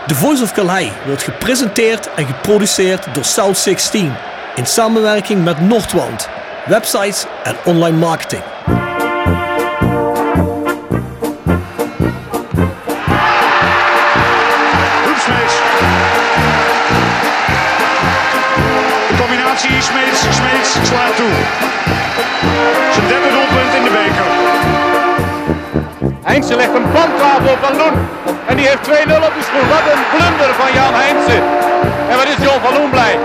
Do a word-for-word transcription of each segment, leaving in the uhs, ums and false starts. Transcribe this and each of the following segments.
The Voice of Calais wordt gepresenteerd en geproduceerd door South zestien in samenwerking met Noordwand, websites en online marketing. Hoepsmeets. De combinatie Smeets, Smeets slaat toe. Zijn derde doelpunt in de beker. Heinze legt een bandtafel op Van Loen. En die heeft twee nul op de schoen. Wat een blunder van Jan Heinze. En wat is John van Loen blij.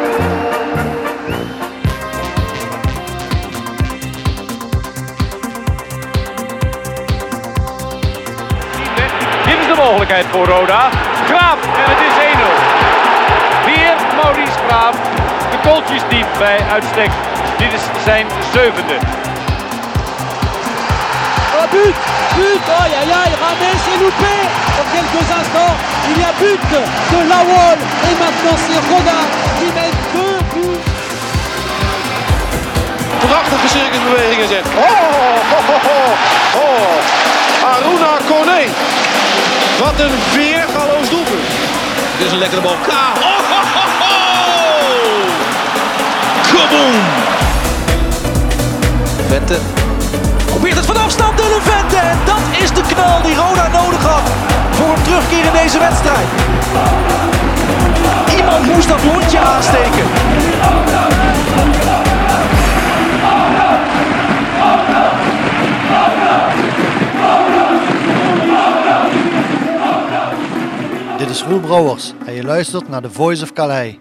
Dit is de mogelijkheid voor Roda. Graaf en het is één nul. Weer Maurice Graaf. De goaltjesdief bij uitstek. Dit is zijn zevende. Oh, but, but, aïe aïe aïe, Rames est loupé. Dans quelques instants, il y a but de Lawol. Et maintenant c'est Roda qui met deux buts. Prachtige circusbewegingen zet. Oh, oh, oh, oh, oh. Aruna Kone. Wat een weergaloos doelpunt. Dit is een lekkere bal. K. Oh, oh, oh, oh. Kaboom. Vente probeert het van afstand de Vente. En dat is de knal die Roda nodig had voor een terugkeer in deze wedstrijd. Iemand moest dat lontje aansteken. Dit is Roel Brouwers en je luistert naar The Voice of Calais.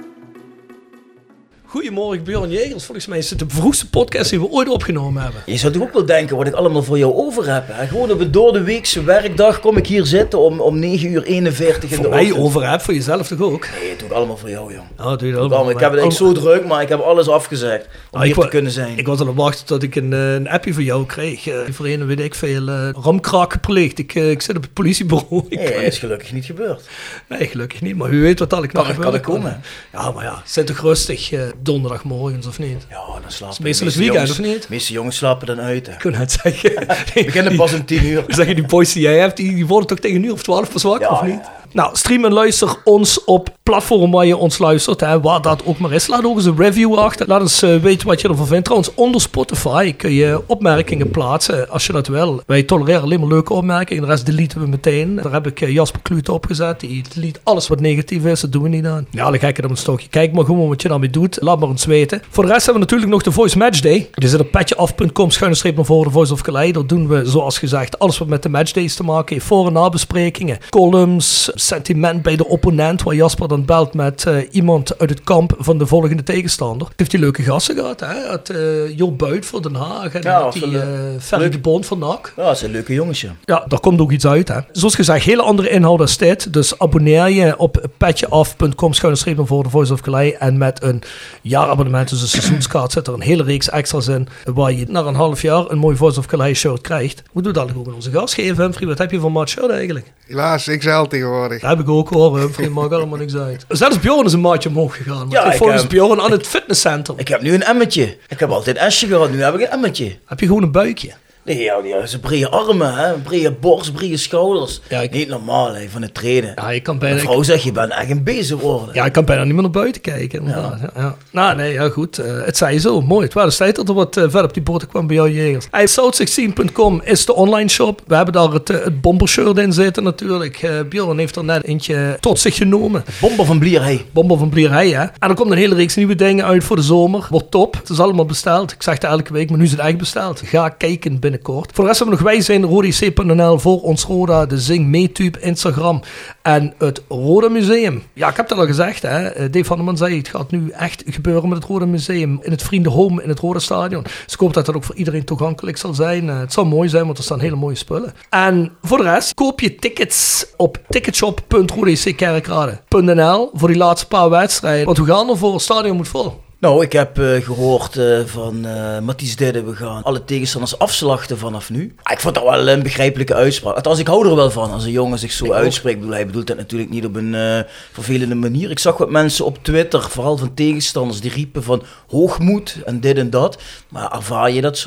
Goedemorgen Björn Jegers, volgens mij is het de vroegste podcast die we ooit opgenomen hebben. Je zou toch ook wel denken wat ik allemaal voor jou over heb. Hè? Gewoon op een door de weekse werkdag kom ik hier zitten om, om negen uur eenenveertig in voor de mij ochtend. over heb, voor jezelf toch ook? Nee, het doe ik allemaal voor jou, jong. Oh, doe je dat allemaal. allemaal. Ik heb het eigenlijk zo druk, maar ik heb alles afgezegd om Ah, hier ik, te kunnen zijn. Ik was aan het wachten tot ik een, een appje van jou kreeg. Uh, voor een weet ik veel uh, ramkraak gepleegd. Ik, uh, ik zit op het politiebureau. Nee, dat is gelukkig niet gebeurd. Nee, gelukkig niet. Maar wie weet wat dadelijk nog Kan, kan ik komen? Ja, maar ja, zit toch rustig uh, donderdagmorgens of niet? Ja, dan slapen meestal is het weekend, of niet? De meeste jongens slapen dan uit. Hè. Ik kon net zeggen. We beginnen pas om tien uur. Zeg je, die boys die jij hebt, die, die worden toch tegen een uur of twaalf pas wakker, Ja, of niet? ja. Nou, stream en luister ons op platform waar je ons luistert, hè, waar dat ook maar is. Laat ook eens een review achter. Laat eens uh, weten wat je ervan vindt. Trouwens, onder Spotify kun je opmerkingen plaatsen als je dat wil. Wij tolereren alleen maar leuke opmerkingen. De rest deleten we meteen. Daar heb ik uh, Jasper Klute opgezet. Die delete alles wat negatief is. Dat doen we niet aan. Ja, dan ga ik het op een stokje. Kijk maar gewoon wat je daarmee doet. Laat maar eens weten. Voor de rest hebben we natuurlijk nog de Voice Matchday. Die zit op petjeaf punt com schuine streep naar voren, de Voice of Calais. Daar doen we, zoals gezegd, alles wat met de matchdays te maken heeft. Voor- en nabesprekingen, columns, sentiment bij de opponent, waar Jasper dan belt met uh, iemand uit het kamp van de volgende tegenstander. Heeft hij leuke gasten gehad, hè? Had uh, Jo Buit voor Den Haag en Ja, had die uh, Ferry de Bond van N A C. Ja, dat zijn leuke jongens, ja. Ja, daar komt ook iets uit, hè. Zoals gezegd, hele andere inhoud als dit. Dus abonneer je op petjeaf punt com schuine streep naar voren, de Voice of Calais. En met een jaarabonnement, dus een seizoenskaart, zit er een hele reeks extra's in, waar je na een half jaar een mooi Voice of Calais shirt krijgt. We doen dat ook aan onze gast geven, Humphrey. Wat heb je van maat shirt eigenlijk? Helaas, ik zei tegenwoordig. Dat heb ik ook hoor, Humphrey. Maakt allemaal niks uit. Zelfs Bjorn is een maatje omhoog gegaan. Ja, ik ik, volgens um, Bjorn aan het fitnesscentrum. Ik heb nu een emmetje. Ik heb altijd Esje gehad, nu heb ik een emmetje. Heb je gewoon een buikje? Nee, ja, die zijn brede armen, hè. Brede borst, brede schouders. Ja, ik... Niet normaal, hè, van het trainen. Ja, je kan bijna... Mijn vrouw zegt, je bent echt een bezig worden. Ja, ik kan bijna niet meer naar buiten kijken. Ja. Ja, ja. Nou, nee, ja, goed. Uh, het zei zo. Mooi. Het was de tijd dat er wat uh, verder op die boten kwam bij jou, Jegers. Hey, South zestien punt com is de online shop. We hebben daar het, uh, het bombershirt in zitten natuurlijk. Uh, Björn heeft er net eentje tot zich genomen. Bomber van Blierhei. Bomber van Blierhei, hè. En er komt een hele reeks nieuwe dingen uit voor de zomer. Wordt top. Het is allemaal besteld. Ik zeg het elke week, maar nu is het echt besteld. Ga kijken binnenkort. Voor de rest hebben we nog Wij Zijn Roda I C punt n l, voor ons Roda, de Zing Meetube, Instagram en het Roda Museum. Ja, ik heb het al gezegd, hè. Dave van der Man zei, het gaat nu echt gebeuren met het Roda Museum in het Vriendenhome in het Roda Stadion. Dus ik hoop dat dat ook voor iedereen toegankelijk zal zijn. Uh, het zal mooi zijn, want er staan hele mooie spullen. En voor de rest, koop je tickets op ticketshop punt roda i c kerkrade punt n l voor die laatste paar wedstrijden. Want we gaan ervoor, het stadion moet vol. Nou, ik heb uh, gehoord uh, van uh, Mathies Didde, we gaan alle tegenstanders afslachten vanaf nu. Ah, ik vond dat wel een begrijpelijke uitspraak. Althans, ik hou er wel van als een jongen zich zo ik uitspreekt. Bedoel, hij bedoelt dat natuurlijk niet op een uh, vervelende manier. Ik zag wat mensen op Twitter, vooral van tegenstanders, die riepen van hoogmoed en dit en dat. Maar ervaar je dat zo?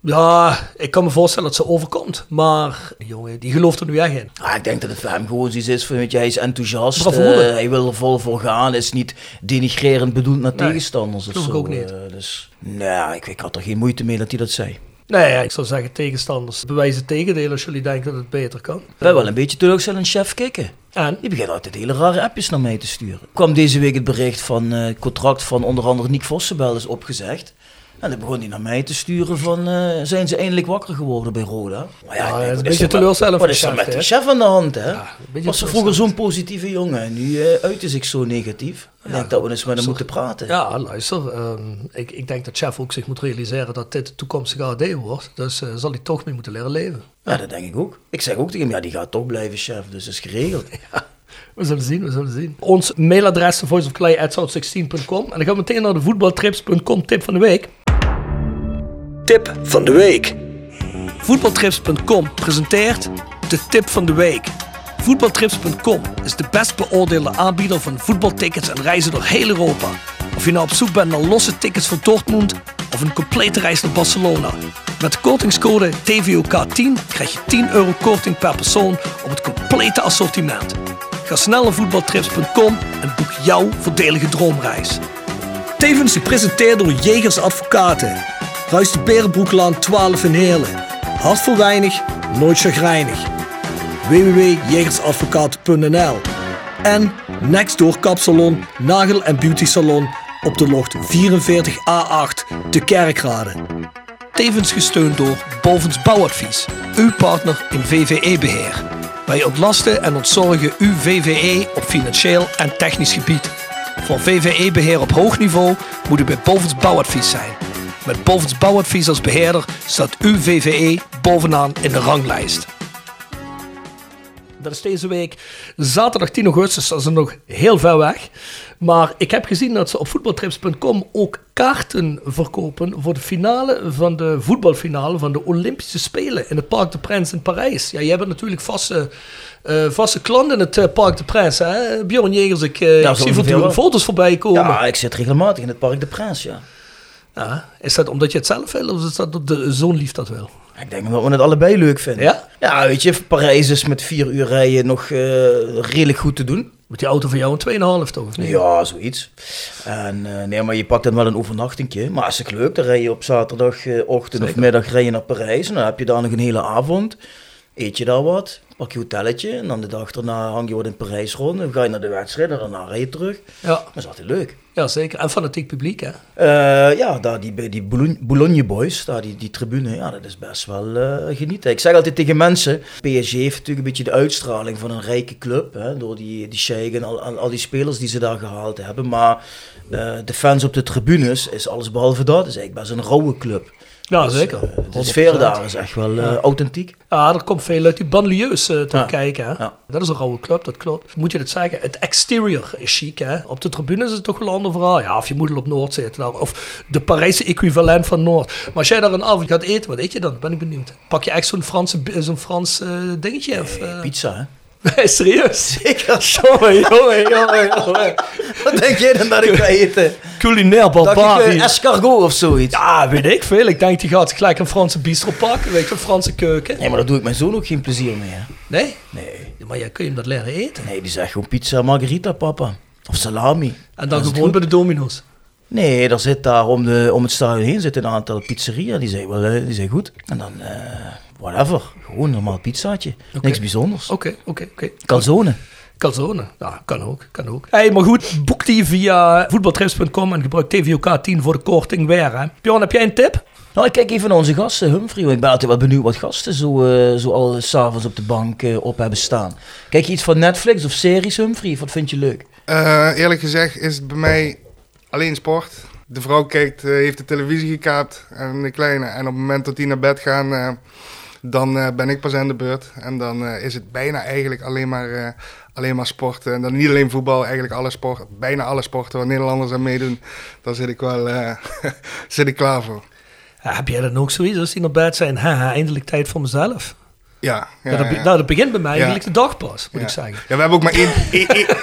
Ja, ik kan me voorstellen dat ze overkomt. Maar die jongen, die gelooft er nu echt in. Ah, ik denk dat het voor hem gewoon zoiets is van, weet je, hij is enthousiast. Uh, hij wil er vol voor gaan. Is niet denigrerend bedoeld naar nee, tegenstanders of zo. Ik ook niet. Uh, dus, nou, ik, ik had er geen moeite mee dat hij dat zei. Nee, ja, ik zou zeggen tegenstanders. Bewijs het tegendeel als jullie denken dat het beter kan. We hebben wel een beetje teleurgesteld in Chef kikken. En? Die begint altijd hele rare appjes naar mij te sturen. Er kwam deze week het bericht van uh, het contract van onder andere Nick Vossenbel is opgezegd. En dan begon hij naar mij te sturen van, uh, zijn ze eindelijk wakker geworden bij Roda? Maar ja, ja, denk, dat is een beetje teleurstellend. Wat is er met de chef aan de hand, hè? Ja, was ze vroeger zo'n positieve jongen en nu uh, uitte zich zo negatief. Ik ja, denk dat we eens met hem moeten praten. Ja, luister, um, ik, ik denk dat chef ook zich moet realiseren dat dit de toekomstige A D wordt. Dus uh, zal hij toch mee moeten leren leven. Ja, dat denk ik ook. Ik zeg ook tegen hem, ja, die gaat toch blijven chef, dus dat is geregeld. Ja. We zullen zien, we zullen zien. Ons mailadres is voice of clay at south sixteen dot com. En dan gaan we meteen naar de voetbaltrips dot com tip van de week. Tip van de week. voetbaltrips dot com presenteert de tip van de week. voetbaltrips dot com is de best beoordeelde aanbieder van voetbaltickets en reizen door heel Europa. Of je nou op zoek bent naar losse tickets voor Dortmund of een complete reis naar Barcelona. Met de kortingscode T V O K tien krijg je tien euro korting per persoon op het complete assortiment. Ga snel naar voetbaltrips dot com en boek jouw voordelige droomreis. Tevens gepresenteerd door Jegers Advocaten. Ruist de Berenbroeklaan twaalf in Heerlen. Hart voor weinig, nooit chagrijnig. w w w punt jegersadvocaten punt n l En Nextdoor Kapsalon, Nagel en Beauty Salon op de locht vierenveertig A acht te Kerkrade. Tevens gesteund door Bovens Bouwadvies, uw partner in V V E-beheer. Wij ontlasten en ontzorgen uw V V E op financieel en technisch gebied. Voor V V E-beheer op hoog niveau moet u bij Bovens Bouwadvies zijn. Met Bovens Bouwadvies als beheerder staat uw V V E bovenaan in de ranglijst. Dat is deze week zaterdag tien augustus, dat is nog heel ver weg. Maar ik heb gezien dat ze op voetbaltrips dot com ook kaarten verkopen voor de finale van de voetbalfinale van de Olympische Spelen in het Parc des Princes in Parijs. Ja, jij bent natuurlijk vaste, uh, vaste klant in het uh, Parc des Princes, hè? Bjorn Jegers, ik, uh, ja, ik zie voortdurend foto's voorbij komen. Ja, ik zit regelmatig in het Parc des Princes, ja. Ja, is dat omdat je het zelf wil of is dat omdat de zoon lief dat wil? Ik denk dat we het allebei leuk vinden. Ja? Ja, weet je, Parijs is met vier uur rijden nog uh, redelijk goed te doen. Met die auto van jou een twee komma vijf toch? Of niet? Ja, zoiets. En uh, nee, maar je pakt dan wel een overnachtingje. Maar is het leuk, dan rij je op zaterdagochtend uh, of middag rij je naar Parijs. En dan heb je daar nog een hele avond. Eet je daar wat, pak je hotelletje. En dan de dag daarna hang je wat in Parijs rond. Dan ga je naar de wedstrijd en daarna rij je terug. Ja. Dat is altijd leuk. Ja, zeker. En fanatiek publiek, hè? Uh, ja, daar die, bij die Boulogne, Boulogne Boys, daar die, die tribune, ja, dat is best wel uh, genieten. Ik zeg altijd tegen mensen, P S G heeft natuurlijk een beetje de uitstraling van een rijke club, hè, door die, die sheik en al, al, al die spelers die ze daar gehaald hebben. Maar uh, de fans op de tribunes is alles behalve dat. Het is eigenlijk best een rauwe club. Ja, dus, zeker. Uh, de sfeer daar is echt wel uh, ja. authentiek. Ja, er komt veel uit die banlieues uh, te ja. kijken. Hè? Ja. Dat is een rauwe club, dat klopt. Moet je het zeggen? Het exterior is chic, hè? Op de tribune is het toch wel een ander verhaal. Ja, of je moet op Noord zitten. Of de Parijse equivalent van Noord. Maar als jij daar een avond gaat eten, wat eet je dan? Ben ik benieuwd. Pak je echt zo'n, Franse, zo'n Frans uh, dingetje? Nee, of, uh... pizza, hè? Nee, serieus? Zeker. Jongen, jongen, jongen, jongen. Wat denk jij dan dat ik ga eten? Culinair barbarisch. Uh, escargot of zoiets? Ja, weet ik veel. Ik denk, die gaat gelijk een Franse bistro pakken. Weet je, een Franse keuken. Nee, maar daar doe ik mijn zoon ook geen plezier mee, hè? Nee? Nee. Maar ja, kun je hem dat leren eten? Nee, die zegt gewoon pizza margherita, papa. Of salami. En dan gewoon bij de Domino's? Nee, er zit daar om, de, om het stadion heen zit een aantal pizzerieën. Die zijn, wel, die zijn goed. En dan... Uh, whatever, gewoon een normaal pizzaatje. Okay. Niks bijzonders. Oké, okay, oké, okay, oké. Okay. Calzone. Calzone, ja, kan ook, kan ook. Hey, maar goed, boek die via voetbaltrips dot com en gebruik T V O K tien voor de korting weer, hè. Bjorn, heb jij een tip? Nou, ik kijk even naar onze gasten, Humphrey. Ik ben altijd wel benieuwd wat gasten zo, uh, zo al 's avonds op de bank uh, op hebben staan. Kijk je iets van Netflix of series, Humphrey? Wat vind je leuk? Uh, eerlijk gezegd is het bij mij alleen sport. De vrouw kijkt, uh, heeft de televisie gekaapt en de kleine. En op het moment dat die naar bed gaan... Uh, dan uh, ben ik pas aan de beurt. En dan uh, is het bijna eigenlijk alleen maar, uh, alleen maar sporten. En dan niet alleen voetbal, eigenlijk alle sporten. Bijna alle sporten waar Nederlanders aan meedoen. Daar zit ik wel uh, zit ik klaar voor. Ja, heb jij dan ook zoiets als die naar bed zijn? Haha, eindelijk tijd voor mezelf. Ja. ja, ja, dat, ja. Nou, dat begint bij mij ja. eigenlijk de dag pas, moet ja. ik zeggen. Ja, we hebben ook maar één... één, één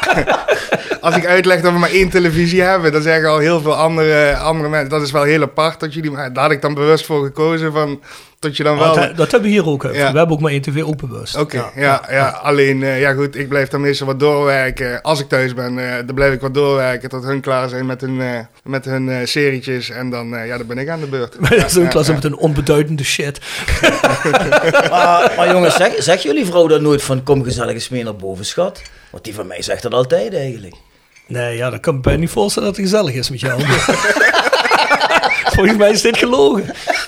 als ik uitleg dat we maar één televisie hebben, dan zeggen al heel veel andere, andere mensen, dat is wel heel apart dat jullie, daar had ik dan bewust voor gekozen van, dat je dan wel... Dat, dat hebben we hier ook. Ja. We hebben ook maar één tv ook bewust. Oké, okay, ja, ja, ja, ja. Alleen, uh, ja goed, ik blijf dan meestal wat doorwerken. Als ik thuis ben, uh, dan blijf ik wat doorwerken tot hun klaar zijn met hun, uh, met hun uh, serietjes. En dan, uh, ja, dan ben ik aan de beurt. Maar zo'n ja, klas ja, met een onbeduidende shit. maar, maar jongens, zeg, zeg jullie vrouw dan nooit van, kom gezellig eens mee naar boven, schat? Want die van mij zegt dat altijd eigenlijk. Nee, ja, dat kan me bijna niet voorstellen dat het gezellig is met jou. Volgens mij is dit gelogen.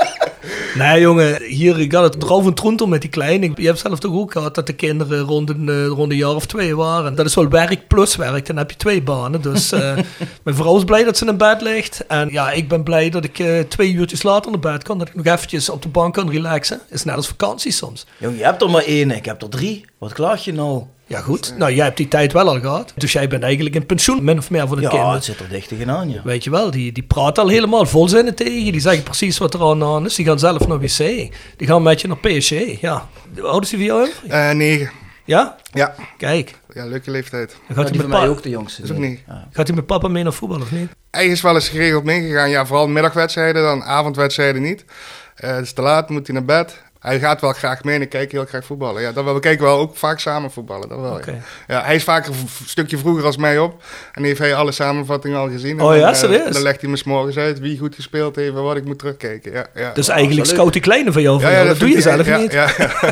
Nee, jongen, hier ik had het drauf en troentel met die kleine. Je hebt zelf toch ook gehad dat de kinderen rond een, uh, rond een jaar of twee waren. Dat is wel werk plus werk, dan heb je twee banen. Dus uh, mijn vrouw is blij dat ze in bed ligt. En ja, ik ben blij dat ik uh, twee uurtjes later naar bed kan. Dat ik nog eventjes op de bank kan relaxen. Is net als vakantie soms. Jong, je hebt er maar één, ik heb er drie. Wat klaag je nou? Ja goed, nou jij hebt die tijd wel al gehad. Dus jij bent eigenlijk in pensioen, min of meer voor de ja, kinderen. Ja, het zit er dicht tegenaan, ja. Weet je wel, die, die praten al helemaal volzinnen tegen je. Die zeggen precies wat er aan de hand is. Die gaan zelf naar wc. Die gaan met je naar P S G. Ja. Hoe oud is die voor jou? Uh, negen. Ja? Ja. Kijk. Ja, leuke leeftijd. Dan gaat hij met mij ook de jongste. Dat is ook niet. Ja. Gaat hij met papa mee naar voetbal of niet? Hij is wel eens geregeld meegegaan. Ja, vooral middagwedstrijden dan, avondwedstrijden niet. Uh, het is te laat, moet hij naar bed. Hij gaat wel graag mee en ik kijk heel graag voetballen. Ja, dat wel. We kijken wel ook vaak samen voetballen. Dat wel, okay. ja. Ja, hij is vaker een stukje vroeger als mij op. En heeft hij alle samenvattingen al gezien. Oh ja, dan, serieus? Uh, dan legt hij me 's morgens uit wie goed gespeeld heeft en wat ik moet terugkijken. Ja, ja. Dus oh, eigenlijk scout die kleine van jou. Van ja, ja, jou. Dat, dat doe je zelf ja, niet. Ja,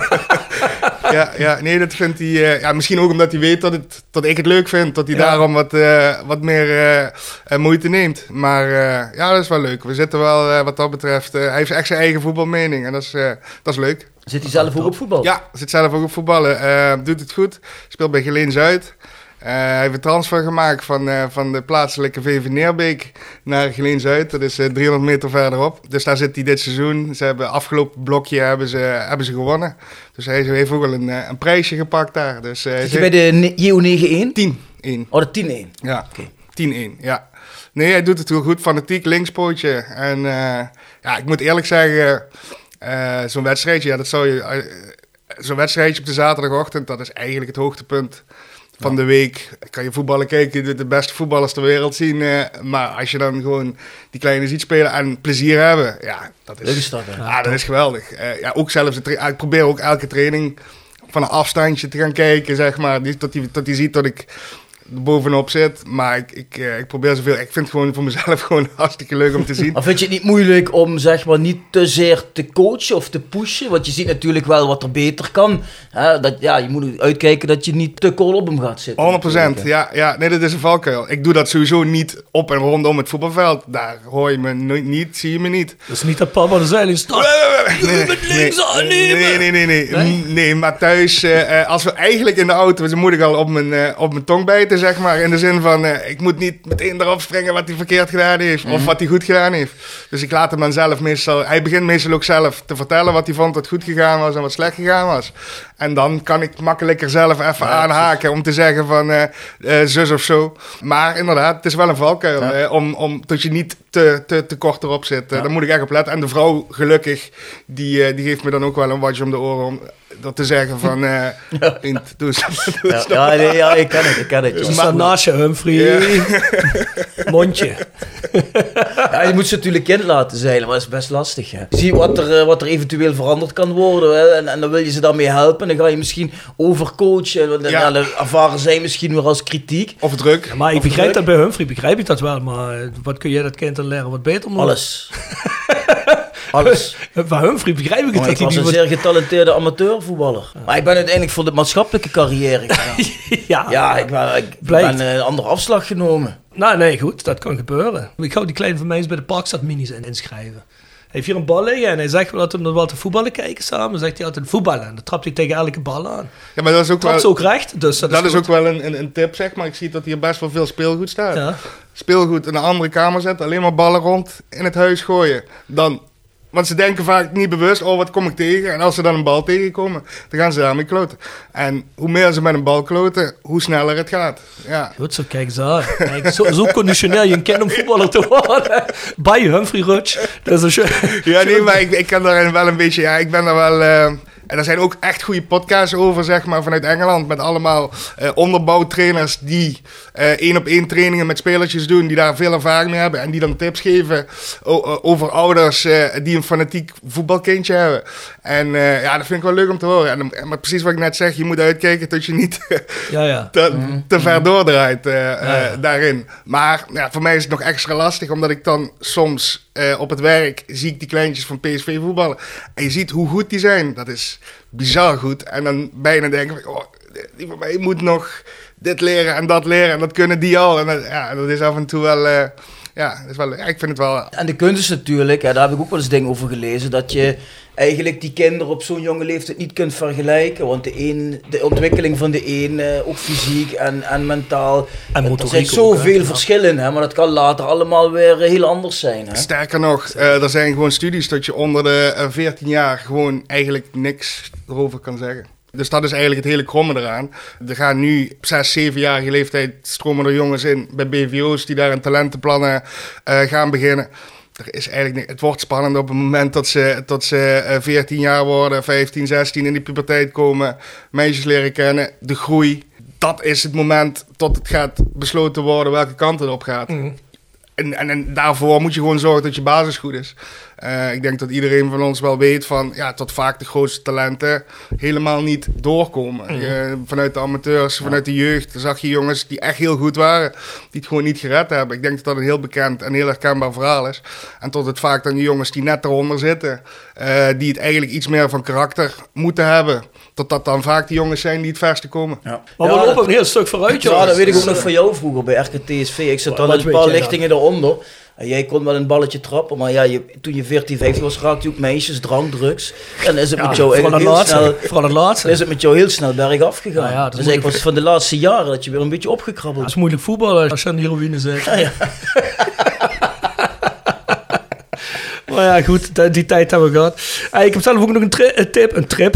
ja. ja, ja, nee, dat vindt hij... Uh, ja, misschien ook omdat hij weet dat, het, dat ik het leuk vind. Dat hij ja. daarom wat, uh, wat meer uh, uh, moeite neemt. Maar uh, ja, dat is wel leuk. We zitten wel, uh, wat dat betreft... Uh, hij heeft echt zijn eigen voetbalmening. En dat is, uh, dat is leuk. Zit hij zelf ook op voetbal? Ja, zit zelf ook op voetballen. Uh, doet het goed. Speelt bij Geleen Zuid. Uh, hij heeft een transfer gemaakt van, uh, van de plaatselijke V V Neerbeek naar Geleen Zuid. Dat is uh, driehonderd meter verderop. Dus daar zit hij dit seizoen. Ze hebben afgelopen blokje hebben ze, hebben ze gewonnen. Dus hij heeft ook wel een, een prijsje gepakt daar. Dus, uh, zit je bij de J O negen één? tien één. Oh, de tien één. Ja, okay. tien één, ja. Nee, hij doet het heel goed. Fanatiek, linkspootje. En uh, ja, ik moet eerlijk zeggen... Uh, zo'n wedstrijdje, ja, dat zou je... Uh, zo'n wedstrijdje op de zaterdagochtend, dat is eigenlijk het hoogtepunt van ja. de week. Kan je voetballen kijken, je de beste voetballers ter wereld zien. Uh, maar als je dan gewoon die kleine ziet spelen en plezier hebben, ja, dat is... is dat, ja, ja, dat is geweldig. Uh, ja, ook zelfs, de tra- ik probeer ook elke training van een afstandje te gaan kijken, zeg maar. Die, tot hij tot die ziet dat ik er bovenop zit. Maar ik, ik, uh, ik probeer zoveel... Ik vind het gewoon voor mezelf gewoon hartstikke leuk om te zien. Maar vind je het niet moeilijk om, zeg maar, niet te zeer te coachen of te pushen? Want je ziet natuurlijk wel wat er beter kan. Hè? Dat, ja, je moet uitkijken dat je niet te kool op hem gaat zitten. honderd procent, ja, ja. Nee, dat is een valkuil. Ik doe dat sowieso niet op en rondom het voetbalveld. Daar hoor je me no- niet, zie je me niet. Dat is niet dat papa de zeiling staat. Nee, nee, nee, nee, nee, nee, nee, nee. Nee, maar thuis, uh, als we eigenlijk in de auto, dan moet ik al op mijn, uh, op mijn tong bijten, zeg maar. In de zin van, uh, ik moet niet meteen erop springen wat hij verkeerd gedaan heeft. Mm-hmm. Of wat hij goed gedaan heeft. Dus ik laat hem dan zelf meestal... Hij begint meestal ook zelf te vertellen wat hij vond dat goed gegaan was en wat slecht gegaan was. En dan kan ik makkelijker zelf even ja, aanhaken om te zeggen van uh, uh, zus of zo. Maar inderdaad, het is wel een valkuil. Ja. Uh, om, om, dat je niet te, te, te kort erop zit. Uh, ja. Daar moet ik echt op letten. En de vrouw, gelukkig, die, uh, die geeft me dan ook wel een watje om de oren om dat te zeggen van... Uh, ja. Doe eens, doe eens ja, ja, nee, ja, ik ken het, ik ken het. Ze staat naast je, Humphrey. Ja. Mondje. Ja, je moet ze natuurlijk kind laten zijn, maar dat is best lastig. Hè. Zie wat er, wat er eventueel veranderd kan worden. Hè. En, en dan wil je ze daarmee helpen. Dan ga je misschien overcoachen. Dan, ja. dan ervaren zij misschien weer als kritiek. Of druk. Ja, maar ik begrijp druk. Dat bij Humphrey, begrijp ik dat wel. Maar wat kun jij dat kind dan leren wat beter moet? Alles. Alles. Van Humphrey begrijp ik het. Oh, ik was een zeer getalenteerde amateurvoetballer. Ja. Maar ik ben uiteindelijk voor de maatschappelijke carrière gegaan. ja. Ja, ik ben, ik ben een andere afslag genomen. Nou, nee, goed. Dat kan gebeuren. Ik ga die kleine van mij eens bij de Parkstad Minis inschrijven. Hij heeft hier een bal liggen en hij zegt wel dat we nog wel te voetballen kijken samen. Dan zegt hij altijd voetballen. En dan trapt hij tegen elke bal aan. Ja, maar dat is ook trapt wel... ook recht. Dus dat, dat is, is ook wel een, een, een tip, zeg maar. Ik zie dat hier best wel veel speelgoed staat. Ja. Speelgoed in een andere kamer zetten. Alleen maar ballen rond in het huis gooien. Dan... Want ze denken vaak niet bewust, oh wat kom ik tegen? En als ze dan een bal tegenkomen, dan gaan ze daarmee kloten. En hoe meer ze met een bal kloten, hoe sneller het gaat. Ja. Goed zo, kijk eens aan. Kijk, zo, zo conditioneel je een kind om voetballer te worden. Bij Humphrey Rutsch. Dat is een ja, nee, maar ik, ik kan daar wel een beetje, ja, ik ben daar wel... Uh, En er zijn ook echt goede podcasts over, zeg maar, vanuit Engeland. Met allemaal uh, onderbouwtrainers die uh, één op één trainingen met spelertjes doen. Die daar veel ervaring mee hebben. En die dan tips geven o- over ouders uh, die een fanatiek voetbalkindje hebben. En uh, ja, dat vind ik wel leuk om te horen. En, maar precies wat ik net zeg, je moet uitkijken dat je niet ja, ja. te, mm-hmm. te ver doordraait uh, ja, ja. Uh, daarin. Maar ja, voor mij is het nog extra lastig, omdat ik dan soms uh, op het werk zie ik die kleintjes van P S V voetballen. En je ziet hoe goed die zijn. Dat is bizar goed. En dan bijna denk ik, oh, die van mij moet nog dit leren en dat leren. En dat kunnen die al. En dat, ja, dat is af en toe wel... Uh, Ja, dat is wel, ja, ik vind het wel... En de kunst is natuurlijk, ja, daar heb ik ook wel eens dingen over gelezen, dat je eigenlijk die kinderen op zo'n jonge leeftijd niet kunt vergelijken. Want de, een, de ontwikkeling van de een, uh, ook fysiek en, en mentaal, en er zijn zoveel ook, verschillen, hè, maar dat kan later allemaal weer heel anders zijn. Hè? Sterker nog, uh, er zijn gewoon studies dat je onder de uh, veertien jaar gewoon eigenlijk niks erover kan zeggen. Dus dat is eigenlijk het hele kromme eraan. Er gaan nu op zes, zevenjarige leeftijd stromen er jongens in bij B V O's die daar een talentenplannen uh, gaan beginnen. Er is eigenlijk niet, het wordt spannend op het moment dat ze, dat ze uh, veertien jaar worden, vijftien, zestien in die puberteit komen, meisjes leren kennen, de groei. Dat is het moment tot het gaat besloten worden welke kant het op gaat. Mm. En, en, en daarvoor moet je gewoon zorgen dat je basis goed is. Uh, ik denk dat iedereen van ons wel weet van, ja, dat vaak de grootste talenten helemaal niet doorkomen. Mm. Uh, vanuit de amateurs, ja. vanuit de jeugd, zag je jongens die echt heel goed waren, die het gewoon niet gered hebben. Ik denk dat dat een heel bekend en heel herkenbaar verhaal is. En tot het vaak dan die jongens die net eronder zitten, uh, die het eigenlijk iets meer van karakter moeten hebben. Dat dat dan vaak die jongens zijn die het verste komen. Ja. Maar we ja, lopen dat, een heel stuk vooruit, jongens. Ja, dat weet ik ook nog van jou vroeger bij R K T S V. Ik zat dan in een paar lichtingen eronder. En jij kon wel een balletje trappen, maar ja, je, toen je veertien, vijftien was, raakte je ook meisjes, drank, drugs. En is het ja, met jou heel laatste, snel... Vooral het laatste. Is het met jou heel snel bergaf gegaan. Ja, ja, dat dus eigenlijk was het van de laatste jaren dat je weer een beetje opgekrabbeld. Dat is moeilijk voetballen als je aan heroïne zit. Ja, ja. Maar ja, goed, die tijd hebben we gehad. Hey, ik heb zelf ook nog een, tri- een tip. Een trip.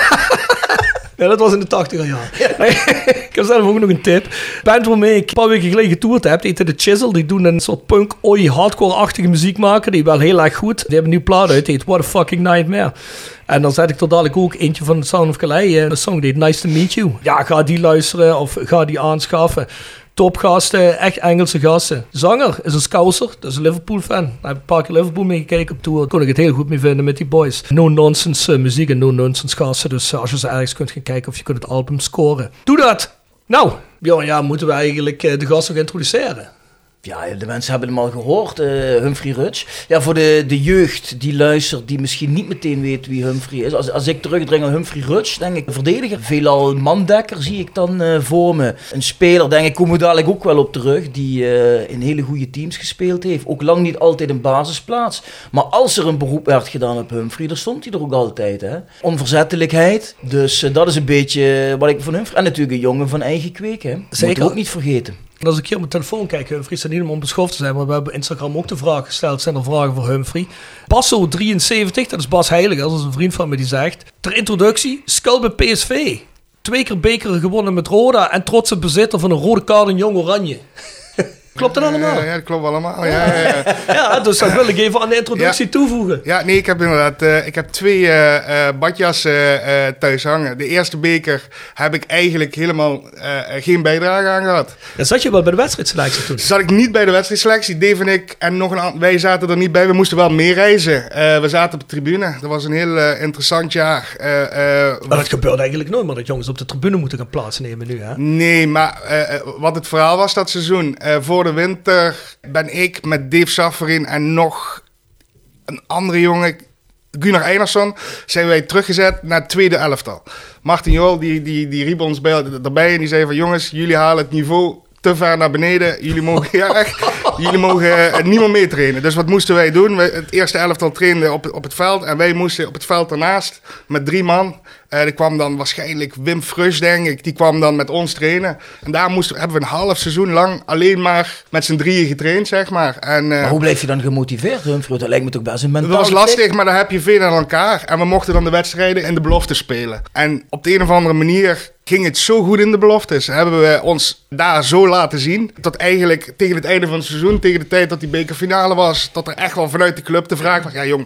Ja, dat was in de tachtiger jaren. Ja. Ik heb zelf ook nog een tip. Band waarmee ik een paar weken geleden getoerd heb, die heet The Chisel. Die doen een soort punk, oi, hardcore-achtige muziek maken. Die wel heel erg goed. Die hebben een nieuw plaat uit, die heet What a Fucking Nightmare. En dan zet ik er dadelijk ook eentje van The Sound of Calais. De song die heet Nice to Meet You. Ja, ga die luisteren of ga die aanschaffen. Topgasten, echt Engelse gasten. Zanger is een Scouser, dat is een Liverpool-fan. Daar heb ik een paar keer Liverpool meegekeken op tour. Daar kon ik het heel goed mee vinden met die boys. No-nonsense uh, muziek en no-nonsense gasten. Dus uh, als je ze ergens kunt gaan kijken of je kunt het album scoren. Doe dat! Nou, Bjorn, ja, moeten we eigenlijk uh, de gast nog introduceren? Ja, de mensen hebben hem al gehoord, uh, Humphrey Rutsch. Ja, voor de, de jeugd die luistert, die misschien niet meteen weet wie Humphrey is. Als, als ik terugdring aan Humphrey Rutsch, denk ik, een verdediger. Veelal mandekker zie ik dan uh, voor me. Een speler, denk ik, komen we dadelijk ook wel op terug, die uh, in hele goede teams gespeeld heeft. Ook lang niet altijd een basisplaats. Maar als er een beroep werd gedaan op Humphrey, dan stond hij er ook altijd. Hè? Onverzettelijkheid, dus uh, dat is een beetje wat ik van Humphrey... En natuurlijk een jongen van eigen kweek, hè. Zeker. Moet je ook niet vergeten. En als ik hier op mijn telefoon kijk, Humphrey, staat niet om onbeschoft te zijn, maar we hebben op Instagram ook de vraag gesteld, zijn er vragen voor Humphrey. Basso drieënzeventig, dat is Bas Heilig, dat is een vriend van me die zegt, ter introductie, skuil bij P S V. Twee keer beker gewonnen met Roda en trotse bezitter van een rode kaart in Jong Oranje. Klopt dat allemaal? Ja, ja, dat klopt allemaal. Ja, ja, ja. Ja, dus dat wil ik even aan de introductie ja. toevoegen. Ja, nee, ik heb inderdaad uh, ik heb twee uh, uh, badjassen uh, thuis hangen. De eerste beker heb ik eigenlijk helemaal uh, geen bijdrage aan gehad. Dan zat je wel bij de wedstrijdselectie toen? Zat ik niet bij de wedstrijdselectie. Dave en ik en nog een aantal, wij zaten er niet bij. We moesten wel meereizen. Uh, we zaten op de tribune. Dat was een heel uh, interessant jaar. Uh, uh, maar dat gebeurt eigenlijk nooit, maar dat jongens op de tribune moeten gaan plaatsnemen nu, hè? Nee, maar uh, wat het verhaal was dat seizoen, uh, voor de winter ben ik met Dave Safferin en nog een andere jongen, Gunnar Einarsson, zijn wij teruggezet naar het tweede elftal. Martin Jol, die, die, die riep ons bij, erbij en die zei van jongens, jullie halen het niveau te ver naar beneden. Jullie mogen, ja, echt, jullie mogen uh, niet meer mee trainen. Dus wat moesten wij doen? Wij, het eerste elftal trainde op, op het veld en wij moesten op het veld ernaast met drie man. Uh, er kwam dan waarschijnlijk Wim Frus, denk ik. Die kwam dan met ons trainen. En daar moesten, hebben we een half seizoen lang alleen maar met z'n drieën getraind, zeg maar. En, uh, maar hoe bleef je dan gemotiveerd, Humphrey? Dat lijkt me toch best een mentaal. Dat was lastig, maar dan heb je veel aan elkaar. En we mochten dan de wedstrijden in de belofte spelen. En op de een of andere manier ging het zo goed in de beloftes. Hebben we ons daar zo laten zien. Dat eigenlijk tegen het einde van het seizoen, tegen de tijd dat die bekerfinale was, dat er echt wel vanuit de club de vraag was, ja jong,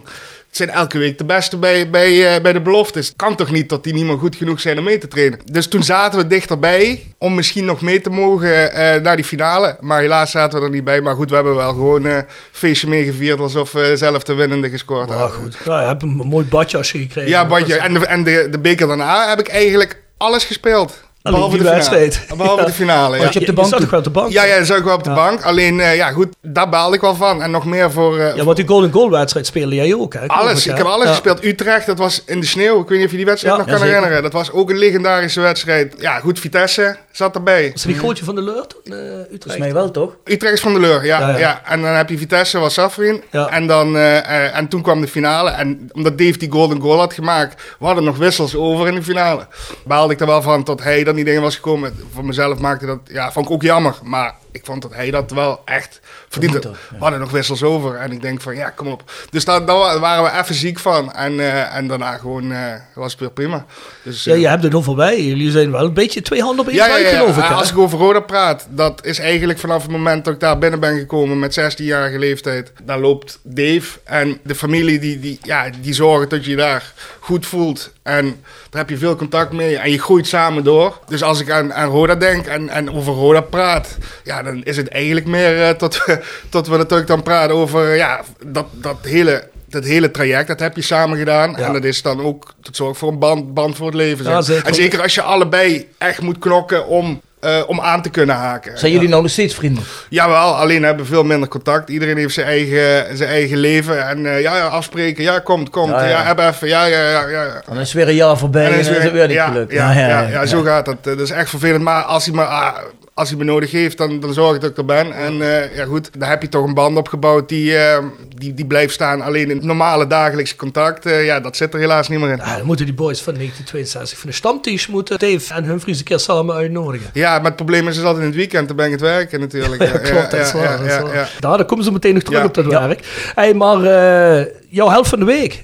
zijn elke week de beste bij, bij, uh, bij de beloftes. Het kan toch niet dat die niet meer goed genoeg zijn om mee te trainen. Dus toen zaten we dichterbij om misschien nog mee te mogen uh, naar die finale. Maar helaas zaten we er niet bij. Maar goed, we hebben wel gewoon een uh, feestje meegevierd alsof we zelf de winnende gescoord maar hadden. Goed. Ja, je hebt een mooi badjasje gekregen. Ja, badje. En, de, en de, de beker daarna heb ik eigenlijk alles gespeeld. Alleen Behalve die de wedstrijd. finale. Behalve ja. de finale, ja. Want je, op de bank je zat toch wel op de bank? Ja, ja, dat zat ik wel op de ja. bank. Alleen, uh, ja goed, daar baalde ik wel van. En nog meer voor... Uh, ja, want die Golden Goal wedstrijd speelde jij ook, hè? Alles, ik, ik heb alles ja. gespeeld. Utrecht, dat was in de sneeuw. Ik weet niet of je die wedstrijd ja, nog ja, kan zeker. herinneren. Dat was ook een legendarische wedstrijd. Ja, goed, Vitesse zat erbij. Was dat die Gootje van de Leur toen, uh, Utrecht? Volgens mij wel, toch? Utrecht is van de Leur, ja, ja, ja. ja. En dan heb je Vitesse, was Safrin. Ja. En, dan, uh, uh, en toen kwam de finale. En omdat Dave die Golden Goal had gemaakt, we hadden nog wissels over in de finale. Baalde ik er wel van tot hij er niet in was gekomen. Voor mezelf maakte dat, ja, vond ik ook jammer. Maar ik vond dat hij dat wel echt verdiende. Ja. We hadden nog wissels over. En ik denk van, ja, kom op. Dus daar, daar waren we even ziek van. En, uh, en daarna gewoon, uh, was het weer prima. Dus, uh, ja, je hebt het over wij. Jullie zijn wel een beetje twee handen op één ja, buik, ja, ja, geloof ik. Hè? Als ik over Roda praat, dat is eigenlijk vanaf het moment dat ik daar binnen ben gekomen met zestienjarige leeftijd. Daar loopt Dave en de familie, die, die, ja, die zorgen dat je je daar goed voelt. En daar heb je veel contact mee en je groeit samen door. Dus als ik aan, aan Roda denk en, en over Roda praat, ja, dan is het eigenlijk meer uh, tot, we, tot we natuurlijk dan praten over ja, dat, dat, hele, dat hele traject. Dat heb je samen gedaan. Ja. En dat is dan ook, dat zorgt voor een band, band voor het leven. Ja, zeker. En zeker als je allebei echt moet knokken om... Uh, om aan te kunnen haken. Zijn jullie ja. nou nog steeds vrienden? Jawel, alleen hebben we veel minder contact. Iedereen heeft zijn eigen, zijn eigen leven. En uh, ja, ja, afspreken. Ja, komt, komt. Ja, ja. ja heb even. Ja, ja, ja, ja. Dan is weer een jaar voorbij en, en is weer, het weer niet ja, gelukt. Ja, ja, ja, ja, ja, zo gaat het. Dat is echt vervelend. Maar als hij me, ah, als hij me nodig heeft, dan, dan zorg ik dat ik er ben. En uh, ja goed, daar heb je toch een band opgebouwd die, uh, die, die blijft staan. Alleen in het normale dagelijkse contact, uh, ja, dat zit er helaas niet meer in. Ja, dan moeten die boys van negentien tweeënzestig van de stamtisch moeten Dave en Humphries een keer samen uitnodigen. Ja, maar het probleem is, is altijd in het weekend, dan ben ik het werken natuurlijk. Ja, klopt, dat is waar. Ja, dat is ja, waar. ja. Nou, dan komen ze meteen nog terug ja. op dat ja. werk. Hey, maar uh, jouw held van de week.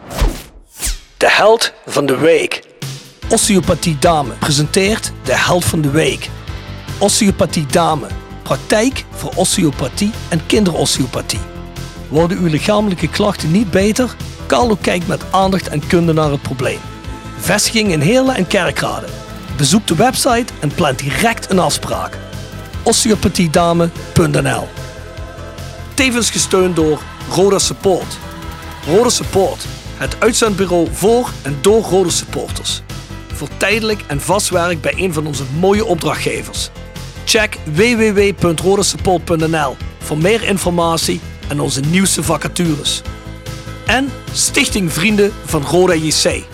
De held van de week. Osteopathie Dame presenteert de held van de week. Osteopathie Dame. Praktijk voor osteopathie en kinderosteopathie. Worden uw lichamelijke klachten niet beter? Carlo kijkt met aandacht en kunde naar het probleem. Vestiging in Heerlen en Kerkrade. Bezoek de website en plan direct een afspraak. osteopathiedame punt n l. Tevens gesteund door Roda Support. Roda Support, het uitzendbureau voor en door Roda supporters. Voor tijdelijk en vast werk bij een van onze mooie opdrachtgevers. Check w w w punt roda support punt n l voor meer informatie en onze nieuwste vacatures. En Stichting Vrienden van Roda J C.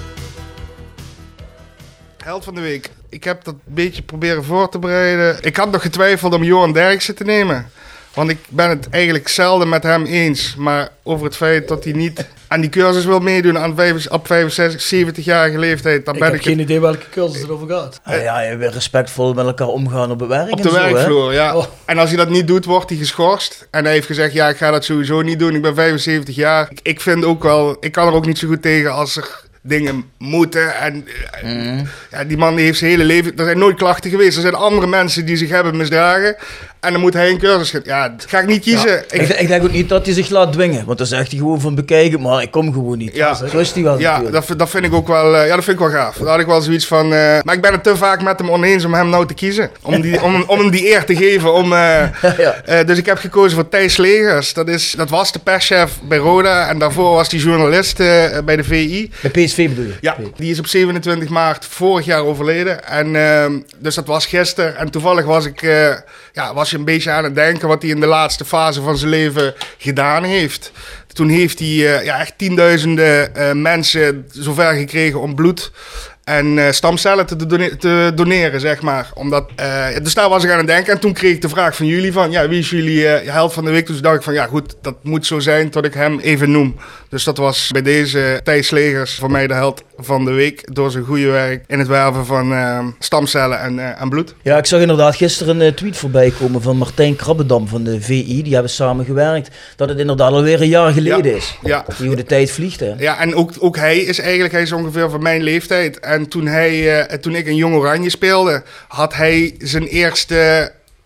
Held van de week. Ik heb dat een beetje proberen voor te bereiden. Ik had nog getwijfeld om Johan Derksen te nemen. Want ik ben het eigenlijk zelden met hem eens. Maar over het feit dat hij niet aan die cursus wil meedoen aan vijf, op vijfenzestig, zeventig-jarige leeftijd. Dan ik ben heb ik geen het... idee welke cursus het over gaat. Uh, ja, je wil respectvol met elkaar omgaan op het werk. Op de en werkvloer, zo, ja. Oh. En als hij dat niet doet, wordt hij geschorst. En hij heeft gezegd, ja, ik ga dat sowieso niet doen. Ik ben vijfenzeventig jaar. Ik, ik vind ook wel, ik kan er ook niet zo goed tegen als er dingen moeten. En mm. ja, die man die heeft zijn hele leven... Er zijn nooit klachten geweest. Er zijn andere mensen die zich hebben misdragen. En dan moet hij een cursus gaan. Ja, dat ga ik niet kiezen. Ja, ik, ik denk ook niet dat hij zich laat dwingen. Want dan zegt hij gewoon van bekijken, maar ik kom gewoon niet. Ja, zo is hij wel. Ja, dat, dat vind ik ook wel, uh, ja, dat vind ik wel gaaf. Daar had ik wel zoiets van... Uh, maar ik ben het te vaak met hem oneens om hem nou te kiezen. Om, die, om, om hem die eer te geven. Om, uh, ja. uh, dus ik heb gekozen voor Thijs Legers. Dat, is, dat was de perschef bij Roda. En daarvoor was hij journalist uh, bij de V I. Bij P S V bedoel je? Ja, die is op zevenentwintig maart vorig jaar overleden. En uh, dus dat was gisteren. En toevallig was ik... Uh, ja, was je een beetje aan het denken wat hij in de laatste fase van zijn leven gedaan heeft. Toen heeft hij uh, ja, echt tienduizenden uh, mensen zover gekregen om bloed en uh, stamcellen te, done- te doneren, zeg maar. Omdat, uh, dus daar was ik aan het denken. En toen kreeg ik de vraag van jullie van, ja, wie is jullie uh, held van de week? Dus dacht ik van, ja goed, dat moet zo zijn tot ik hem even noem. Dus dat was bij deze Thijs Legers voor mij de held van de week. Door zijn goede werk in het werven van uh, stamcellen en, uh, en bloed. Ja, ik zag inderdaad gisteren een tweet voorbij komen van Martijn Krabbedam van de V I. Die hebben samen gewerkt. Dat het inderdaad alweer een jaar geleden ja, is. Ja. Die hoe de tijd vliegt, hè. Ja, en ook, ook hij is eigenlijk, hij is ongeveer van mijn leeftijd. En toen, hij, uh, toen ik in Jong Oranje speelde, had hij zijn eerste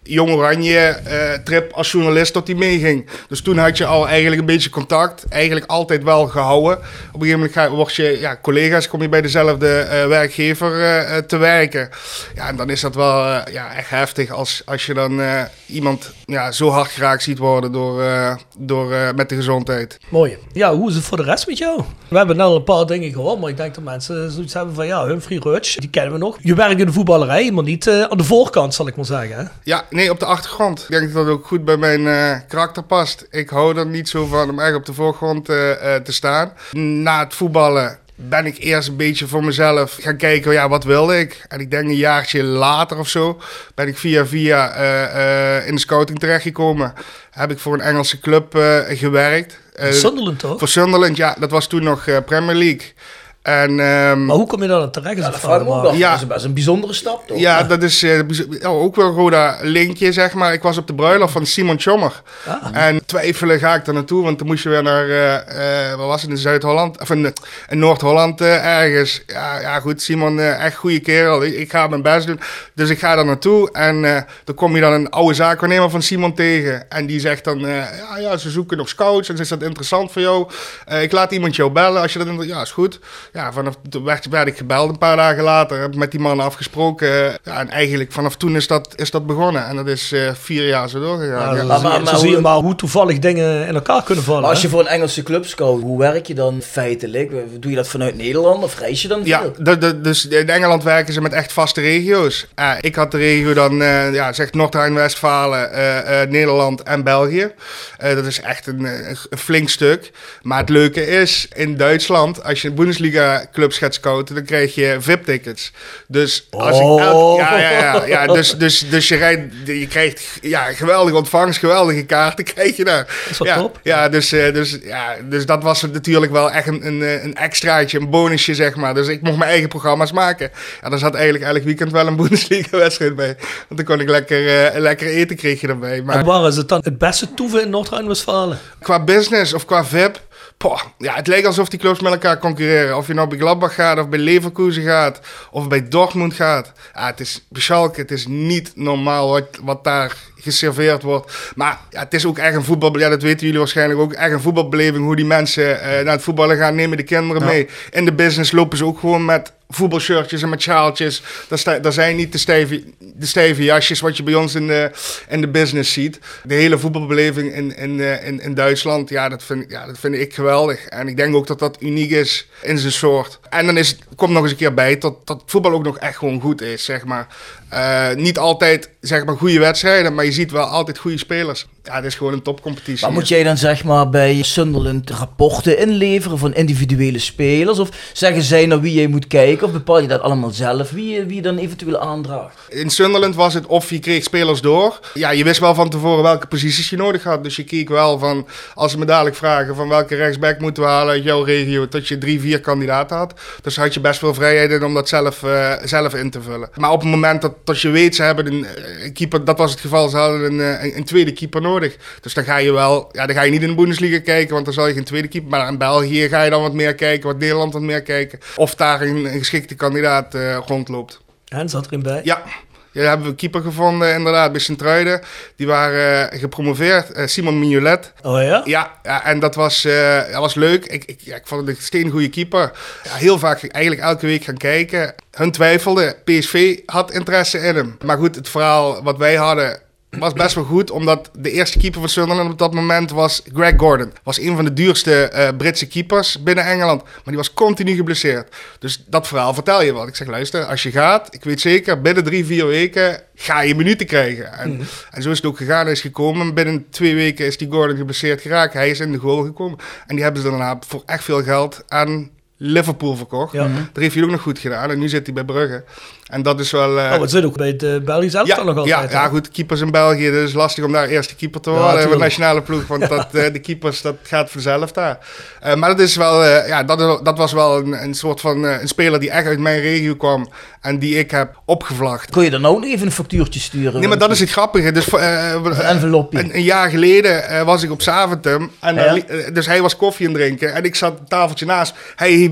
Jong Oranje uh, trip als journalist tot die meeging. Dus toen had je al eigenlijk een beetje contact. Eigenlijk altijd wel gehouden. Op een gegeven moment ga, word je ja, collega's, kom je bij dezelfde uh, werkgever uh, te werken. Ja, en dan is dat wel uh, ja, echt heftig als, als je dan uh, iemand ja, zo hard geraakt ziet worden door, uh, door, uh, met de gezondheid. Mooi. Ja, hoe is het voor de rest met jou? We hebben nou een paar dingen gehoord, maar ik denk dat mensen zoiets hebben van ja, Humphrey Rutsch, die kennen we nog. Je werkt in de voetballerij, maar niet uh, aan de voorkant, zal ik maar zeggen. Hè? Ja, nee, op de achtergrond. Ik denk dat dat ook goed bij mijn uh, karakter past. Ik hou er niet zo van om echt op de voorgrond uh, uh, te staan. Na het voetballen ben ik eerst een beetje voor mezelf gaan kijken, ja, wat wilde ik? En ik denk een jaartje later of zo, ben ik via via uh, uh, in de scouting terechtgekomen. Heb ik voor een Engelse club uh, gewerkt. Uh, Sunderland toch? Voor Sunderland, ja. Dat was toen nog uh, Premier League. En, um, maar hoe kom je dan terecht? Ja, dat vraag ik me ook af. Ja, dat is best een bijzondere stap, toch? Ja, dat is uh, oh, ook wel een Roda linkje, zeg maar. Ik was op de bruiloft van Simon Tjommer. Ah. En twijfelen ga ik daar naartoe, want dan moest je weer naar, uh, uh, wat was het, in Zuid-Holland? Of in, in Noord-Holland uh, ergens. Ja, ja, goed, Simon, uh, echt goede kerel. Ik, ik ga mijn best doen. Dus ik ga daar naartoe en uh, dan kom je dan een oude zaakwaarnemer van Simon tegen. En die zegt dan, uh, ja, ja, ze zoeken nog scouts en is dat interessant voor jou? Uh, ik laat iemand jou bellen als je dat inter- ja, is goed. Ja, vanaf toen werd, werd ik gebeld een paar dagen later. Heb ik met die man afgesproken. Ja, en eigenlijk vanaf toen is dat, is dat begonnen. En dat is uh, vier jaar zo doorgegaan. Ja, ja. maar, maar, maar, zo zie je maar hoe toevallig dingen in elkaar kunnen vallen. Maar als je hè? voor een Engelse club scout, hoe werk je dan feitelijk? Doe je dat vanuit Nederland of reis je dan veel? Ja, de, de, dus in Engeland werken ze met echt vaste regio's. Uh, ik had de regio dan, uh, ja, zegt Noord-Rijn-Westfalen, uh, uh, Nederland en België. Uh, dat is echt een, een, een flink stuk. Maar het leuke is, in Duitsland, als je een Bundesliga clubs gaat scouten, dan krijg je V I P-tickets. Dus als oh. ik elk, ja, ja, ja, ja, dus, dus, dus je, rijdt, je krijgt ja, geweldige ontvangst, geweldige kaarten krijg je daar. Dat is wel ja, top. Ja, dus, uh, dus, ja, dus dat was natuurlijk wel echt een, een, een extraatje, een bonusje, zeg maar. Dus ik mocht mijn eigen programma's maken. Ja, daar zat eigenlijk elk weekend wel een Bundesliga-wedstrijd bij. Want dan kon ik lekker, uh, lekker eten kreeg je erbij. Maar en waar is het dan het beste toeven in Noord-Rijn-Westfalen? Qua business of qua V I P... Poh, ja, het lijkt alsof die clubs met elkaar concurreren. Of je nou bij Gladbach gaat, of bij Leverkusen gaat, of bij Dortmund gaat. Ja, het is bij Schalke, het is niet normaal wat, wat daar geserveerd wordt. Maar ja, het is ook echt een voetbal... Ja, dat weten jullie waarschijnlijk ook. Echt een voetbalbeleving, hoe die mensen uh, naar het voetballen gaan, nemen de kinderen ja. mee. In de business lopen ze ook gewoon met voetbalshirtjes en met sjaaltjes. Dat, sta, dat zijn niet de stijve, de stijve jasjes wat je bij ons in de, in de business ziet. De hele voetbalbeleving in, in, in, in Duitsland, ja dat, vind, ja, dat vind ik geweldig. En ik denk ook dat dat uniek is in zijn soort. En dan is het, komt nog eens een keer bij dat, dat voetbal ook nog echt gewoon goed is, zeg maar. Uh, niet altijd, zeg maar, goede wedstrijden, maar je ziet wel altijd goede spelers. Ja, het is gewoon een topcompetitie. Maar moet jij dan, zeg maar, bij Sunderland rapporten inleveren van individuele spelers? Of zeggen zij naar wie jij moet kijken? Of bepaal je dat allemaal zelf? Wie, wie je dan eventueel aandraagt? In Sunderland was het of je kreeg spelers door. Ja, je wist wel van tevoren welke posities je nodig had. Dus je keek wel van, als ze me dadelijk vragen van welke rechtsback moeten we halen uit jouw regio, dat je drie, vier kandidaten had. Dus had je best veel vrijheid in om dat zelf, uh, zelf in te vullen. Maar op het moment dat, dat je weet, ze hebben een, een keeper, dat was het geval, ze hadden een, een, een tweede keeper nodig. Dus dan ga je wel, ja, dan ga je niet in de Bundesliga kijken, want dan zal je geen tweede keeper. Maar in België ga je dan wat meer kijken, wat Nederland wat meer kijken. Of daar een, een geschikte kandidaat uh, rondloopt. En zat erin bij? Ja. Ja, hebben we een keeper gevonden, inderdaad, bij Sint-Truiden. Die waren uh, gepromoveerd, uh, Simon Mignolet. Oh ja? Ja, ja en dat was, uh, dat was leuk. Ik, ik, ja, ik vond het een steengoede keeper. Ja, heel vaak, eigenlijk elke week gaan kijken. Hun twijfelden, P S V had interesse in hem. Maar goed, het verhaal wat wij hadden was best wel goed, omdat de eerste keeper van Sunderland op dat moment was Greg Gordon. Was een van de duurste uh, Britse keepers binnen Engeland, maar die was continu geblesseerd. Dus dat verhaal vertel je wat. Ik zeg, luister, als je gaat, ik weet zeker, binnen drie, vier weken ga je minuten krijgen. En, mm-hmm. en zo is het ook gegaan, hij is gekomen. Binnen twee weken is die Gordon geblesseerd geraakt. Hij is in de goal gekomen. En die hebben ze daarna voor echt veel geld aan Liverpool verkocht. Ja. Dat heeft hij ook nog goed gedaan. En nu zit hij bij Brugge. En dat is wel... Uh... Oh, wat zit ook bij de Belgische elftal ja, nog altijd. Ja, ja, goed. Keepers in België. Het is lastig om daar eerste keeper te worden. Ja, de nationale ploeg. Want dat, uh, de keepers, dat gaat vanzelf daar. Uh, maar dat is wel... Uh, ja, dat, dat was wel een, een soort van... Uh, een speler die echt uit mijn regio kwam. En die ik heb opgevlacht. Kun je dan ook nog even een factuurtje sturen? Nee, maar dat is het grappige. Dus, uh, een envelopje. Een, een jaar geleden uh, was ik op Zaventem. En ja. uh, dus hij was koffie aan het drinken. En ik zat een tafeltje naast. Hij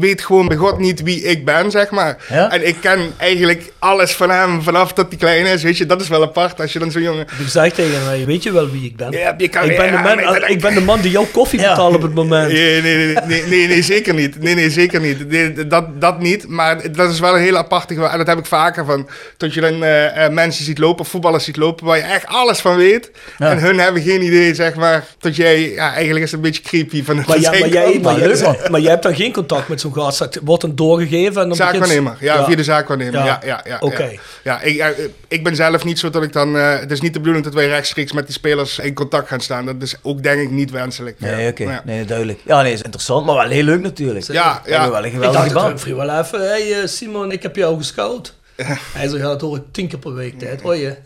weet gewoon bij God niet wie ik ben, zeg maar. Ja? En ik ken eigenlijk alles van hem vanaf dat hij klein is, weet je. Dat is wel apart als je dan zo'n jongen... Ik zeg tegen mij, weet je wel wie ik ben? Ja, je kan, ik, ben ja, de man, maar, ik ben de man die jouw koffie Ja. betaalt op het moment. Nee, nee, nee, nee, nee, nee, zeker niet. Nee, nee, zeker niet. Nee, dat, dat niet. Maar dat is wel een heel aparte... En dat heb ik vaker van... Dat je dan uh, uh, mensen ziet lopen, voetballers ziet lopen, waar je echt alles van weet. Ja. En hun hebben geen idee, zeg maar, dat jij... Ja, eigenlijk is het een beetje creepy van... Maar, ja, maar, jij, maar, leuk, jij, maar jij hebt dan geen contact met zo'n gast. Dat wordt dan doorgegeven en dan Zaakwaarnemer, ja, ja, via de zaakwaarnemer. Ja, Ja. ja, ja. Oké. Ja, ja ik, uh, ik ben zelf niet zo dat ik dan... Uh, het is niet de bedoeling dat wij rechtstreeks met die spelers in contact gaan staan. Dat is ook denk ik niet wenselijk. Nee, oké. Ja. Nee, duidelijk. Ja, nee, is interessant, maar wel heel leuk natuurlijk. Ja, Ja, ja. wel een Ik geweldige dacht dat baan. Humphrey wel even, hey uh, Simon, ik heb jou gescout. Hij zegt, ja, dat hoor ik tien keer per week tijd, hoor je?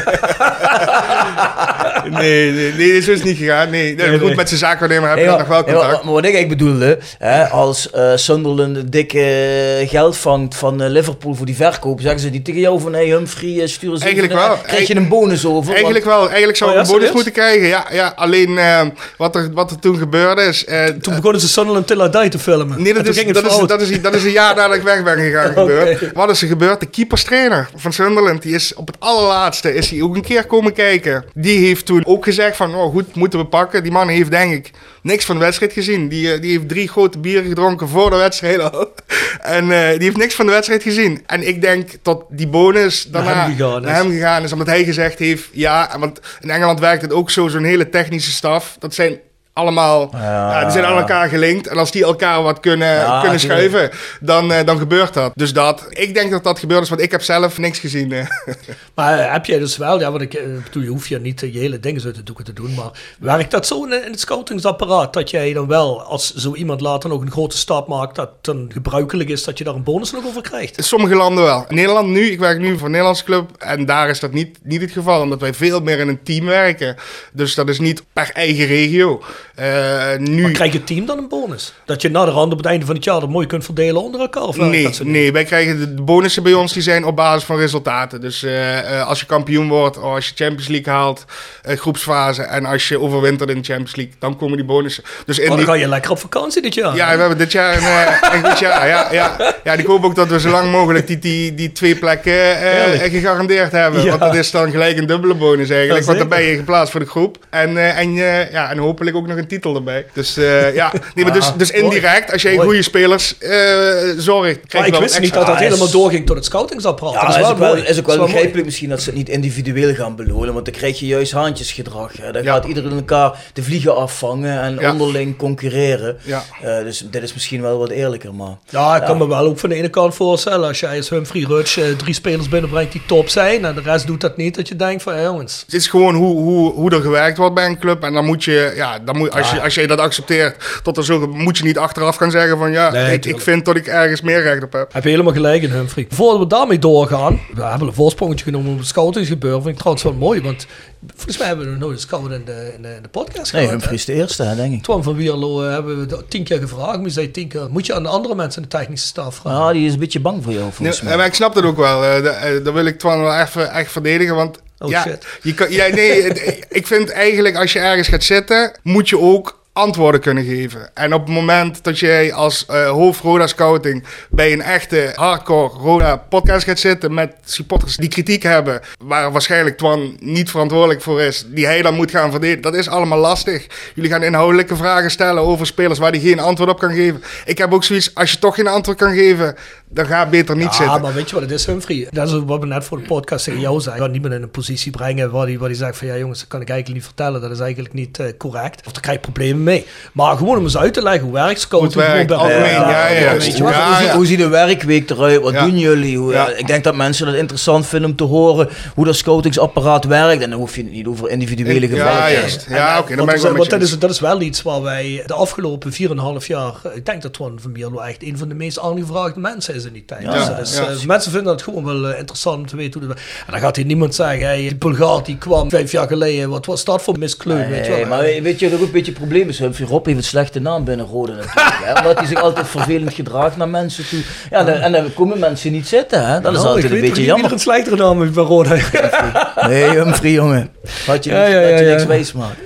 Nee, nee, nee, zo is het niet gegaan. Nee, nee, Nee, goed, nee. met zijn zaakwaarnemer heb je Hey, nog wel maar- contact. maar wat ik eigenlijk bedoelde, hè, als uh, Sunderland een dikke geld vangt van uh, Liverpool voor die verkoop, zeggen ze die tegen jou van hey Humphrey, uh, stuur eens Eigenlijk even, uh, wel. krijg je een bonus over. Eigenlijk wel. Eigenlijk zou Oh ik ja, een bonus serieus? moeten krijgen. Ja, ja. Alleen uh, wat, er, wat er toen gebeurde is... Uh, Toen begonnen ze Sunderland Till I Die te filmen. Nee, dat En toen is, ging het dat, is, fout. dat, is, dat is een jaar nadat ik weg ben gegaan gebeurd. Oké. Wat is er gebeurd? De keeperstrainer van Sunderland, die is op het allerlaatste is hij ook een keer komen kijken. Die heeft toen ook gezegd van, oh goed, moeten we pakken. Die man heeft denk ik niks van de wedstrijd gezien. Die, uh, die heeft drie grote bieren gedronken voor de wedstrijd al. En uh, die heeft niks van de wedstrijd gezien. En ik denk dat die bonus daarna Naar hem gegaan is. naar hem gegaan is. Omdat hij gezegd heeft, ja, want in Engeland werkt het ook zo, zo'n hele technische staf. Dat zijn... Allemaal, Ja. ja, die zijn aan elkaar gelinkt. En als die elkaar wat kunnen, Ja, kunnen tuurlijk. schuiven, dan, uh, dan gebeurt dat. Dus dat, ik denk dat dat gebeurd is, want ik heb zelf niks gezien. Uh. Maar uh, heb jij dus wel, ja, want ik uh, bedoel, je hoeft je niet uh, je hele dingen uit de doeken te doen, maar werkt dat zo in, in het scoutingsapparaat, dat jij dan wel, als zo iemand later nog een grote stap maakt, dat het dan gebruikelijk is dat je daar een bonus nog over krijgt? In sommige landen wel. In Nederland nu, ik werk nu voor een Nederlandse club. En daar is dat niet, niet het geval, omdat wij veel meer in een team werken. Dus dat is niet per eigen regio. Uh, nu... Maar krijgt het team dan een bonus? Dat je na de rand op het einde van het jaar dat mooi kunt verdelen onder elkaar? Of werkt Nee, dat zo niet? nee, wij krijgen de, de bonussen bij ons die zijn op basis van resultaten. Dus uh, uh, als je kampioen wordt, of als je Champions League haalt, uh, groepsfase, en als je overwintert in de Champions League, dan komen die bonussen. Dus in Oh, dan die... ga je lekker op vakantie dit jaar. Ja, we hebben dit jaar een, uh, een goed jaar. Ja, ja. ja, ik hoop ook dat we zo lang mogelijk die, die, die twee plekken uh, gegarandeerd hebben. Ja. Want dat is dan gelijk een dubbele bonus eigenlijk. Ja, want dan zeker. ben je geplaatst voor de groep. En, uh, en, uh, ja, en hopelijk ook nog een titel erbij. Dus uh, ja, nee, maar dus, dus indirect, als jij Mooi. goede spelers uh, zorgt, krijg Maar je ik wel wist niet extra. dat dat Ah, is- helemaal doorging tot het scoutingsapparaat. Ja, dat is, is wel ook wel, mooi. is ook wel Dat is mooi. begrijpelijk misschien dat ze het niet individueel gaan belonen, want dan krijg je juist haantjesgedrag. Hè. Dan Ja. gaat iedereen elkaar de vliegen afvangen en Ja. onderling concurreren. Ja. Uh, dus dit is misschien wel wat eerlijker, maar... Ja, ik kan Ja. me wel ook van de ene kant voorstellen. Als jij als Humphrey Rutsch uh, drie spelers binnenbrengt die top zijn en de rest doet dat niet, dat je denkt van, hey, jongens. Het is gewoon hoe, hoe, hoe er gewerkt wordt bij een club. En dan moet je, ja, dan moet, als, je, als je dat accepteert, tot er zo, moet je niet achteraf gaan zeggen van ja, Nee, ik, ik tuurlijk. vind dat ik ergens meer recht op heb. Heb je helemaal gelijk in, Humphrey. Voordat we daarmee doorgaan, we hebben een voorsprongetje genomen op het scoutingsgebeuren. Vind ik trouwens wel mooi, want volgens mij hebben we nog nooit een scout in de, in de, in de podcast Nee, gehad. Humphrey hè? is de eerste, hè, denk ik. Twan van Wierlo uh, hebben we tien keer gevraagd, maar je zei tien keer. Moet je aan de andere mensen in de technische staf vragen? Ah, die is een beetje bang voor jou, volgens Nee, mij. maar ik snap dat ook wel. Uh, da- uh, dat wil ik Twan wel even echt verdedigen. Want Oh, ja, shit. je kan, ja, nee, het- ik vind eigenlijk als je ergens gaat zitten, moet je ook antwoorden kunnen geven. En op het moment dat jij als uh, hoofd Roda Scouting bij een echte hardcore Roda podcast gaat zitten met supporters die kritiek hebben, waar waarschijnlijk Twan niet verantwoordelijk voor is, die hij dan moet gaan verdedigen, dat is allemaal lastig. Jullie gaan inhoudelijke vragen stellen over spelers waar hij geen antwoord op kan geven. Ik heb ook zoiets, als je toch geen antwoord kan geven, dan ga beter niet Ja, zitten. maar weet je wat het is, Humphrey? Dat is wat we net voor de podcast tegen jou zeiden. Ik ga niemand in een positie brengen waar hij, waar hij zegt van ja jongens, dat kan ik eigenlijk niet vertellen. Dat is eigenlijk niet uh, correct. Of daar krijg je problemen mee. Maar gewoon om eens uit te leggen hoe werkt scouting. Hoe het werkt, gewoon bij- algemeen, ja, ja. Weet je Hoe, wel? Ja, hoe, ziet, ja. hoe ziet de werkweek eruit? Wat Ja. doen jullie? Hoe, Ja. Ik denk dat mensen het interessant vinden om te horen hoe dat scoutingsapparaat werkt. En dan hoef je het niet over individuele gevallen Ja, te juist. hebben. Ja, En, oké, dan want ben ik dat- wel met want je dat is, eens. dat is wel iets waar wij de afgelopen vier en een half jaar, ik denk dat Twan van Mierlo echt een van de meest aangevraagde mensen is in die tijd. Ja, dus dat is, ja. eh, mensen vinden het gewoon wel uh, interessant om te weten hoe dat. En dan gaat hier niemand zeggen, hey, die Bulgaar die kwam vijf jaar geleden, wat was dat voor miskleun? weet je wel? Nee, maar weet je wat ook een beetje het probleem is? Humphrey Rob heeft een slechte naam binnen Roda natuurlijk. Hè? Omdat hij zich altijd vervelend gedraagt naar mensen toe. Ja, dan, en dan komen mensen niet zitten. Hè? Dat is Nou, altijd ik een weet beetje toch niet jammer. wie er een slechtere naam heeft bij Roda. Nee, Humphrey jongen. Had je, Ja, niet, ja, had je ja, niks ja. wijs maken.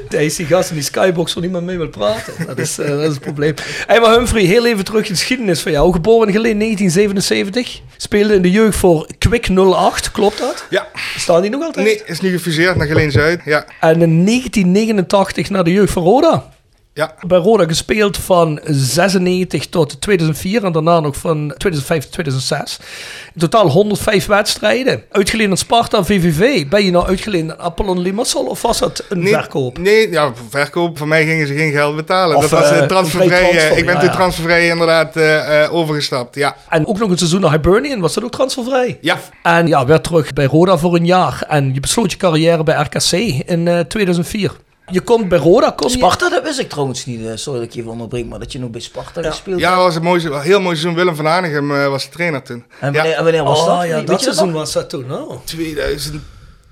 Hij is die gast in die skybox waar niemand mee wil praten. Dat is, uh, dat is het probleem. Hey, maar Humphrey, heel even terug in de geschiedenis van jou. Geboren in Geleen negentien zevenenzeventig. Speelde in de jeugd voor Kwik nul acht, klopt dat? Ja. Staan die nog altijd? Nee, is nu gefuseerd naar Geleen Zuid, ja. En in negentien negenentachtig naar de jeugd van Roda. Ja. Bij Roda gespeeld van zesennegentig tot tweeduizend vier en daarna nog van tweeduizend vijf tot tweeduizend zes. In totaal honderdvijf wedstrijden. Uitgeleend aan Sparta V V V. Ben je nou uitgeleend aan Apollon Limassol of was dat een nee, verkoop? Nee, ja, verkoop. Voor mij gingen ze geen geld betalen. Of, dat was uh, uh, transfervrij. transfer, ik ben ja, toen ja. transfervrij inderdaad uh, uh, overgestapt, ja. En ook nog een seizoen naar Hibernian, was dat ook transfervrij? Ja. En ja, werd terug bij Roda voor een jaar. En je besloot je carrière bij R K C in uh, tweeduizend vier. Je komt bij Roda, kom je... Sparta, dat wist ik trouwens niet. Uh, sorry dat ik je even onderbreek, maar dat je nog bij Sparta Ja. gespeeld Ja, hebt. dat was een, mooi, een heel mooi seizoen. Willem van Hanegem uh, was de trainer toen. En Ja. wanneer, en wanneer was Oh dat? ja, Weet dat je dat seizoen nog? was dat toen, oh. tweeduizend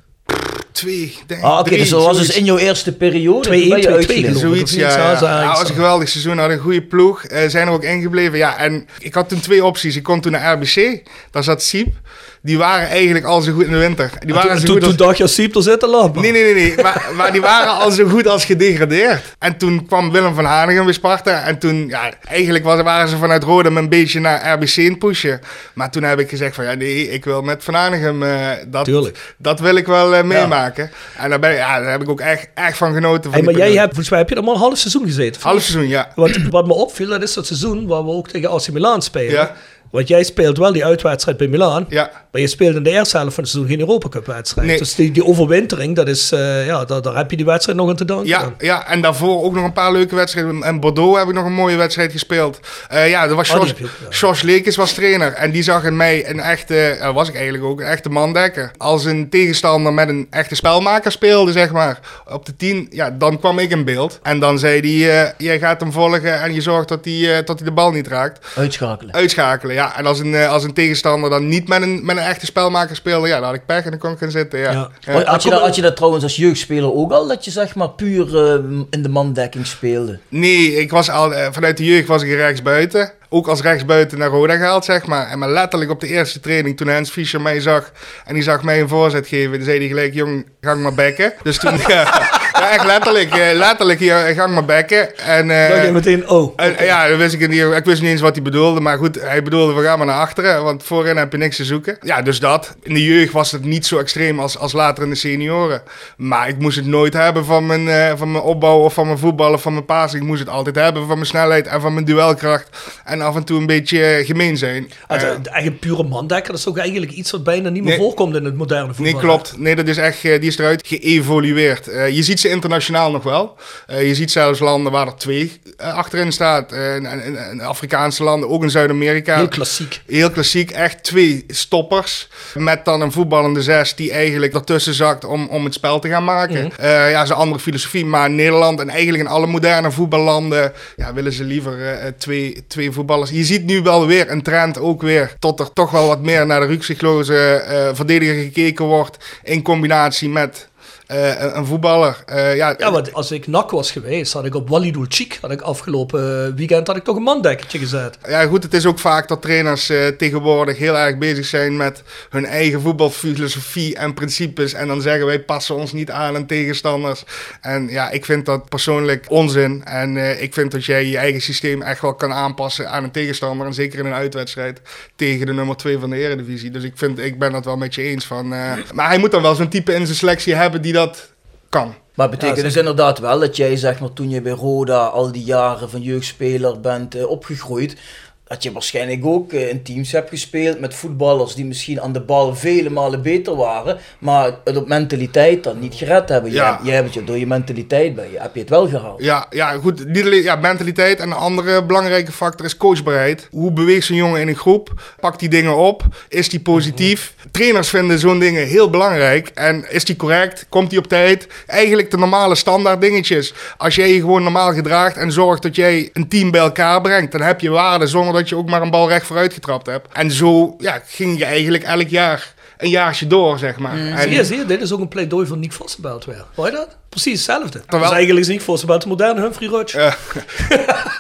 twee, denk ik. Ah, oké, drie, dus dat was zoiets. dus in jouw eerste periode. twee toen ben je één, twee twee uitgeleend. geloof ik. Zoiets, of ja. iets, Ja, ja, ja. zo Ja, was iets. een geweldig seizoen. Had een goede ploeg. Uh, zijn er ook ingebleven. Ja, en ik had toen twee opties. Ik kon toen naar R B C. Daar zat Siep. Die waren eigenlijk al zo goed in de winter. Die waren Toen, zo toen, goed toen als... dacht je, Siep, er zit een lamp. Nee, nee, nee. nee. maar, maar die waren al zo goed als gedegradeerd. En toen kwam Willem van Hanegem bij Sparta. En toen, ja, eigenlijk was, waren ze vanuit Rodem een beetje naar R B C in het pushen. Maar toen heb ik gezegd van, ja, nee, ik wil met Van Hanegem... Uh, dat, Tuurlijk. dat wil ik wel uh, meemaken. En daar, ben, ja, daar heb ik ook echt, echt van genoten. Van Hey, die maar jij periode. hebt, volgens mij heb je er maar een half seizoen gezeten. Half seizoen, ja. Want wat me opviel, dat is dat seizoen waar we ook tegen A C Milan spelen. Ja. Want jij speelt wel die uitwedstrijd bij Milaan. Ja. Maar je speelt in de eerste helft van het seizoen geen Europa Cup wedstrijd. Nee. Dus die, die overwintering, dat is, uh, ja, daar, daar heb je die wedstrijd nog aan te danken. Ja, ja, en daarvoor ook nog een paar leuke wedstrijden. In Bordeaux heb ik nog een mooie wedstrijd gespeeld. Uh, ja, er was Oh, die Jos, heb je ook, ja. Jos Lekes was trainer. En die zag in mij een echte, uh, was ik eigenlijk ook, een echte mandekker. Als een tegenstander met een echte spelmaker speelde, zeg maar, op de tien, ja, dan kwam ik in beeld. En dan zei hij, uh, jij gaat hem volgen en je zorgt dat hij uh, dat hij de bal niet raakt. Uitschakelen. Uitschakelen, ja. En als een, uh, als een tegenstander dan niet met een, met een echte spelmaker speelde, ja, dan had ik pech en dan kon ik gaan zitten, ja. Ja. Ja. Had, je dat, had je dat trouwens als jeugdspeler ook al, dat je zeg maar puur uh, in de mandekking speelde? Nee, ik was al, uh, vanuit de jeugd was ik rechtsbuiten. Ook als rechtsbuiten naar Roda gehaald, zeg maar. En maar letterlijk op de eerste training, toen Hans Fischer mij zag en die zag mij een voorzet geven, dan zei hij gelijk, jong, gang maar bekken. Dus toen, ja, ja, echt letterlijk, uh, letterlijk hier, gang maar bekken. En, uh, Dan je meteen, oh. en, uh, ja, dan wist ik, niet, ik wist niet eens wat hij bedoelde, maar goed, hij bedoelde, we gaan maar naar achteren, want voorin heb je niks te zoeken. Ja, dus dat. In de jeugd was het niet zo extreem als, als later in de senioren. Maar ik moest het nooit hebben van mijn, uh, van mijn opbouw of van mijn voetbal of van mijn passing. Ik moest het altijd hebben van mijn snelheid en van mijn duelkracht. En af en toe een beetje gemeen zijn. Het, Uh, de eigen pure mandekker, dat is ook eigenlijk iets wat bijna niet meer Nee. voorkomt in het moderne voetbal. Nee, klopt. Nee, dat is echt, uh, die is eruit geëvolueerd. Uh, je ziet ze internationaal nog wel. Uh, je ziet zelfs landen waar er twee uh, achterin staat. Uh, in, in, in Afrikaanse landen, ook in Zuid-Amerika. Heel klassiek. Heel klassiek, echt twee stoppers. Met dan een voetballende zes die eigenlijk ertussen zakt om, om het spel te gaan maken. Mhm. Uh, ja, dat is een andere filosofie. Maar in Nederland en eigenlijk in alle moderne voetballanden ja, willen ze liever uh, twee, twee voetballers. Je ziet nu wel weer een trend ook weer tot er toch wel wat meer naar de rukzichtloze uh, verdediger gekeken wordt. In combinatie met Uh, een, een voetballer. Uh, ja, Ja, want als ik N A C was geweest, had ik op Walid Ulcik, had ik afgelopen weekend, had ik toch een mandekkertje gezet. Ja, goed, het is ook vaak dat trainers uh, tegenwoordig heel erg bezig zijn met hun eigen voetbalfilosofie en principes. En dan zeggen wij passen ons niet aan aan tegenstanders. En ja, ik vind dat persoonlijk onzin. En uh, ik vind dat jij je eigen systeem echt wel kan aanpassen aan een tegenstander. En zeker in een uitwedstrijd tegen de nummer twee van de Eredivisie. Dus ik, vind, ik ben dat wel met je eens. Van, uh, maar hij moet dan wel zo'n type in zijn selectie hebben die dat kan. Maar het betekent Ja, dus inderdaad wel dat jij, zeg maar, toen je bij Roda al die jaren van jeugdspeler bent uh, opgegroeid, dat je waarschijnlijk ook uh, in teams hebt gespeeld met voetballers die misschien aan de bal vele malen beter waren, maar het op mentaliteit dan niet gered hebben. Ja. Jij, jij hebt het door je mentaliteit bij je, heb je het wel gehaald. Ja, ja, goed. Niet alleen ja, mentaliteit. En een andere belangrijke factor is coachbaarheid. Hoe beweegt zo'n jongen in een groep? Pakt die dingen op? Is die positief? Trainers vinden zo'n dingen heel belangrijk. En is die correct? Komt die op tijd? Eigenlijk de normale standaard dingetjes. Als jij je gewoon normaal gedraagt en zorgt dat jij een team bij elkaar brengt, dan heb je waarde zonder dat je ook maar een bal recht vooruit getrapt hebt. En zo ja, ging je eigenlijk elk jaar een jaartje door, zeg maar. Mm. En, Zie je, zie je, dit is ook een pleidooi van Nick Vossenbelt weer. Hoor je dat? Precies hetzelfde. Terwijl- Dat is eigenlijk Nick Vossenbelt, de moderne Humphrey Rutsch. Uh,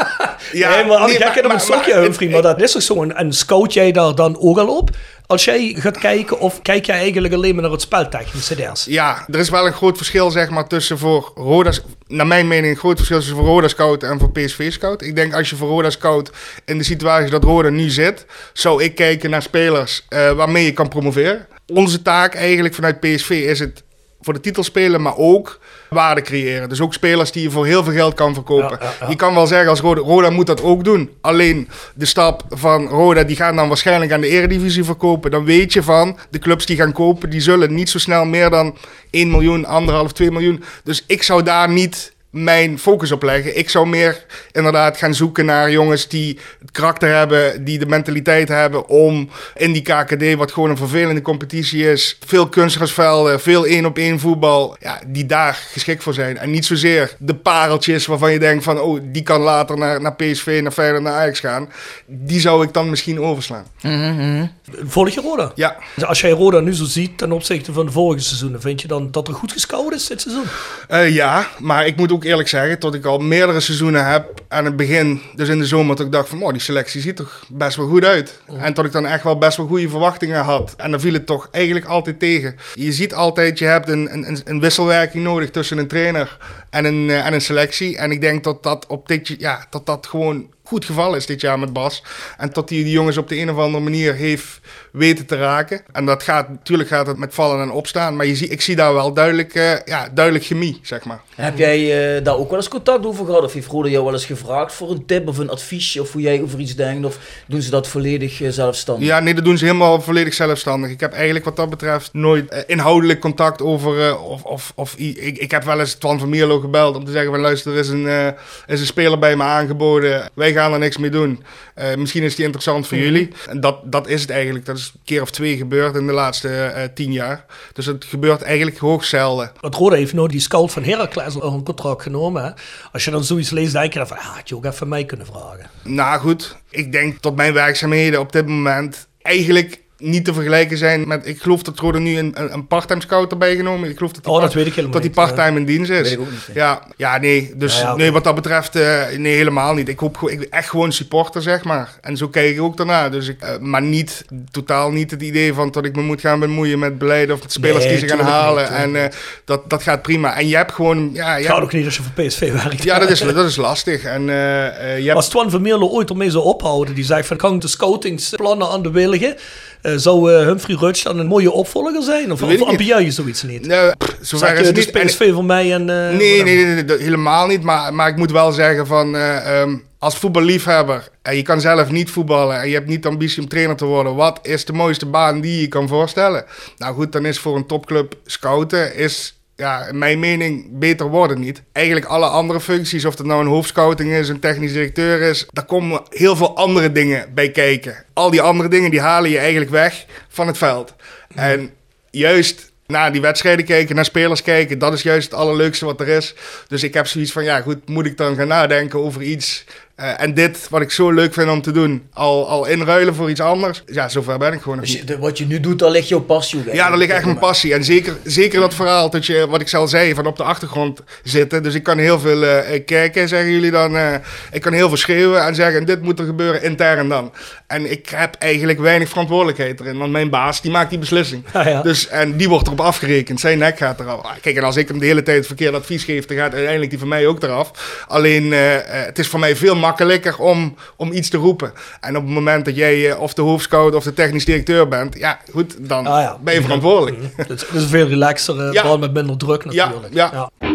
Ja, nee, maar nee, jij kent hem een stokje, Humphrey, maar dat is toch zo. En scout jij daar dan ook al op? Als jij gaat kijken, of kijk jij eigenlijk alleen maar naar het speltechnische ders? Ja, er is wel een groot verschil zeg maar tussen voor Roda, naar mijn mening een groot verschil tussen voor Roda Scout en voor P S V Scout. Ik denk als je voor Roda Scout in de situatie dat Roda nu zit, zou ik kijken naar spelers uh, waarmee je kan promoveren. Onze taak eigenlijk vanuit P S V is het voor de titel spelen, maar ook waarde creëren. Dus ook spelers die je voor heel veel geld kan verkopen. Ja, ja, ja. Je kan wel zeggen als Roda, Roda moet dat ook doen. Alleen de stap van Roda, die gaan dan waarschijnlijk aan de Eredivisie verkopen. Dan weet je van, de clubs die gaan kopen, die zullen niet zo snel meer dan één miljoen, anderhalf, twee miljoen. Dus ik zou daar niet mijn focus op leggen. Ik zou meer inderdaad gaan zoeken naar jongens die het karakter hebben, die de mentaliteit hebben om in die K K D, wat gewoon een vervelende competitie is, veel kunstgrasvelden, veel één op één voetbal, ja, die daar geschikt voor zijn. En niet zozeer de pareltjes waarvan je denkt van, oh, die kan later naar, naar P S V, naar Feyenoord, naar Ajax gaan. Die zou ik dan misschien overslaan. Mm-hmm. Volg je Roda? Ja. Als jij Roda nu zo ziet ten opzichte van de vorige seizoenen, vind je dan dat er goed gescout is dit seizoen? Uh, ja, maar ik moet ook eerlijk zeggen, tot ik al meerdere seizoenen heb aan het begin, dus in de zomer, dat ik dacht van, oh, die selectie ziet er best wel goed uit. Oh. En tot ik dan echt wel best wel goede verwachtingen had. En dan viel het toch eigenlijk altijd tegen. Je ziet altijd, je hebt een, een, een wisselwerking nodig tussen een trainer en een, uh, en een selectie. En ik denk dat dat op dit, ja, dat dat gewoon goed geval is dit jaar met Bas. En tot hij die jongens op de een of andere manier heeft weten te raken. En dat gaat, natuurlijk gaat het met vallen en opstaan. Maar je zie, ik zie daar wel duidelijk, uh, ja, duidelijk chemie, zeg maar. Heb jij uh, daar ook wel eens contact over gehad? Of heeft Roda jou wel eens gevraagd voor een tip of een adviesje? Of hoe jij over iets denkt? Of doen ze dat volledig uh, zelfstandig? Ja, nee, dat doen ze helemaal volledig zelfstandig. Ik heb eigenlijk wat dat betreft nooit uh, inhoudelijk contact over... Uh, of, of, of ik, ik heb wel eens Twan van Mierlo gebeld om te zeggen van, luister, er is een, uh, is een speler bij me aangeboden. Wij gaan er niks mee doen. Uh, misschien is die interessant voor mm-hmm. jullie. En dat, dat is het eigenlijk. Dat is een keer of twee gebeurd in de laatste uh, tien jaar. Dus het gebeurt eigenlijk hoogst zelden. Want Roda heeft nou die scout van Heracles al een contract genomen. Hè? Als je dan zoiets leest, denk je dan van, ah, had je ook even mij kunnen vragen. Nou goed, ik denk dat mijn werkzaamheden op dit moment eigenlijk niet te vergelijken zijn met... Ik geloof dat Roda nu een, een part-time scout erbij genomen. Ik geloof dat die, oh, part, dat weet ik helemaal dat die part-time ja. in dienst is. Dat weet ik ook niet. Ja, ja, nee. Dus ja, ja, nee, wat dat betreft, uh, nee, helemaal niet. Ik hoop ik ben echt gewoon supporter, zeg maar. En zo kijk ik ook daarna. Dus ik, uh, maar niet, totaal niet het idee van dat ik me moet gaan bemoeien met beleid of met spelers nee, die ze gaan halen. Niet, en uh, dat, dat gaat prima. En je hebt gewoon... Ja, je gaat hebt, ook niet als je voor P S V werkt. Ja, dat is, dat is lastig. En, uh, uh, je hebt... Als Twan van Mierlo ooit ermee zou ophouden, die zegt van, kan ik de scoutingsplannen aan de willigen? Uh, zou uh, Humphrey Rutsch dan een mooie opvolger zijn? Of, of ambieer je zoiets niet? Nou, zover is het dus niet. P S V voor mij en... Uh, nee, nee, nee, nee, helemaal niet. Maar, maar ik moet wel zeggen van... Uh, um, als voetballiefhebber en je kan zelf niet voetballen en je hebt niet de ambitie om trainer te worden, wat is de mooiste baan die je kan voorstellen? Nou goed, dan is voor een topclub scouten is... Ja, in mijn mening, beter worden niet. Eigenlijk alle andere functies, of dat nou een hoofdscouting is, een technisch directeur is, daar komen heel veel andere dingen bij kijken. Al die andere dingen, die halen je eigenlijk weg van het veld. Mm. En juist naar die wedstrijden kijken, naar spelers kijken, dat is juist het allerleukste wat er is. Dus ik heb zoiets van, ja goed, moet ik dan gaan nadenken over iets... Uh, en dit, wat ik zo leuk vind om te doen, al, al inruilen voor iets anders. Ja, zover ben ik gewoon nog dus niet. Je, wat je nu doet, daar ligt jouw passie ook. Ja, daar ligt echt mijn passie. En zeker, zeker dat verhaal, dat je, wat ik zelf zei, van op de achtergrond zitten. Dus ik kan heel veel uh, kijken, zeggen jullie dan. Uh, ik kan heel veel schreeuwen en zeggen, dit moet er gebeuren intern dan. En ik heb eigenlijk weinig verantwoordelijkheid erin. Want mijn baas, die maakt die beslissing. Ja, ja. Dus, en die wordt erop afgerekend. Zijn nek gaat eraf. Kijk, en als ik hem de hele tijd verkeerd advies geef, dan gaat uiteindelijk die van mij ook eraf. Alleen, uh, uh, het is voor mij veel makkelijker. makkelijker om, om iets te roepen. En op het moment dat jij uh, of de hoofdscout of de technisch directeur bent, ja, goed, dan ah, ja. ben je verantwoordelijk. Het is een veel relaxer, uh, ja. vooral met minder druk natuurlijk. Ja, ja. Ja.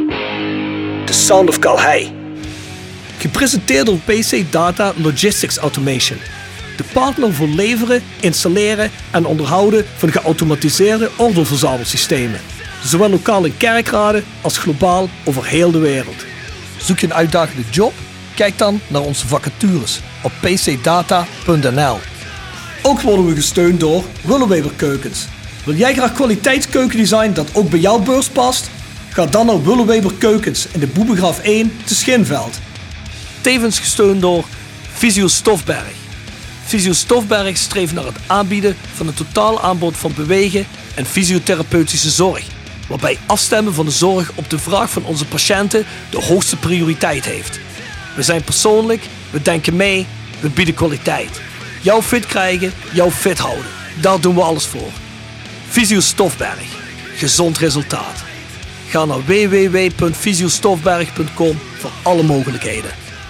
The Sound of Calhei. Gepresenteerd door P C Data Logistics Automation. De partner voor leveren, installeren en onderhouden van geautomatiseerde ordeelverzamelsystemen. Zowel lokaal in kerkraden als globaal over heel de wereld. Zoek je een uitdagende job? Kijk dan naar onze vacatures op p c data punt n l. Ook worden we gesteund door Willeweber Keukens. Wil jij graag kwaliteitskeukendesign dat ook bij jouw beurs past? Ga dan naar Willeweber Keukens in de Boebegraaf één te Schinveld. Tevens gesteund door Visio Stofberg. Visio Stofberg streeft naar het aanbieden van een totaal aanbod van bewegen en fysiotherapeutische zorg, waarbij afstemmen van de zorg op de vraag van onze patiënten de hoogste prioriteit heeft. We zijn persoonlijk We denken mee, we bieden kwaliteit. Jou fit krijgen, jou fit houden. Daar doen we alles voor. Visio Stofberg. Gezond resultaat. Ga naar w w w punt visio stofberg punt com voor alle mogelijkheden.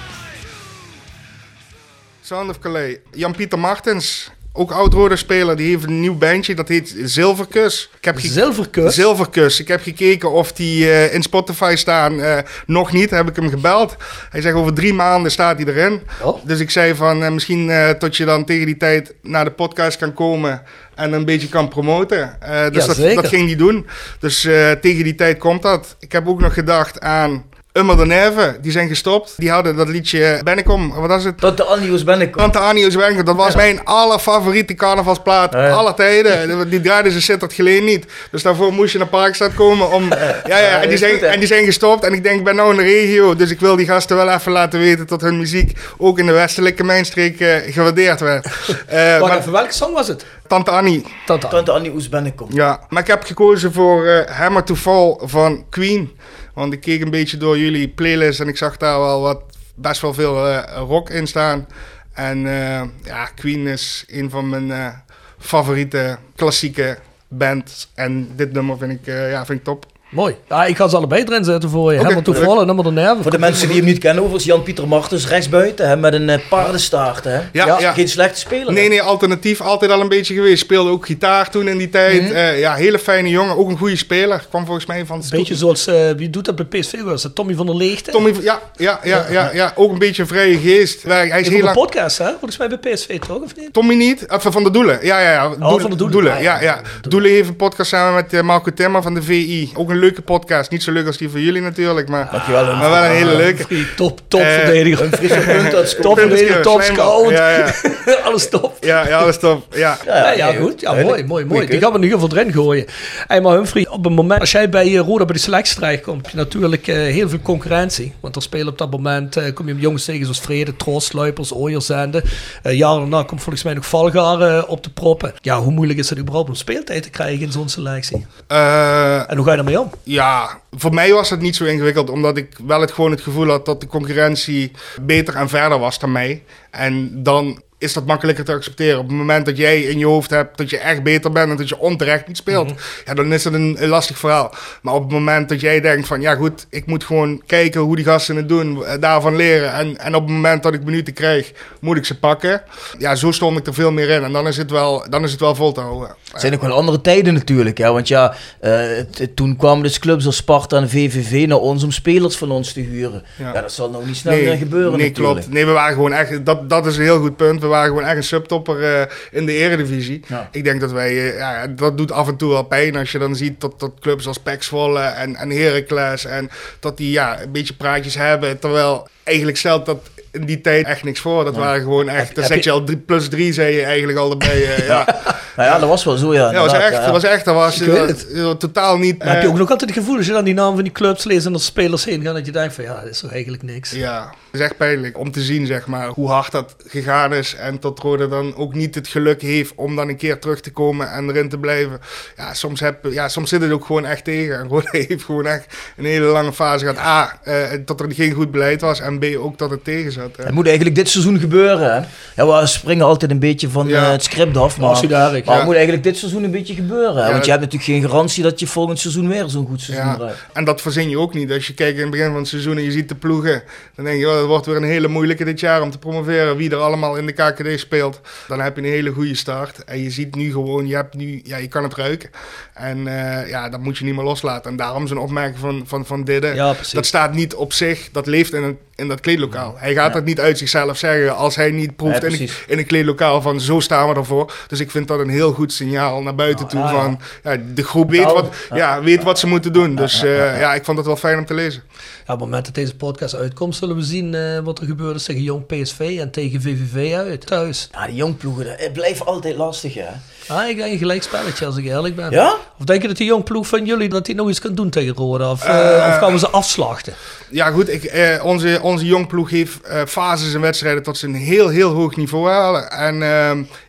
Sound of Calais. Jan-Pieter Martens, ook oud-Roda speler, die heeft een nieuw bandje, dat heet Zilverkus. Ik heb ge- Zilverkus? Zilverkus. Ik heb gekeken of die uh, in Spotify staan. Uh, nog niet, heb ik hem gebeld. Hij zegt over drie maanden staat hij erin. Oh. Dus ik zei van uh, misschien uh, tot je dan tegen die tijd naar de podcast kan komen en een beetje kan promoten. Uh, dus Ja, dat, dat ging hij doen. Dus uh, tegen die tijd komt dat. Ik heb ook nog gedacht aan Ummer de Neve, die zijn gestopt. Die hadden dat liedje Bennekom, wat was het? Tante Annius Bennekom. Tante Annius Bennekom, dat was ja. mijn allerfavoriete carnavalsplaat, ja. aller tijden. Die draaiden ze Sittard Geleen niet. Dus daarvoor moest je naar Parkstad komen om... Ja, ja, en die, zijn, en die zijn gestopt. En ik denk, ik ben nou in de regio, dus ik wil die gasten wel even laten weten dat hun muziek ook in de westelijke mijnstreek uh, gewaardeerd werd. Uh, Wacht even, welke song was het? Tante Annie. Tante, Tante Annius Bennekom. Ja, maar ik heb gekozen voor uh, Hammer to Fall van Queen. Want ik keek een beetje door jullie playlist en ik zag daar wel wat, best wel veel uh, rock in staan. En uh, ja, Queen is een van mijn uh, favoriete klassieke bands. En dit nummer vind ik, uh, ja, vind ik top. Mooi. Ja, ik ga ze allebei erin zetten voor je. Okay, Hammer to Fall en Nummer de Nerven. Voor de mensen die hem niet kennen, overigens Jan-Pieter Martens, rechtsbuiten, hè, met een uh, paardenstaart. Hè. Ja, ja, ja. Geen slechte speler. Nee, nee, alternatief. Altijd al een beetje geweest. Speelde ook gitaar toen in die tijd. Mm-hmm. Uh, ja, hele fijne jongen. Ook een goede speler. Kwam volgens mij van... Beetje zoals, uh, wie doet dat bij P S V? Was het Tommy van der Leegte? Tommy, ja, ja, ja, ja, ja. Ook een beetje een vrije geest. Hij is heel heel lang... podcast, hè? Volgens mij bij P S V toch, of niet? Tommy niet. Even van de Doelen. Ja, ja, ja. Oh, van de Doelen. Doelen. Ah, ja, ja. ja. Doelen heeft een podcast samen met uh, Marco Timmer van de V I. Ook een leuke podcast. Niet zo leuk als die voor jullie natuurlijk, maar, Dankjewel, maar wel een hele leuke. Top, top uh, verdediger. Een frisse punt uit Top verdediger, top scout. Ja, ja. Alles top. Ja, ja, alles top. Ja, ja, ja, ja, ja goed. Ja, mooi, mooi, mooi. Die gaan we nu heel veel erin gooien. Hey, maar Humphrey, op het moment als jij bij uh, Roda bij de selectie terechtkomt, heb je natuurlijk uh, heel veel concurrentie. Want er spelen op dat moment, uh, kom je jongens tegen zoals Vrede, Trost, Luipers, Ooyerzende. Uh, jaren daarna komt volgens mij nog Valgaar uh, op de proppen. Ja, hoe moeilijk is het überhaupt om speeltijd te krijgen in zo'n selectie? Uh, en hoe ga je daarmee om? Ja, voor mij was het niet zo ingewikkeld, omdat ik wel het gewoon het gevoel had dat de concurrentie beter en verder was dan mij. En dan is dat makkelijker te accepteren. Op het moment dat jij in je hoofd hebt dat je echt beter bent en dat je onterecht niet speelt, mm-hmm. ja, dan is dat een, een lastig verhaal. Maar op het moment dat jij denkt van, ja goed, ik moet gewoon kijken hoe die gasten het doen, daarvan leren. En, en op het moment dat ik minuten krijg, moet ik ze pakken. Ja, zo stond ik er veel meer in. En dan is het wel, dan is het wel vol te houden. Het zijn ook wel andere tijden natuurlijk. Hè? Want ja, uh, t- toen kwamen dus clubs als Sparta en V V V naar ons om spelers van ons te huren. Ja, ja dat zal nou niet snel nee, meer gebeuren nee, natuurlijk. Klopt. Nee, we waren gewoon echt, dat, dat is een heel goed punt. We waren gewoon echt een subtopper uh, in de Eredivisie. Ja. Ik denk dat wij, uh, ja, dat doet af en toe wel pijn als je dan ziet dat, dat clubs als P E C Zwolle en, en Heracles en dat die ja, een beetje praatjes hebben. Terwijl eigenlijk stelt dat in die tijd echt niks voor. Dat ja. waren gewoon echt, dan zet je al drie, plus drie, zei je eigenlijk al erbij. Uh, ja. Nou ja, dat was wel zo, ja. Ja, dat was echt, ja. dat was echt, dat was uh, uh, totaal niet... Maar uh, heb je ook nog altijd het gevoel, als je dan die naam van die clubs leest en er spelers heen gaan, dat je denkt van, ja, dat is toch eigenlijk niks. Ja, het is echt pijnlijk om te zien, zeg maar, hoe hard dat gegaan is en tot Roda dan ook niet het geluk heeft om dan een keer terug te komen en erin te blijven. Ja, soms, heb, ja, soms zit het ook gewoon echt tegen. En Roda heeft gewoon echt een hele lange fase gehad. A, uh, dat er geen goed beleid was en B, ook dat het tegen zat. Het moet eigenlijk dit seizoen gebeuren, hè? Ja, we springen altijd een beetje van ja. uh, het script af, maar, maar het ja. moet eigenlijk dit seizoen een beetje gebeuren. Ja, want je hebt natuurlijk geen garantie dat je volgend seizoen weer zo'n goed seizoen ja. draait. En dat verzin je ook niet. Als je kijkt in het begin van het seizoen en je ziet de ploegen, dan denk je, oh, dat wordt weer een hele moeilijke dit jaar om te promoveren. Wie er allemaal in de K K D speelt, dan heb je een hele goede start. En je ziet nu gewoon, je, hebt nu, ja, je kan het ruiken. En uh, ja, dat moet je niet meer loslaten. En daarom zo'n opmerking van, van, van Didde, ja, dat staat niet op zich, dat leeft in, een, in dat kleedlokaal. Hij gaat ja. dat niet uit zichzelf zeggen als hij niet proeft ja, in, een, in een kleedlokaal van zo staan we ervoor. Dus ik vind dat een heel goed signaal naar buiten toe. Ja, ja. Van, ja, de groep weet wat, ja, weet wat ze moeten doen. Dus uh, ja, ik vond het wel fijn om te lezen. Ja, op het moment dat deze podcast uitkomt, zullen we zien uh, wat er gebeurt is tegen Jong P S V en tegen V V V uit, thuis. Ja, die jongploegen, het blijft altijd lastig, hè? Ah, ik denk een gelijk spelletje, als ik eerlijk ben. Ja? Of denk je dat die jongploeg van jullie, dat die nog iets kan doen tegen Roda? Of, uh, uh, of gaan we ze afslachten? Ja goed, ik, uh, onze, onze jongploeg heeft uh, fases en wedstrijden tot ze een heel, heel hoog niveau halen. En uh,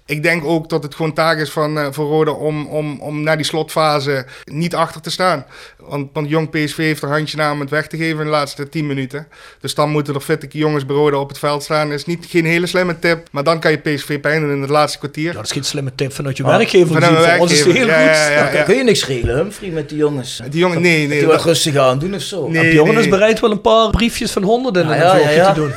ik denk ook dat het gewoon taak is van, uh, voor Roda om, om, om na die slotfase niet achter te staan. Want, want jong P S V heeft er handje na om het weg te geven in de laatste tien minuten. Dus dan moeten er fitte jongens bij Roda op het veld staan. Dat is niet, geen hele slimme tip, maar dan kan je P S V pijn doen in het laatste kwartier. Ja, dat is geen slimme tip vanuit je ah, werkgever. Vanuit voor ons is het heel ja, goed. Ja, ja, ja, ja. Dan kun je niks regelen, Humphrey, met die jongens. Die jongen, nee, nee. Dat die wat rustig aan doen of zo. Nee, Bjorn nee. is bereid wel een paar briefjes van honderden ja, in ja, een ja, ja. te doen.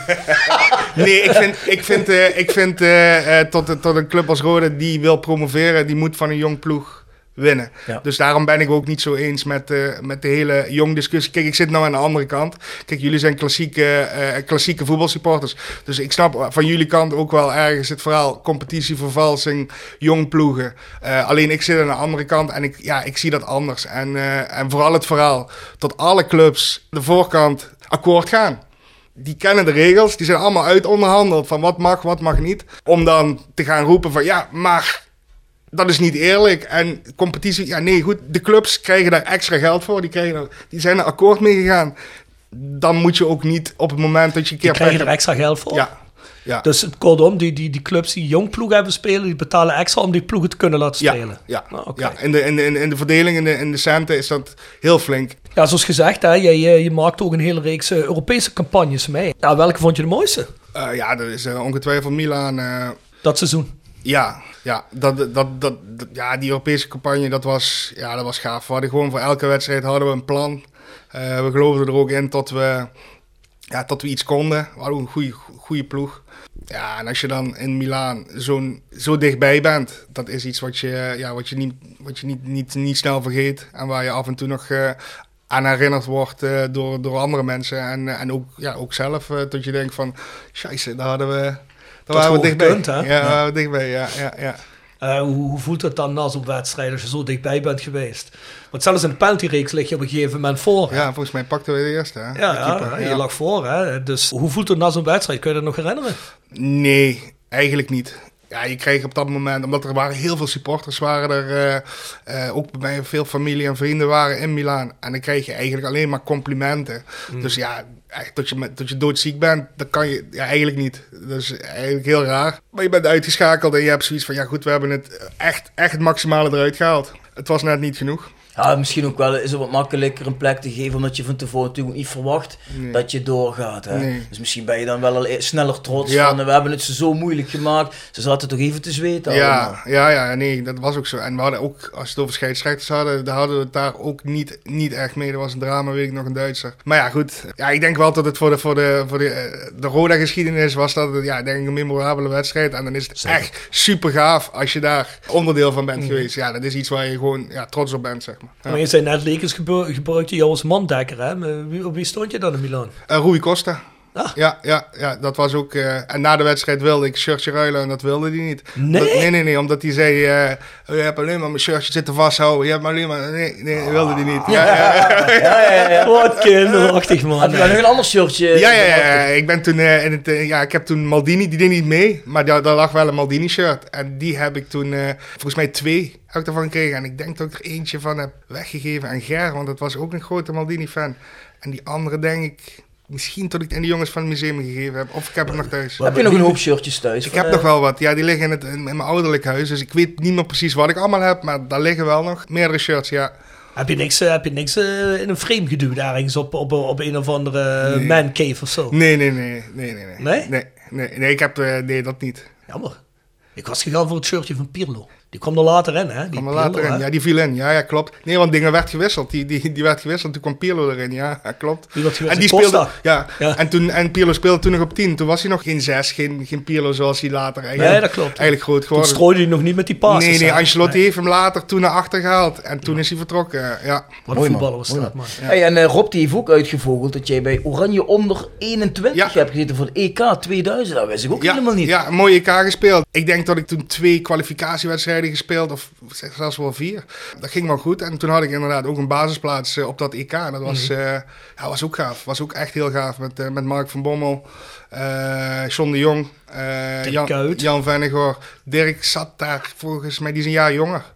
Nee, ik vind, ik vind, uh, ik vind uh, uh, tot, tot een club als Roda die wil promoveren, die moet van een jong ploeg winnen. Ja. Dus daarom ben ik ook niet zo eens met, uh, met de hele jong discussie. Kijk, ik zit nou aan de andere kant. Kijk, jullie zijn klassieke, uh, klassieke voetbalsupporters. Dus ik snap van jullie kant ook wel ergens het verhaal competitievervalsing, jong ploegen. Uh, alleen ik zit aan de andere kant en ik, ja, ik zie dat anders. En, uh, en vooral het verhaal dat alle clubs de voorkant akkoord gaan. Die kennen de regels, die zijn allemaal uitonderhandeld van wat mag, wat mag niet. Om dan te gaan roepen van ja, maar dat is niet eerlijk. En competitie, ja nee goed, de clubs krijgen daar extra geld voor. Die, krijgen er, die zijn er akkoord mee gegaan. Dan moet je ook niet op het moment dat je een keer... Die krijgen er extra geld voor? Ja. Ja. Dus kortom, die, die, die clubs die jong ploegen hebben spelen, die betalen extra om die ploegen te kunnen laten spelen. Ja, ja. Nou, okay. ja. In, de, in, de, in de verdeling, in de, in de centen is dat heel flink. Ja, zoals gezegd, hè, je, je, je maakt ook een hele reeks uh, Europese campagnes mee. Ja, welke vond je de mooiste? Uh, ja, dat is uh, ongetwijfeld Milaan. Uh, dat seizoen? Ja, ja, dat, dat, dat, dat, ja, die Europese campagne, dat was, ja, dat was gaaf. We hadden gewoon voor elke wedstrijd hadden we een plan. Uh, we geloofden er ook in tot we, ja, tot we iets konden. We hadden een goede, goede ploeg. Ja, en als je dan in Milaan zo'n, zo dichtbij bent, dat is iets wat je, ja, wat je, niet, wat je niet, niet, niet snel vergeet. En waar je af en toe nog uh, aan herinnerd wordt uh, door, door andere mensen. En, uh, en ook, ja, ook zelf, uh, dat je denkt van, scheisse, daar hadden we... Daar waren we dichtbij. Kunt, hè? Ja, ja. waren we dichtbij, ja, ja, ja. Uh, hoe, hoe voelt het dan na zo'n wedstrijd als je zo dichtbij bent geweest? Want zelfs in de penaltyreeks lig je op een gegeven moment voor. Hè? Ja, volgens mij pakten we de eerste. Hè? Ja, de ja, ja, je lag voor. Hè? Dus hoe voelt het na zo'n wedstrijd? Kun je dat nog herinneren? Nee, eigenlijk niet. Ja, je kreeg op dat moment, omdat er waren heel veel supporters, waren er uh, uh, ook bij mij veel familie en vrienden waren in Milaan. En dan kreeg je eigenlijk alleen maar complimenten. Mm. Dus ja, tot je, tot je doodziek bent, dat kan je ja, eigenlijk niet. Dat is eigenlijk heel raar. Maar je bent uitgeschakeld en je hebt zoiets van, ja goed, we hebben het echt, echt het maximale eruit gehaald. Het was net niet genoeg. Ja, misschien ook wel is het wat makkelijker een plek te geven, omdat je van tevoren natuurlijk niet verwacht nee. dat je doorgaat. Hè? Nee. Dus misschien ben je dan wel al sneller trots ja. van, we hebben het ze zo moeilijk gemaakt, ze zaten toch even te zweten. Ja, ja, ja, nee, dat was ook zo. En we hadden ook, als we het over scheidsrechters hadden, daar hadden we het daar ook niet, niet echt mee. Dat was een drama, weet ik nog, een Duitser. Maar ja, goed. Ja, ik denk wel dat het voor de, voor de, voor de, de Roda-geschiedenis was dat het, ja, denk ik een memorabele wedstrijd. En dan is het Zeker. echt super gaaf als je daar onderdeel van bent mm. geweest. Ja, dat is iets waar je gewoon ja, trots op bent, zeg maar. Ja. Maar je zei net, Lekens gebruikte jou als mandekker, hè? Wie, op wie stond je dan in Milaan? Uh, Rui Costa. Ah. Ja, ja, ja, dat was ook... Uh, en na de wedstrijd wilde ik een shirtje ruilen en dat wilde hij niet. Nee? Dat, nee, nee, nee, omdat hij zei... Uh, je hebt alleen maar mijn shirtje zitten vasthouden. Je hebt maar alleen maar... Nee, nee, dat wilde hij niet. Ja, ja, ja. ja, ja, ja. Wat kinderachtig, man. Had je dan een ander shirtje? Ja, ja, ja, ja. Ik ben toen... Uh, in het, uh, ja, ik heb toen Maldini, die deed niet mee. Maar daar, daar lag wel een Maldini shirt. En die heb ik toen... Uh, volgens mij twee heb ik ervan gekregen. En ik denk dat ik er eentje van heb weggegeven aan Ger. Want dat was ook een grote Maldini-fan. En die andere denk ik... Misschien tot ik in de jongens van het museum gegeven heb. Of ik heb hem nog thuis. Heb je nog een hoop shirtjes thuis? Ik heb uh... nog wel wat. Ja, die liggen in, het, in mijn ouderlijk huis. Dus ik weet niet meer precies wat ik allemaal heb. Maar daar liggen wel nog meerdere shirts, ja. Heb je niks, uh, heb je niks uh, in een frame geduwd ergens op, op, op een of andere nee. man cave of zo? Nee, nee, nee. Nee? Nee? Nee, nee, nee, nee, nee ik heb... Uh, nee, dat niet. Jammer. Ik was gegaan voor het shirtje van Pirlo. Die kwam er later in, hè? Die kwam er later Pirlo, in, hè? Ja, die viel in. Ja, ja, klopt. Nee, want dingen werd gewisseld. Die, die, die werd gewisseld, toen kwam Pirlo erin. Ja, ja klopt. Die werd en die speelde, ja, ja. En, toen, en Pirlo speelde toen nog op tien. Toen was hij nog geen zes, geen, geen Pirlo zoals hij later eigenlijk, nee, dat klopt. eigenlijk groot geworden. Toen strooide hij nog niet met die passes. Nee, nee, Ancelotti nee. heeft hem later toen naar achter gehaald. En toen ja. is hij vertrokken, ja. Wat een voetballer was dat, man. Ja. Hey, en uh, Rob, die heeft ook uitgevogeld dat jij bij Oranje onder eenentwintig ja. hebt gezeten voor het E K tweeduizend. Dat wist ik ook ja, helemaal niet. Ja, een mooie E K gespeeld. Ik denk dat ik toen twee kwalificatiewedstrijden gespeeld, of zelfs wel vier. Dat ging wel goed. En toen had ik inderdaad ook een basisplaats uh, op dat E K. En dat was, uh, ja, was ook gaaf. Was ook echt heel gaaf. Met, uh, met Mark van Bommel, uh, John de Jong, uh, Jan, Jan Vennegoor. Dirk zat daar volgens mij, die is een jaar jonger.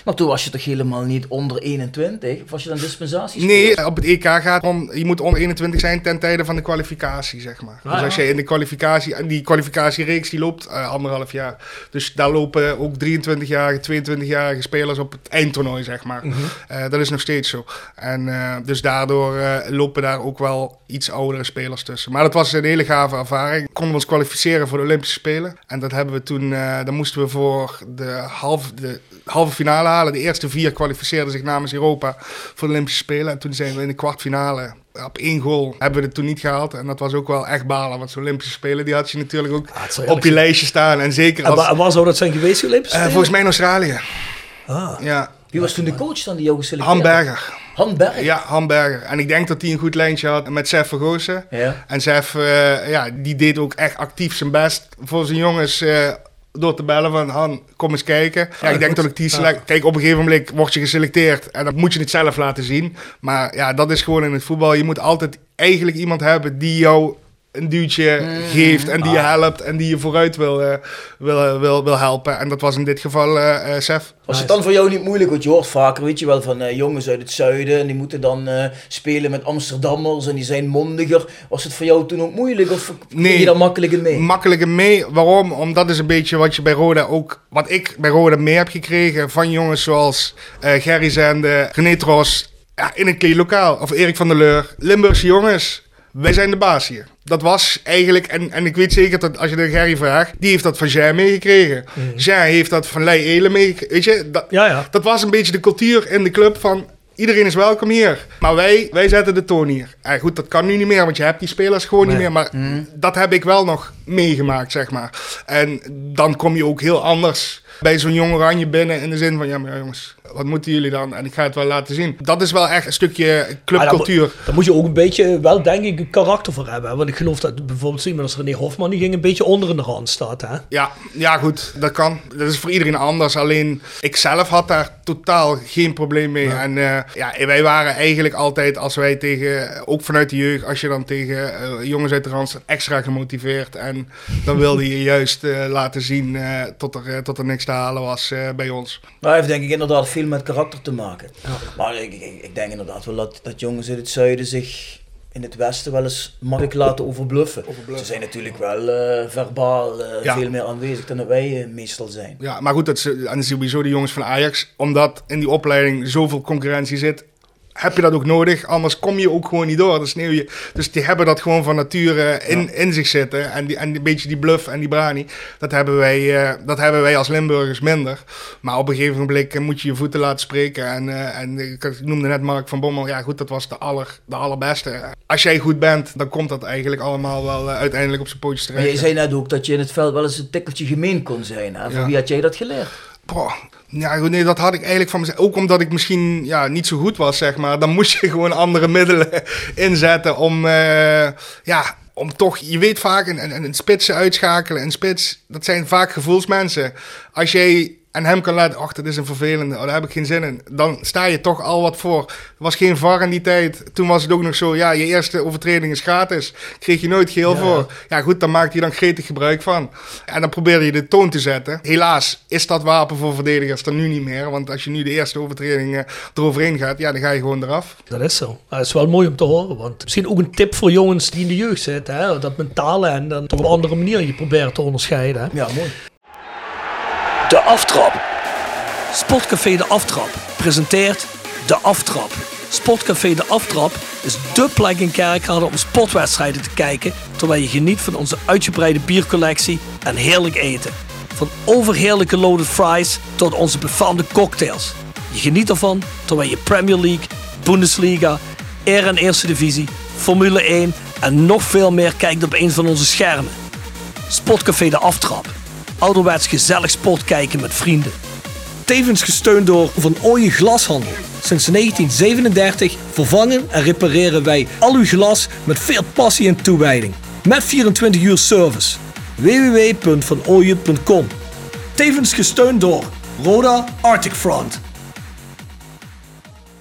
Maar toen was je toch helemaal niet onder eenentwintig? Of was je dan dispensaties? Nee, op het E K gaat om, je moet onder eenentwintig zijn ten tijde van de kwalificatie, zeg maar. Ah, dus als ja. je in de kwalificatie, die kwalificatiereeks die loopt uh, anderhalf jaar. Dus daar lopen ook drieëntwintigjarige, tweeëntwintigjarige spelers op het eindtoernooi, zeg maar. Mm-hmm. Uh, dat is nog steeds zo. En uh, dus daardoor uh, lopen daar ook wel iets oudere spelers tussen. Maar dat was een hele gave ervaring. Konden we ons kwalificeren voor de Olympische Spelen. En dat hebben we toen, uh, dan moesten we voor de halve, de halve finale halen. De eerste vier kwalificeerden zich namens Europa voor de Olympische Spelen. En toen zijn we in de kwartfinale op één goal hebben we het toen niet gehaald. En dat was ook wel echt balen. Want zo'n Olympische Spelen, die had je natuurlijk ook ah, op je lijstje staan. En zeker als... En waar zou dat zijn geweest, die Olympische Spelen? Uh, volgens mij in Australië. Ah. Ja. Wie was toen de coach dan die jou geselecteerd? Han Berger. Han Berger? Ja, Han Berger. En ik denk dat hij een goed lijntje had met Sef Vergozen. Ja. En Sef, uh, ja, die deed ook echt actief zijn best voor zijn jongens... Uh, door te bellen van, Han, kom eens kijken. Ja, ik denk dat ik die select... Kijk, op een gegeven moment word je geselecteerd en dan moet je het zelf laten zien. Maar ja, dat is gewoon in het voetbal. Je moet altijd eigenlijk iemand hebben die jou een duwtje mm. geeft en die je helpt en die je vooruit wil, uh, wil, wil, wil helpen. En dat was in dit geval uh, uh, Sef. Was het dan voor jou niet moeilijk? Want je hoort vaker, weet je wel, van uh, jongens uit het zuiden en die moeten dan uh, spelen met Amsterdammers en die zijn mondiger. Was het voor jou toen ook moeilijk of ging nee, je daar makkelijker mee? Makkelijker mee. Waarom? Omdat is een beetje wat je bij Roda ook, wat ik bij Roda mee heb gekregen van jongens zoals uh, Gerry Zende, René Tros, ja, in een kleedlokaal, of Erik van der Leur, Limburgse jongens. Wij zijn de baas hier. Dat was eigenlijk, en, en ik weet zeker dat als je de Gerry vraagt, die heeft dat van Jean meegekregen. Mm. Jean heeft dat van Lei Elen meegekregen. Weet je, dat, ja, ja. dat was een beetje de cultuur in de club van iedereen is welkom hier. Maar wij, wij zetten de toon hier. En goed, dat kan nu niet meer, want je hebt die spelers gewoon nee. niet meer. Maar mm. dat heb ik wel nog meegemaakt, zeg maar. En dan kom je ook heel anders bij zo'n jong Oranje binnen in de zin van, ja maar ja, jongens, wat moeten jullie dan? En ik ga het wel laten zien. Dat is wel echt een stukje clubcultuur. Ah, daar moet je ook een beetje, wel denk ik, een karakter voor hebben. Hè? Want ik geloof dat bijvoorbeeld iemand als René Hofman, die ging een beetje onder in de rand staat. Hè? Ja, ja, goed, dat kan. Dat is voor iedereen anders. Alleen, ik zelf had daar totaal geen probleem mee. Ja. En uh, ja, wij waren eigenlijk altijd, als wij tegen, ook vanuit de jeugd, als je dan tegen uh, jongens uit de rand staat, extra gemotiveerd. En dan wilde je juist uh, laten zien uh, tot, er, uh, tot er niks te halen was uh, bij ons. Nou, heeft denk ik inderdaad veel met karakter te maken. Ja. Maar ik, ik, ik denk inderdaad wel dat, dat jongens uit het zuiden zich in het westen wel eens makkelijk laten overbluffen. overbluffen. Ze zijn natuurlijk wel uh, verbaal uh, ja. veel meer aanwezig dan dat wij uh, meestal zijn. Ja, maar goed, dat is, en sowieso de jongens van Ajax, omdat in die opleiding zoveel concurrentie zit, heb je dat ook nodig, anders kom je ook gewoon niet door. Dan sneeuw je. Dus die hebben dat gewoon van nature in, ja. in zich zitten. En, die, en een beetje die bluff en die brani, dat hebben wij, uh, dat hebben wij als Limburgers minder. Maar op een gegeven moment moet je je voeten laten spreken. En, uh, en ik noemde net Mark van Bommel. Ja goed, dat was de, aller, de allerbeste. Als jij goed bent, dan komt dat eigenlijk allemaal wel uh, uiteindelijk op zijn pootjes terecht. Maar je zei net ook dat je in het veld wel eens een tikkeltje gemeen kon zijn. Hè? Van ja. wie had jij dat geleerd? Boah. Ja, nee, dat had ik eigenlijk van mezelf. Ook omdat ik misschien ja, niet zo goed was, zeg maar. Dan moest je gewoon andere middelen inzetten om, uh, ja, om toch... Je weet vaak, een, een, een spitsen uitschakelen. Een spits, dat zijn vaak gevoelsmensen. Als jij en hem kan laten, ach, dat is een vervelende, oh, daar heb ik geen zin in. Dan sta je toch al wat voor. Er was geen V A R in die tijd. Toen was het ook nog zo, ja, je eerste overtreding is gratis. Kreeg je nooit geel ja. voor. Ja goed, dan maakte je dan gretig gebruik van. En dan probeerde je de toon te zetten. Helaas is dat wapen voor verdedigers dan nu niet meer. Want als je nu de eerste overtreding uh, eroverheen gaat, ja, dan ga je gewoon eraf. Dat is zo. Dat is wel mooi om te horen. Want misschien ook een tip voor jongens die in de jeugd zitten. Hè? Dat mentale en dan toch op een andere manier je probeert te onderscheiden. Hè? Ja, mooi. De Aftrap. Sportcafé De Aftrap presenteert De Aftrap. Sportcafé De Aftrap is dé plek in Kerkrade om sportwedstrijden te kijken, terwijl je geniet van onze uitgebreide biercollectie en heerlijk eten. Van overheerlijke loaded fries tot onze befaamde cocktails. Je geniet ervan terwijl je Premier League, Bundesliga, Eer en Eerste Divisie, Formule één en nog veel meer kijkt op een van onze schermen. Sportcafé De Aftrap. Ouderwets gezellig sport kijken met vrienden. Tevens gesteund door Van Ooyen Glashandel. Sinds negentien zevenendertig vervangen en repareren wij al uw glas met veel passie en toewijding. Met vierentwintig uur service. w w w punt van ooyen punt com. Tevens gesteund door Roda Arctic Front.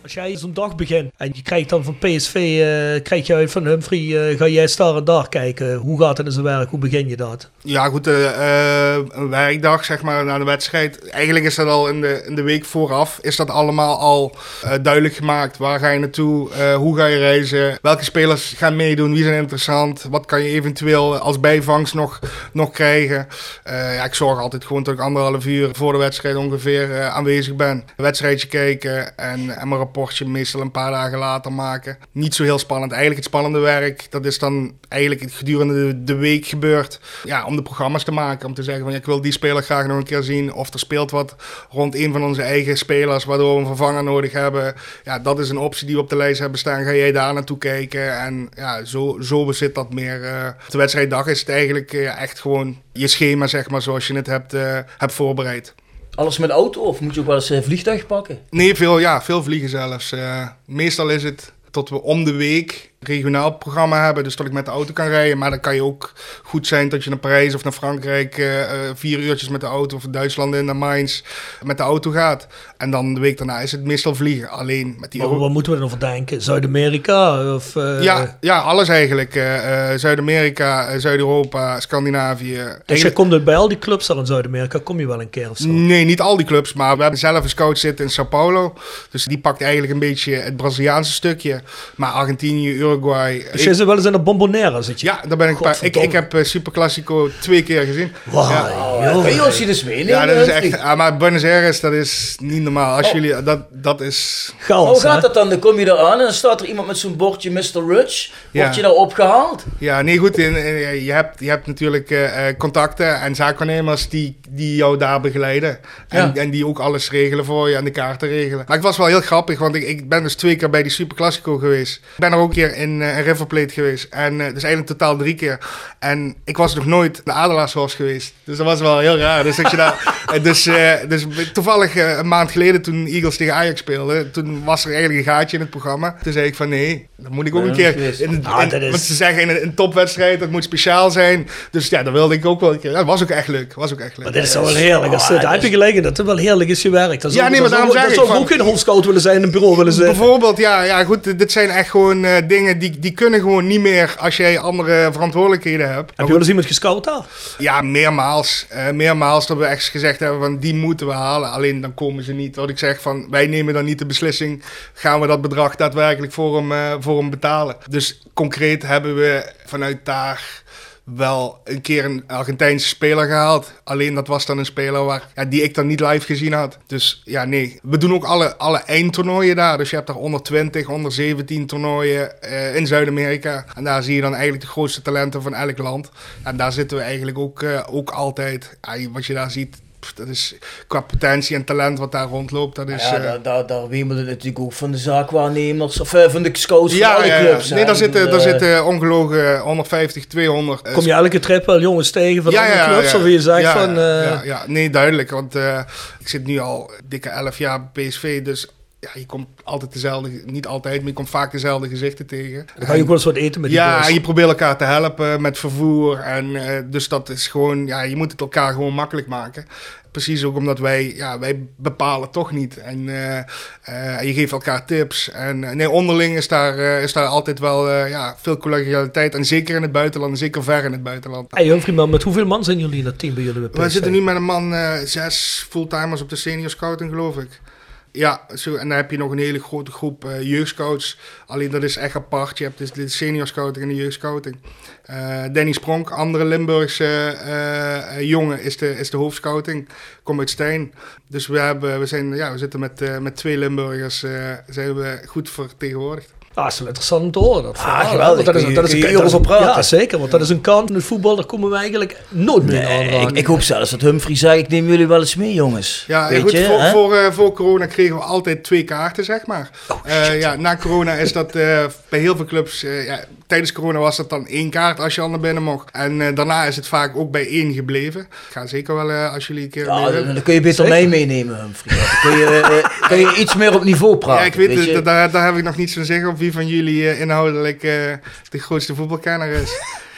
Als jij zo'n dag begint en je krijgt dan van P S V, uh, krijg je uit van Humphrey, uh, ga jij daar en daar kijken. Hoe gaat het in zijn werk? Hoe begin je dat? Ja goed, uh, uh, een werkdag zeg maar na de wedstrijd. Eigenlijk is dat al in de, in de week vooraf, is dat allemaal al uh, duidelijk gemaakt. Waar ga je naartoe? Uh, hoe ga je reizen? Welke spelers gaan meedoen? Wie zijn interessant? Wat kan je eventueel als bijvangst nog, nog krijgen? Uh, ja, ik zorg altijd gewoon tot ik anderhalf uur voor de wedstrijd ongeveer uh, aanwezig ben. Een wedstrijdje kijken en, en mijn rapportje meestal een paar dagen later maken. Niet zo heel spannend. Eigenlijk het spannende werk, dat is dan eigenlijk gedurende de, de week gebeurd. Ja, om de programma's te maken. Om te zeggen van ja, ik wil die speler graag nog een keer zien. Of er speelt wat rond een van onze eigen spelers waardoor we een vervanger nodig hebben. Ja, dat is een optie die we op de lijst hebben staan. Ga jij daar naartoe kijken? En ja, zo, zo zit dat meer. Uh, op de wedstrijddag is het eigenlijk uh, echt gewoon je schema, zeg maar, zoals je het hebt, uh, hebt voorbereid. Alles met auto of moet je ook wel eens een vliegtuig pakken? Nee, veel, ja, veel vliegen zelfs. Uh, meestal is het tot we om de week regionaal programma hebben, dus dat ik met de auto kan rijden. Maar dan kan je ook goed zijn dat je naar Parijs of naar Frankrijk uh, vier uurtjes met de auto of Duitsland in naar Mainz met de auto gaat. En dan de week daarna is het meestal vliegen. Alleen met die... Maar wat moeten we dan over denken? Zuid-Amerika? Of, uh... ja, ja, alles eigenlijk. Uh, uh, Zuid-Amerika, uh, Zuid-Europa, Scandinavië. Dus eigenlijk... je komt bij al die clubs daar in Zuid-Amerika, kom je wel een keer of zo? Nee, niet al die clubs, maar we hebben zelf een scout zitten in Sao Paulo. Dus die pakt eigenlijk een beetje het Braziliaanse stukje. Maar Argentinië, Uruguay... Dus je zit wel eens in de Bombonera, zit je? Ja, daar ben ik bij. Ik, ik heb uh, Super Classico twee keer gezien. Wow, ja. Oh, kan je ons hier dus meenemen? Ja, dat is echt... Ah, maar Buenos Aires, dat is niet normaal. Als oh. jullie... Dat, dat is... Chaos, hoe gaat hè? dat dan? Dan kom je daar aan en dan staat er iemand met zo'n bordje mister Rich. Word ja. je daar opgehaald? Ja, nee, goed. In, in, je, hebt, je hebt natuurlijk uh, contacten en zaakwaarnemers die, die jou daar begeleiden. En, ja. en die ook alles regelen voor je en de kaarten regelen. Maar het was wel heel grappig, want ik, ik ben dus twee keer bij die Super Classico geweest. Ik ben er ook een keer in uh, River Plate geweest. En uh, dus eigenlijk totaal drie keer. En ik was nog nooit de Adelaarshorst geweest. Dus dat was wel heel raar. Dus, dat je daar, dus, uh, dus toevallig uh, een maand geleden toen Eagles tegen Ajax speelden, toen was er eigenlijk een gaatje in het programma. Toen zei ik van nee, dan moet ik ook een keer... In, in, ah, dat is... Want ze zeggen in een, een topwedstrijd, dat moet speciaal zijn. Dus ja, dat wilde ik ook wel een keer. Dat was ook echt leuk. Was ook echt leuk. Maar dit is wel heerlijk. Als, oh, daar heb je gelijk in dat het wel heerlijk is je werk. Dat is ja, ook, nee, maar daarom zeg ik... Dat zou ook geen hoofdscout willen zijn in een bureau willen zijn. Bijvoorbeeld, ja, ja goed, dit zijn echt gewoon uh, dingen die, die kunnen gewoon niet meer als jij andere verantwoordelijkheden hebt. Heb je wel eens iemand gescout daar? Ja, meermaals. Uh, meermaals dat we echt gezegd hebben van die moeten we halen. Alleen dan komen ze niet. Wat ik zeg van wij nemen dan niet de beslissing. Gaan we dat bedrag daadwerkelijk voor hem, uh, voor hem betalen. Dus concreet hebben we vanuit daar wel een keer een Argentijnse speler gehaald. Alleen dat was dan een speler waar, ja, die ik dan niet live gezien had. Dus ja, nee. We doen ook alle, alle eindtoernooien daar. Dus je hebt daar onder twintig, onder zeventien toernooien uh, in Zuid-Amerika. En daar zie je dan eigenlijk de grootste talenten van elk land. En daar zitten we eigenlijk ook, uh, ook altijd. Ja, wat je daar ziet, dat is qua potentie en talent wat daar rondloopt. Dat is, ja, uh, daar, daar, daar wemelt het natuurlijk ook van de zaakwaarnemers of uh, van de scouts van ja, alle ja, clubs. Ja. Nee, daar zitten, uh, daar zitten ongelogen honderdvijftig, tweehonderd. Kom je elke trip wel jongens tegen van ja, andere ja, clubs? Ja, of je zegt ja, van... Uh... Ja, ja, nee, duidelijk. Want uh, ik zit nu al dikke elf jaar bij P S V, dus... Ja, je komt altijd dezelfde, niet altijd, maar je komt vaak dezelfde gezichten tegen. Dan ga je ook wel eens wat eten met die Ja, boys. en je probeert elkaar te helpen met vervoer. En uh, dus dat is gewoon, ja, je moet het elkaar gewoon makkelijk maken. Precies ook omdat wij, ja, wij bepalen toch niet. En uh, uh, je geeft elkaar tips. En uh, nee, onderling is daar, uh, is daar altijd wel uh, ja, veel collegialiteit. En zeker in het buitenland, en zeker ver in het buitenland. Hey Humphrey, man, met hoeveel man zijn jullie in dat team bij jullie bij P S V? We zitten nu met een man, uh, zes fulltimers op de senior scouting, geloof ik. Ja, zo, en dan heb je nog een hele grote groep uh, jeugdscouts. Alleen dat is echt apart. Je hebt dus de senior scouting en de jeugdscouting. Uh, Danny Spronk, andere Limburgse uh, uh, jongen, is de, is de hoofdscouting. Komt uit Stijn. Dus we, hebben, we, zijn, ja, we zitten met, uh, met twee Limburgers uh, zijn we goed vertegenwoordigd. Ah, dat is wel interessant om te horen. Dat ah, geweldig. Dat is, dat is een, dat is een praten. Ja, zeker. Want dat is een kant in het voetbal, daar komen we eigenlijk nooit meer nee, aan. Ik, ik hoop zelfs dat Humphrey zei, ik neem jullie wel eens mee, jongens. Ja, Weet goed, je, voor, hè? voor, uh, voor corona kregen we altijd twee kaarten, zeg maar. Oh, uh, ja, na corona is dat uh, bij heel veel clubs... Uh, ja, tijdens corona was dat dan één kaart als je al naar binnen mocht. En uh, daarna is het vaak ook bij één gebleven. Ik ga zeker wel uh, als jullie een keer... Ja, dan, dan kun je beter mij meenemen, Humphrey. Dan kun je, uh, kun je iets meer op niveau praten. Ja, ik weet, weet het, daar, daar heb ik nog niet zo'n zeggen op wie van jullie uh, inhoudelijk uh, de grootste voetbalkenner is.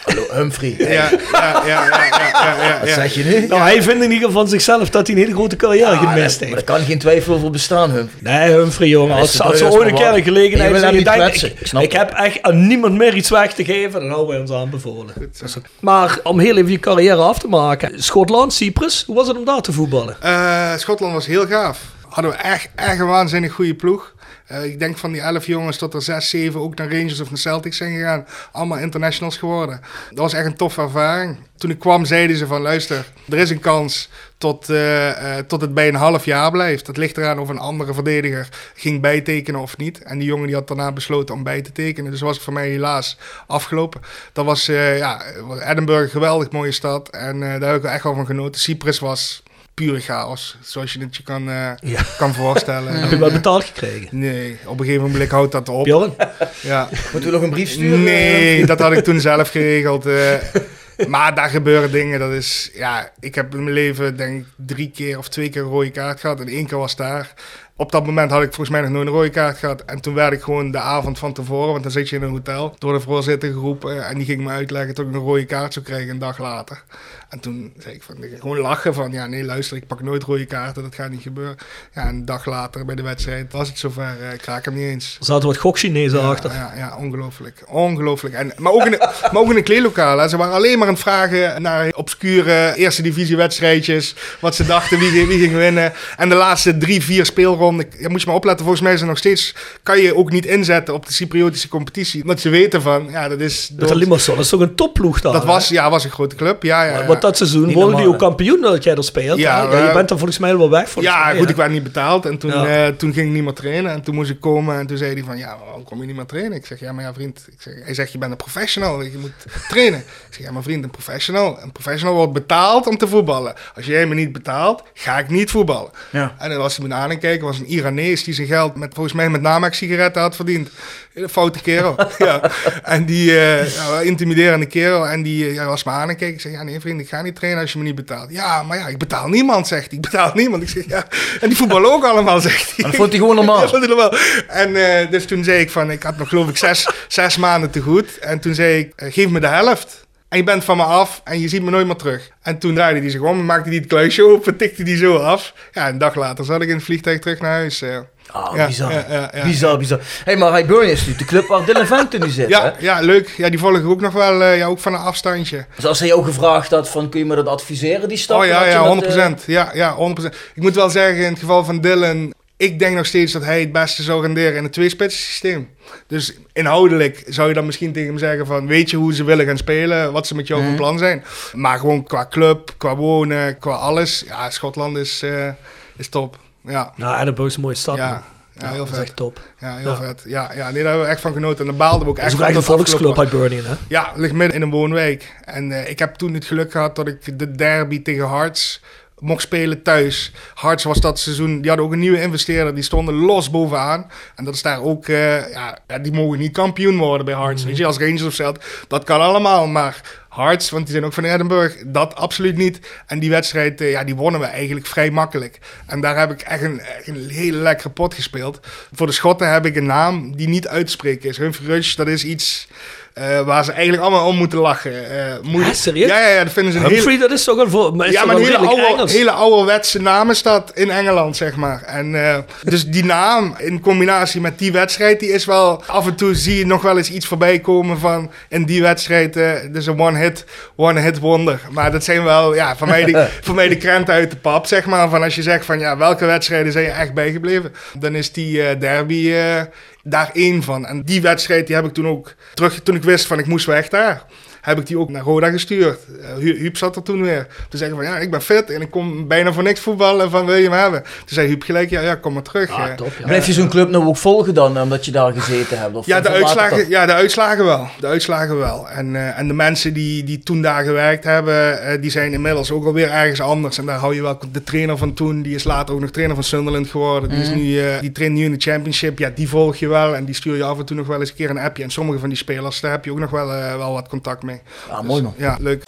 Hallo, Humphrey. Ja, ja, ja, ja, ja, ja, ja. Wat zeg je nu? Nou, hij vindt in ieder geval van zichzelf dat hij een hele grote carrière Ja, gemist maar heeft. daar kan geen twijfel over bestaan, Humphrey. Nee, Humphrey, jongen. Ja, Als, is het als wel er juist ooit een maar keer een waar. gelegenheid Je wil is en hem je niet denkt, kwetsen, ik, snap ik je. heb echt aan niemand meer iets weg te geven, dan houden wij ons aanbevolen. Maar om heel even je carrière af te maken. Schotland, Cyprus, hoe was het om daar te voetballen? Uh, Schotland was heel gaaf. Hadden we echt, echt een waanzinnig goede ploeg. Uh, ik denk van die elf jongens tot er zes, zeven ook naar Rangers of naar Celtics zijn gegaan. Allemaal internationals geworden. Dat was echt een toffe ervaring. Toen ik kwam zeiden ze van luister, er is een kans tot, uh, uh, tot het bij een half jaar blijft. Het ligt eraan of een andere verdediger ging bijtekenen of niet. En die jongen die had daarna besloten om bij te tekenen. Dus was het voor mij helaas afgelopen. Dat was uh, ja, Edinburgh een geweldig mooie stad. En uh, daar heb ik echt wel van genoten. Cyprus was pure chaos, zoals je het je kan, uh, Ja. kan voorstellen. Heb je wel betaald gekregen? Nee, op een gegeven moment houdt dat op. Bjorn? Ja. Moeten we nog een brief sturen? Nee, dat had ik toen zelf geregeld. Uh, maar daar gebeuren dingen, dat is... Ja, ik heb in mijn leven denk ik drie keer of twee keer een rode kaart gehad. En één keer was daar. Op dat moment had ik volgens mij nog nooit een rode kaart gehad. En toen werd ik gewoon de avond van tevoren, want dan zit je in een hotel, door de voorzitter geroepen. En die ging me uitleggen dat ik een rode kaart zou krijgen een dag later. En toen zei ik van, gewoon lachen van, ja nee luister, ik pak nooit rode kaarten, dat gaat niet gebeuren. Ja, en een dag later bij de wedstrijd was het zover, uh, ik raak hem niet eens. Er zaten wat gokchinezen Ja, achter. ja, ja, ongelooflijk. Ongelooflijk. En, maar, ook in de, maar ook in een kleedlokaal. Hè. Ze waren alleen maar aan het vragen naar obscure eerste divisie wedstrijdjes. Wat ze dachten, wie, wie ging winnen. En de laatste drie, vier speelronden. Ja, moet je maar opletten, volgens mij is er nog steeds... Kan je ook niet inzetten op de Cypriotische competitie. Want ze weten van, ja, dat is... Met de Limassol, dat is toch een topploeg daar? Dat was, ja, was een grote club. Ja, ja, ja. Want dat seizoen Niet worden die normaal, ook kampioen dat jij er speelt. Ja, Ja, ja, je uh, bent dan volgens mij wel weg. Ja, mij, goed, hè? ik werd niet betaald. En toen, Ja. uh, toen ging ik niet meer trainen. En toen moest ik komen. En toen zei hij van, ja, waarom kom je niet meer trainen? Ik zeg, ja, maar ja, vriend. Ik zeg, hij zegt, je bent een professional. Je moet trainen. Ik zeg, ja, maar vriend, een professional. Een professional wordt betaald om te voetballen. Als jij me niet betaalt, ga ik niet voetballen. Ja. En dan was hij me aan het kijken. was een Iranees die zijn geld met, volgens mij met Namex-sigaretten had verdiend. Een foute kerel. Ja. En die uh, ja, intimiderende kerel. En die uh, ja, was me aan het kijken. Ik zeg, ja, nee, vriend, ik ga niet trainen als je me niet betaalt. Ja, maar ja, ik betaal niemand, zegt hij. Ik betaal niemand. Ik zeg, ja. En die voetballen ook allemaal, zegt hij. Dat vond hij gewoon normaal. Ja, vond hij normaal. En uh, dus toen zei ik van, ik had nog geloof ik zes, zes maanden te goed. En toen zei ik, uh, geef me de helft. En je bent van me af en je ziet me nooit meer terug. En toen draaide hij zich om en maakte hij het kluisje open, tikte hij zo af. Ja, een dag later zat ik in het vliegtuig terug naar huis. Uh. Ah, Ja, bizar. ja, ja, ja. Bizar, bizar. Hé, hey, maar Highbury is nu de club waar Dylan Vente nu zit, Ja, hè? ja, leuk. Ja, die volg ik ook nog wel, uh, ja, ook van een afstandje. Dus als hij jou gevraagd had van, kun je me dat adviseren, die stap? Oh ja, had je ja, dat, honderd procent. eh, Ja, ja, honderd procent. Ik moet wel zeggen, in het geval van Dylan, ik denk nog steeds dat hij het beste zou renderen in het tweespitsen systeem. Dus inhoudelijk zou je dan misschien tegen hem zeggen van, weet je hoe ze willen gaan spelen, wat ze met jou van Mhm. plan zijn. Maar gewoon qua club, qua wonen, qua alles, ja, Schotland is, uh, is top. Ja, Nou, Edinburgh is een mooie stad. ja, man. ja, heel dat is vet. echt top. Ja, heel Ja. vet. Ja, ja, nee, daar hebben we echt van genoten. En daar baalden we ook Het echt is ook van. echt een dat het volksclub afgelopen uit was. Burnie, hè? Ja, ligt midden in een woonwijk. En uh, ik heb toen het geluk gehad dat ik de derby tegen Hearts mocht spelen thuis. Hearts was dat seizoen, die hadden ook een nieuwe investeerder, die stonden los bovenaan. En dat is daar ook, uh, ja, die mogen niet kampioen worden bij Hearts. Mm-hmm. Weet je, als Rangers of Celtic, dat kan allemaal, maar Hearts, want die zijn ook van Edinburgh, dat absoluut niet. En die wedstrijd, uh, ja, die wonnen we eigenlijk vrij makkelijk. En daar heb ik echt een, echt een hele lekkere pot gespeeld. Voor de Schotten heb ik een naam die niet uit te spreken is. Humphrey Rudge, dat is iets Uh, waar ze eigenlijk allemaal om moeten lachen. Uh, moeilijk. Ja, serieus? Ja, ja, ja, dat vinden ze een Humphrey, hele... dat is toch een, voor, maar is Ja, toch maar een wel hele, redelijk oude, Engels? hele ouderwetse naam is dat in Engeland, zeg maar. En, uh, dus die naam in combinatie met die wedstrijd, die is wel... Af en toe zie je nog wel eens iets voorbij komen van... In die wedstrijd, uh, dus een one-hit one hit wonder. Maar dat zijn wel, ja, voor mij, de, voor mij de krenten uit de pap, zeg maar. Van als je zegt van, ja, welke wedstrijden zijn je echt bijgebleven? Dan is die uh, derby... Uh, daar één van. En die wedstrijd die heb ik toen ook terug, toen ik wist van ik moest weg daar, heb ik die ook naar Roda gestuurd. Uh, Huub zat er toen weer. Toen zei ik van ja, ik ben fit en ik kom bijna voor niks voetballen van wil je me hebben. Toen zei Huub gelijk, ja, ja kom maar terug. Ah, top, ja. Blijf je zo'n club nou ook volgen dan, omdat je daar gezeten hebt? Of Ja, de of laat het uitslagen, dat? ja, de uitslagen wel. De uitslagen wel. En, uh, en de mensen die, die toen daar gewerkt hebben, uh, die zijn inmiddels ook alweer ergens anders. En daar hou je wel de trainer van toen, die is later ook nog trainer van Sunderland geworden. Die, is nu, uh, die traint nu in de Championship. Ja, die volg je wel en die stuur je af en toe nog wel eens een keer een appje. En sommige van die spelers, daar heb je ook nog wel, uh, wel wat contact mee. Ah, mooi man. Ja, leuk.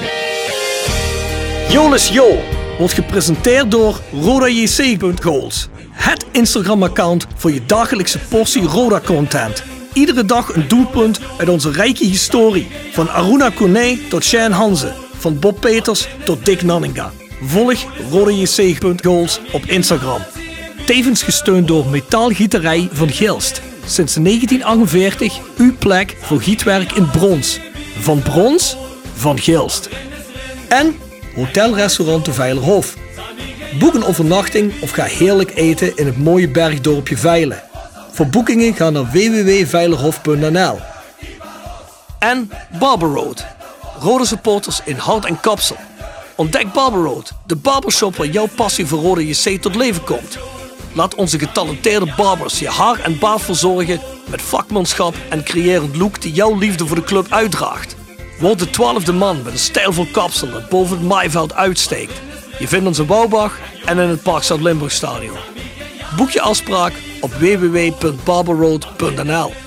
Jolis Jo wordt gepresenteerd door Roda J C punt goals. Het Instagram-account voor je dagelijkse portie Roda-content. iedere dag een doelpunt uit onze rijke historie. Van Aruna Kone tot Shane Hanze. Van Bob Peters tot Dick Nanninga. Volg rodejc.goals op Instagram. Tevens gesteund door Metaalgieterij van Gilst. Sinds negentien achtenveertig uw plek voor gietwerk in brons. Van brons, van Gilst. En Hotel-restaurant de Veilerhof. Boek een overnachting of ga heerlijk eten in het mooie bergdorpje Veilen. Voor boekingen ga naar w w w punt veilerhof punt n l. En Barber Road. Rode supporters in hart en kapsel. Ontdek Barber Road, de barbershop waar jouw passie voor Rode J C tot leven komt. Laat onze getalenteerde barbers je haar en baard verzorgen met vakmanschap en creërend look die jouw liefde voor de club uitdraagt. Word de twaalfde man met een stijlvol kapsel dat boven het maaiveld uitsteekt. Je vindt ons in Wouwbach en in het Park Zuid-Limburg Stadion. Boek je afspraak op w w w punt barberroad punt n l.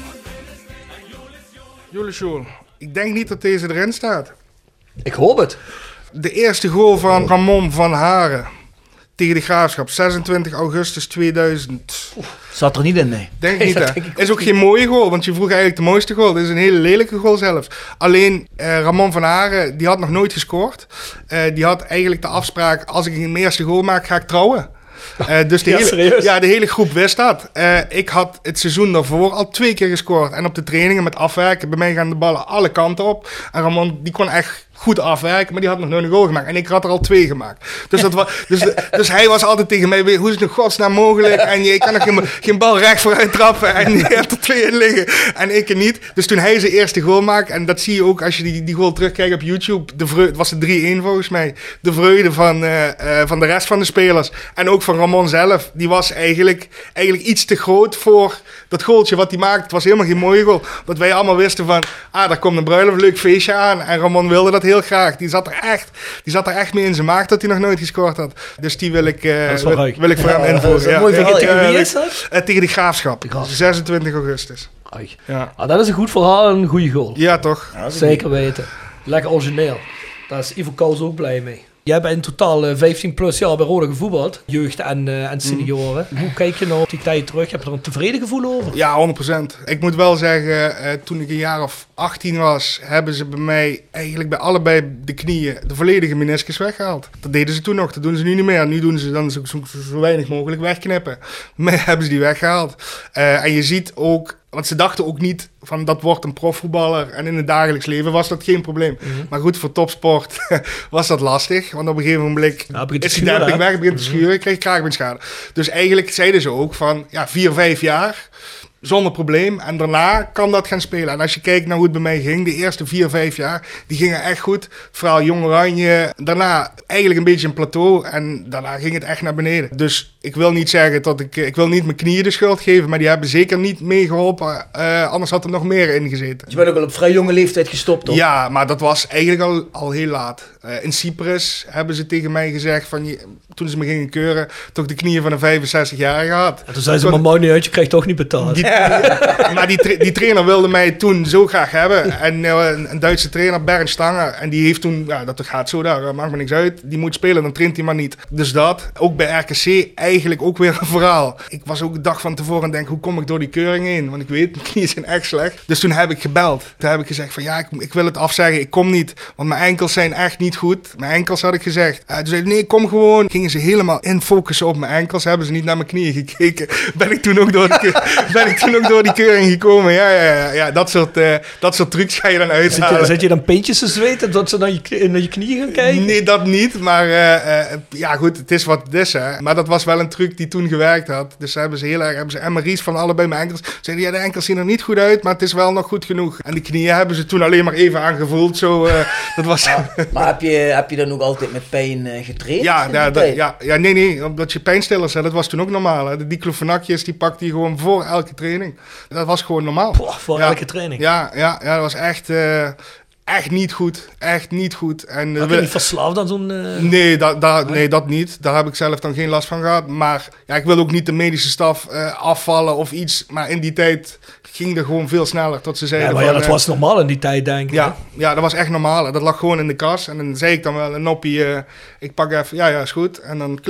Jules School, ik denk niet dat deze erin staat. Ik hoop het. De eerste goal van Ramon van Haren tegen de Graafschap, zesentwintig augustus tweeduizend. Zat er niet in, nee. Denk Nee, niet, dat hè? denk ik Is ook geen mooie goal, want je vroeg eigenlijk de mooiste goal. Dit is een hele lelijke goal zelfs. Alleen eh, Ramon van Haren, die had nog nooit gescoord. Uh, die had eigenlijk de afspraak, als ik een eerste goal maak, ga ik trouwen. Uh, dus de, Ja, hele, serieus? ja, de hele groep wist dat. Uh, ik had het seizoen daarvoor al twee keer gescoord. En op de trainingen met afwerken, bij mij gaan de ballen alle kanten op. En Ramon, die kon echt goed afwerken, maar die had nog nooit een goal gemaakt. En ik had er al twee gemaakt. Dus, dat was, dus, de, dus hij was altijd tegen mij, hoe is het in godsnaam mogelijk? En je kan nog geen, geen bal recht vooruit trappen. En je hebt er twee in liggen. En ik er niet. Dus toen hij zijn eerste goal maakte, en dat zie je ook als je die, die goal terugkijkt op YouTube. De vreugde, het was de drie-een volgens mij. De vreugde van, uh, uh, van de rest van de spelers. En ook van Ramon zelf. Die was eigenlijk, eigenlijk iets te groot voor dat goaltje wat hij maakte. Het was helemaal geen mooie goal. Dat wij allemaal wisten van, ah, daar komt een bruiloft, leuk feestje aan. En Ramon wilde dat heel graag. Die zat er echt, die zat er echt mee in zijn maag dat hij nog nooit gescoord had. Dus die wil ik, uh, wil, wil ik voor hem invoeren. Ja, mooi. ja, Tegen ja, wie ja, is dat? Uh, tegen de Graafschap. De Graafschap. zesentwintig augustus. Ai. Ja. Ah, dat is een goed verhaal en een goede goal. Ja, toch? Ja, Zeker weten. Lekker origineel. Daar is Ivo Kous ook blij mee. Jij hebt in totaal uh, vijftien plus jaar bij Roda gevoetbald. Jeugd en, uh, en senioren. Mm. Hoe kijk je nou op die tijd terug? Heb je er een tevreden gevoel over? Ja, honderd procent. Ik moet wel zeggen, uh, toen ik een jaar of achttien was, hebben ze bij mij eigenlijk bij allebei de knieën de volledige meniscus weggehaald. Dat deden ze toen nog, dat doen ze nu niet meer. Nu doen ze dan zo, zo, zo weinig mogelijk wegknippen. Bij mij hebben ze die weggehaald. Uh, en je ziet ook, want ze dachten ook niet van dat wordt een profvoetballer. En in het dagelijks leven was dat geen probleem. Mm-hmm. Maar goed, voor topsport was dat lastig. Want op een gegeven moment ja, is die demping weg, begint te schuren, kreeg je kraakbeenschade. Dus eigenlijk zeiden ze ook van ja, vier, vijf jaar zonder probleem. En daarna kan dat gaan spelen. En als je kijkt naar hoe het bij mij ging, de eerste vier, vijf jaar, die gingen echt goed. Vooral Jong Oranje. Daarna eigenlijk een beetje een plateau. En daarna ging het echt naar beneden. Dus ik wil niet zeggen dat ik, ik wil niet mijn knieën de schuld geven, maar die hebben zeker niet meegeholpen. Uh, anders had er nog meer in gezeten. Je bent ook al op vrij jonge leeftijd gestopt, toch? Ja, maar dat was eigenlijk al, al heel laat. Uh, in Cyprus hebben ze tegen mij gezegd, van, je, toen ze me gingen keuren, toch de knieën van een vijfenzestig-jarige had. En toen zei ze, maar maakt niet uit, je krijgt toch niet betaald. Die, maar die, tra- die trainer wilde mij toen zo graag hebben. En uh, een, een Duitse trainer, Bernd Stanger, en die heeft toen, ja, dat gaat zo daar, maakt me niks uit. Die moet spelen, dan traint hij maar niet. Dus dat, ook bij R K C, eigenlijk ook weer een verhaal. Ik was ook de dag van tevoren en denk, hoe kom ik door die keuring heen? Want ik weet, mijn knieën zijn echt slecht. Dus toen heb ik gebeld. Toen heb ik gezegd van, ja, ik, ik wil het afzeggen, ik kom niet. Want mijn enkels zijn echt niet goed. Mijn enkels had ik gezegd. Uh, toen zei ik, nee, kom gewoon. Gingen ze helemaal in focussen op mijn enkels. Hebben ze niet naar mijn knieën gekeken. Ben ik toen ook door die, keur- ben ik toen ook door die keuring gekomen. Ja, ja, ja, ja. Dat, soort, uh, dat soort trucs ga je dan uithalen. Zit je, zit je dan pintjes te zweten dat ze naar je, naar je knieën gaan kijken? Nee, dat niet. Maar uh, uh, ja, goed, het is wat het is. Hè. Maar dat was wel een truc die toen gewerkt had. Dus hebben ze heel erg, hebben ze M R I's van allebei mijn enkels. Zeiden, ja, de enkels zien er niet goed uit, maar het is wel nog goed genoeg. En de knieën hebben ze toen alleen maar even aangevoeld. Zo, uh, dat was... Ja, maar heb je, heb je dan ook altijd met pijn uh, getraind? Ja, ja, da, ja, ja, nee, nee, omdat je pijnstillers had, dat was toen ook normaal. Hè. De diclofenacjes, die pakte je gewoon voor elke training. Dat was gewoon normaal. Poh, voor ja, elke training? Ja, ja, ja, dat was echt... Uh, Echt niet goed. Echt niet goed. En, Heb je niet verslaafd aan zo'n... Uh... Nee, da, da, nee, dat niet. Daar heb ik zelf dan geen last van gehad. Maar ja, ik wil ook niet de medische staf uh, afvallen of iets. Maar in die tijd ging er gewoon veel sneller tot ze zeiden... Ja, maar van, ja, dat uh, was normaal in die tijd, denk ik. Ja, ja, dat was echt normaal. Dat lag gewoon in de kas. En dan zei ik dan wel, een noppie, uh, ik pak even... Ja, ja, is goed. En dan klik...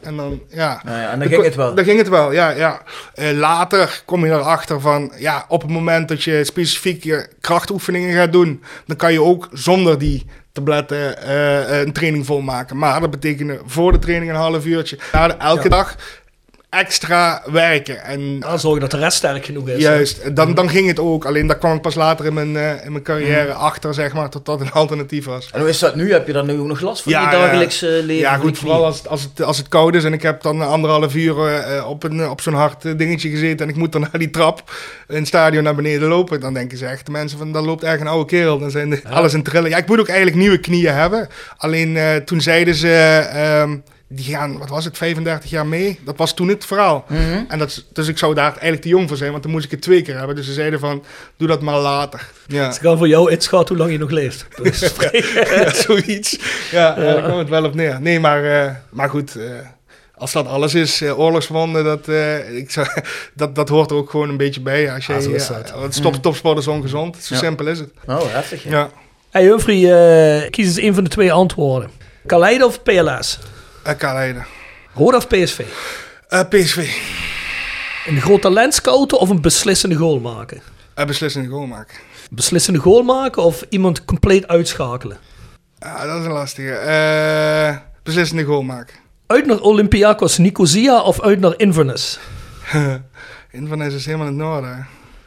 En dan, ja. Nou ja, en dan ging het wel. Dan ging het wel, ja. ja. Uh, later kom je erachter van, ja, op het moment dat je specifieke krachtoefeningen gaat doen, dan kan je ook zonder die tabletten uh, een training volmaken. Maar dat betekende voor de training een half uurtje. Ja, elke ja. dag extra werken. En dan zorgen dat de rest sterk genoeg is. Juist, dan, dan ging het ook. Alleen daar kwam ik pas later in mijn, uh, in mijn carrière mm. achter, zeg maar, dat dat een alternatief was. En hoe is dat nu? Heb je daar nu ook nog last van ja, je dagelijks uh, leven? Ja, goed, vooral als, als, het, als het koud is en ik heb dan anderhalf uur uh, op, een, op zo'n hard uh, dingetje gezeten en ik moet dan naar die trap in het stadion naar beneden lopen. Dan denken ze echt, de mensen van, dan loopt echt een oude kerel. Dan zijn de, ja. alles in trillen. Ja, ik moet ook eigenlijk nieuwe knieën hebben. Alleen uh, toen zeiden ze... Uh, die gaan, wat was het, vijfendertig jaar mee. Dat was toen het verhaal. Mm-hmm. En dat, dus ik zou daar eigenlijk te jong voor zijn, want dan moest ik het twee keer hebben. Dus ze zeiden van, doe dat maar later. Ja. Ze gaan voor jou inschatten hoe lang je nog leeft. Dus ja, zoiets. Ja, ja. Daar kwam het wel op neer. Nee, maar, uh, maar goed, uh, als dat alles is, uh, oorlogswonden, dat, uh, ik zou, dat, dat hoort er ook gewoon een beetje bij. Als je, ah, uh, stop, mm. Topsport is ongezond. Zo ja. simpel is het. Oh, heftig. Ja. Ja. Hey Humphrey, uh, kies eens een van de twee antwoorden. Kaleide of P L S? Uh, Kaleide. Roda of P S V? Uh, P S V. Een groot talent scouten of een beslissende goal maken? Een beslissende goal maken. Een beslissende goal maken of iemand compleet uitschakelen? Uh, dat is een lastige. Uh, beslissende goal maken. Uit naar Olympiakos Nicosia of uit naar Inverness? Inverness is helemaal in het noorden.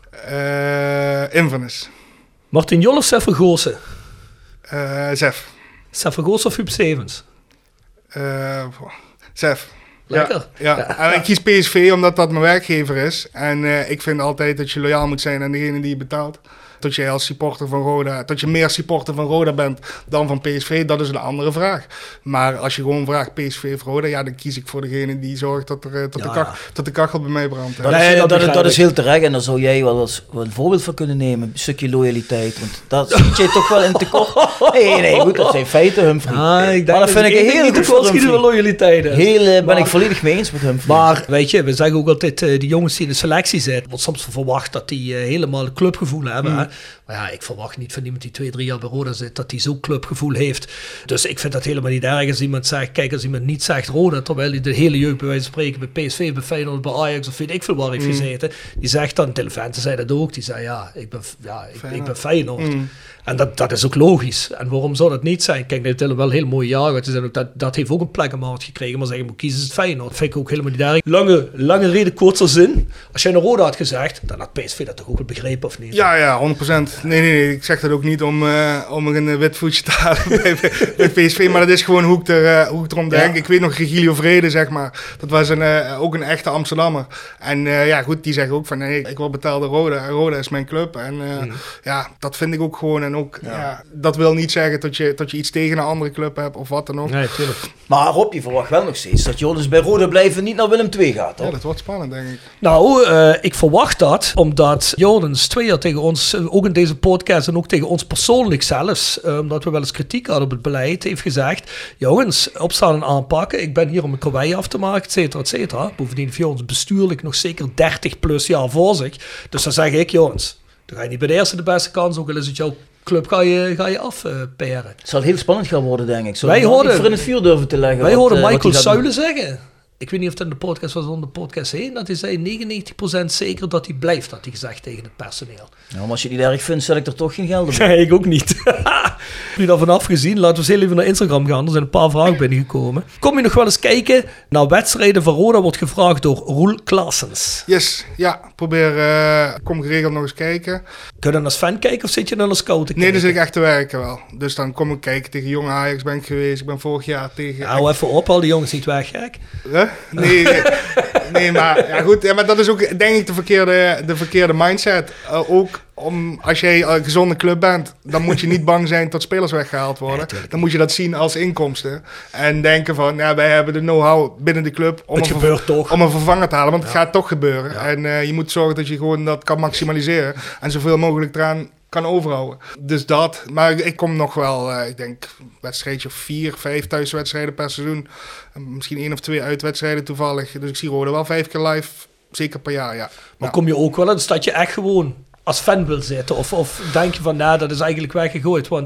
Uh, Inverness. Martin Jol of Seffer Goossen? Uh, Sef. Seffer Goossen of Huub Stevens? Uh, Sef. Lekker. Ja, ja. En ik kies P S V omdat dat mijn werkgever is. En uh, ik vind altijd dat je loyaal moet zijn aan degene die je betaalt. Dat je als supporter van Roda, dat je meer supporter van Roda bent dan van P S V, dat is een andere vraag. Maar als je gewoon vraagt P S V of Roda, ja, dan kies ik voor degene die zorgt dat, er, dat, ja, de, kach, dat de kachel bij mij brandt. Dat, nee, is, dat, dat, dat is heel terecht en daar zou jij wel eens wel een voorbeeld van kunnen nemen. Een stukje loyaliteit, want dat schiet je toch wel in tekort. Nee, nee, goed, dat zijn feiten, Humphrey. Ah, ik maar dat vind ik een heel goed voor Humphrey. Loyaliteit. Heel, uh, ben maar, ik volledig mee eens met Humphrey. Maar, weet je, we zeggen ook altijd, uh, die jongens die in de selectie zitten, wordt soms verwacht dat die uh, helemaal clubgevoel hebben. Mm. Hè? Maar ja, ik verwacht niet van iemand die twee, drie jaar bij Roda zit, dat hij zo'n clubgevoel heeft. Dus ik vind dat helemaal niet erg als iemand zegt, kijk, als iemand niet zegt Roda, terwijl hij de hele jeugd bij wijze van spreken bij P S V, bij Feyenoord, bij Ajax of weet ik veel waar heeft mm. gezeten, die zegt dan, Televente zei dat ook, die zei ja, ik ben, ja, ik, ik ben Feyenoord. Mm. En dat, dat is ook logisch. En waarom zou dat niet zijn? Kijk, dit is wel een heel mooie jaar. Dat, dat heeft ook een plek in mijn hart gekregen. Maar zeggen, moet kiezen is het Feyenoord. Dat vind ik ook helemaal niet erg. Lange, lange rede, korte zin. Als jij naar Roda had gezegd, dan had P S V dat toch ook wel begrepen, of niet? Ja, ja, honderd procent. Nee, nee, nee. Ik zeg dat ook niet om, uh, om er een wit voetje te halen bij, bij P S V. Maar dat is gewoon hoe ik, er, uh, hoe ik erom denk. Ja. Ik weet nog Regilio Vrede, zeg maar. Dat was een, uh, ook een echte Amsterdammer. En uh, ja, goed, die zeggen ook van, nee, ik word betaald door Roda. Roda is mijn club. En uh, mm. ja, dat vind ik ook gewoon. En ook, ja. Ja, dat wil niet zeggen dat je, dat je iets tegen een andere club hebt of wat dan ook. Nee, tuurlijk. Maar Rob, je verwacht wel nog steeds dat Jonas bij Roda blijven niet naar Willem twee gaat, toch? Ja, dat wordt spannend, denk ik. Nou, uh, ik verwacht dat, omdat Jonas twee jaar tegen ons, uh, ook in deze podcast en ook tegen ons persoonlijk zelfs, uh, omdat we wel eens kritiek hadden op het beleid, heeft gezegd, jongens, opstaan en aanpakken. Ik ben hier om een karwei af te maken, et cetera, et cetera. Bovendien heeft Jonas bestuurlijk nog zeker dertig plus jaar voor zich. Dus dan zeg ik, Jonas, dan ga je niet bij de eerste de beste kans, ook al is het jouw club ga je, ga je afperen. Uh, het zal heel spannend gaan worden, denk ik. Zo wij hoorden, voor in het vuur durven te leggen. Wij wat, hoorden uh, Michael Zuilen zeggen. Ik weet niet of het in de podcast was, onder de podcast heen, dat hij zei negenennegentig procent zeker dat hij blijft, had hij gezegd tegen het personeel. Ja, maar als je die erg vindt, zet ik er toch geen geld op. Nee, ik ook niet. Nu daarvan afgezien, laten we eens heel even naar Instagram gaan. Er zijn een paar vragen binnengekomen. Kom je nog wel eens kijken naar wedstrijden van Roda? Wordt gevraagd door Roel Klaasens. Yes, ja. Probeer, uh, kom geregeld nog eens kijken. Kun je dan als fan kijken of zit je dan als scout te kijken? Nee, dan zit ik echt te werken wel. Dus dan kom ik kijken tegen jonge Ajax ben ik geweest. Ik ben vorig jaar tegen... Hou even op, al die jongens niet weg, gek. Huh? Nee, nee, nee, maar ja goed. Ja, maar dat is ook denk ik de verkeerde, de verkeerde mindset. Uh, ook om, als jij een gezonde club bent, dan moet je niet bang zijn tot spelers weggehaald worden. Ja, dan moet je dat zien als inkomsten. En denken van, ja, wij hebben de know-how binnen de club om, een, gebeurt toch. om een vervanger te halen. Want ja. het gaat toch gebeuren. Ja. En uh, je moet zorgen dat je gewoon dat kan maximaliseren. En zoveel mogelijk eraan kan overhouden. Dus dat. Maar ik kom nog wel, uh, ik denk, wedstrijdje of vier, vijf thuiswedstrijden per seizoen. Misschien één of twee uitwedstrijden toevallig. Dus ik zie Roda wel vijf keer live. Zeker per jaar, ja. Maar ja. kom je ook wel in dat je echt gewoon als fan wil zitten? Of, of denk je van, nou, dat is eigenlijk weggegooid? Want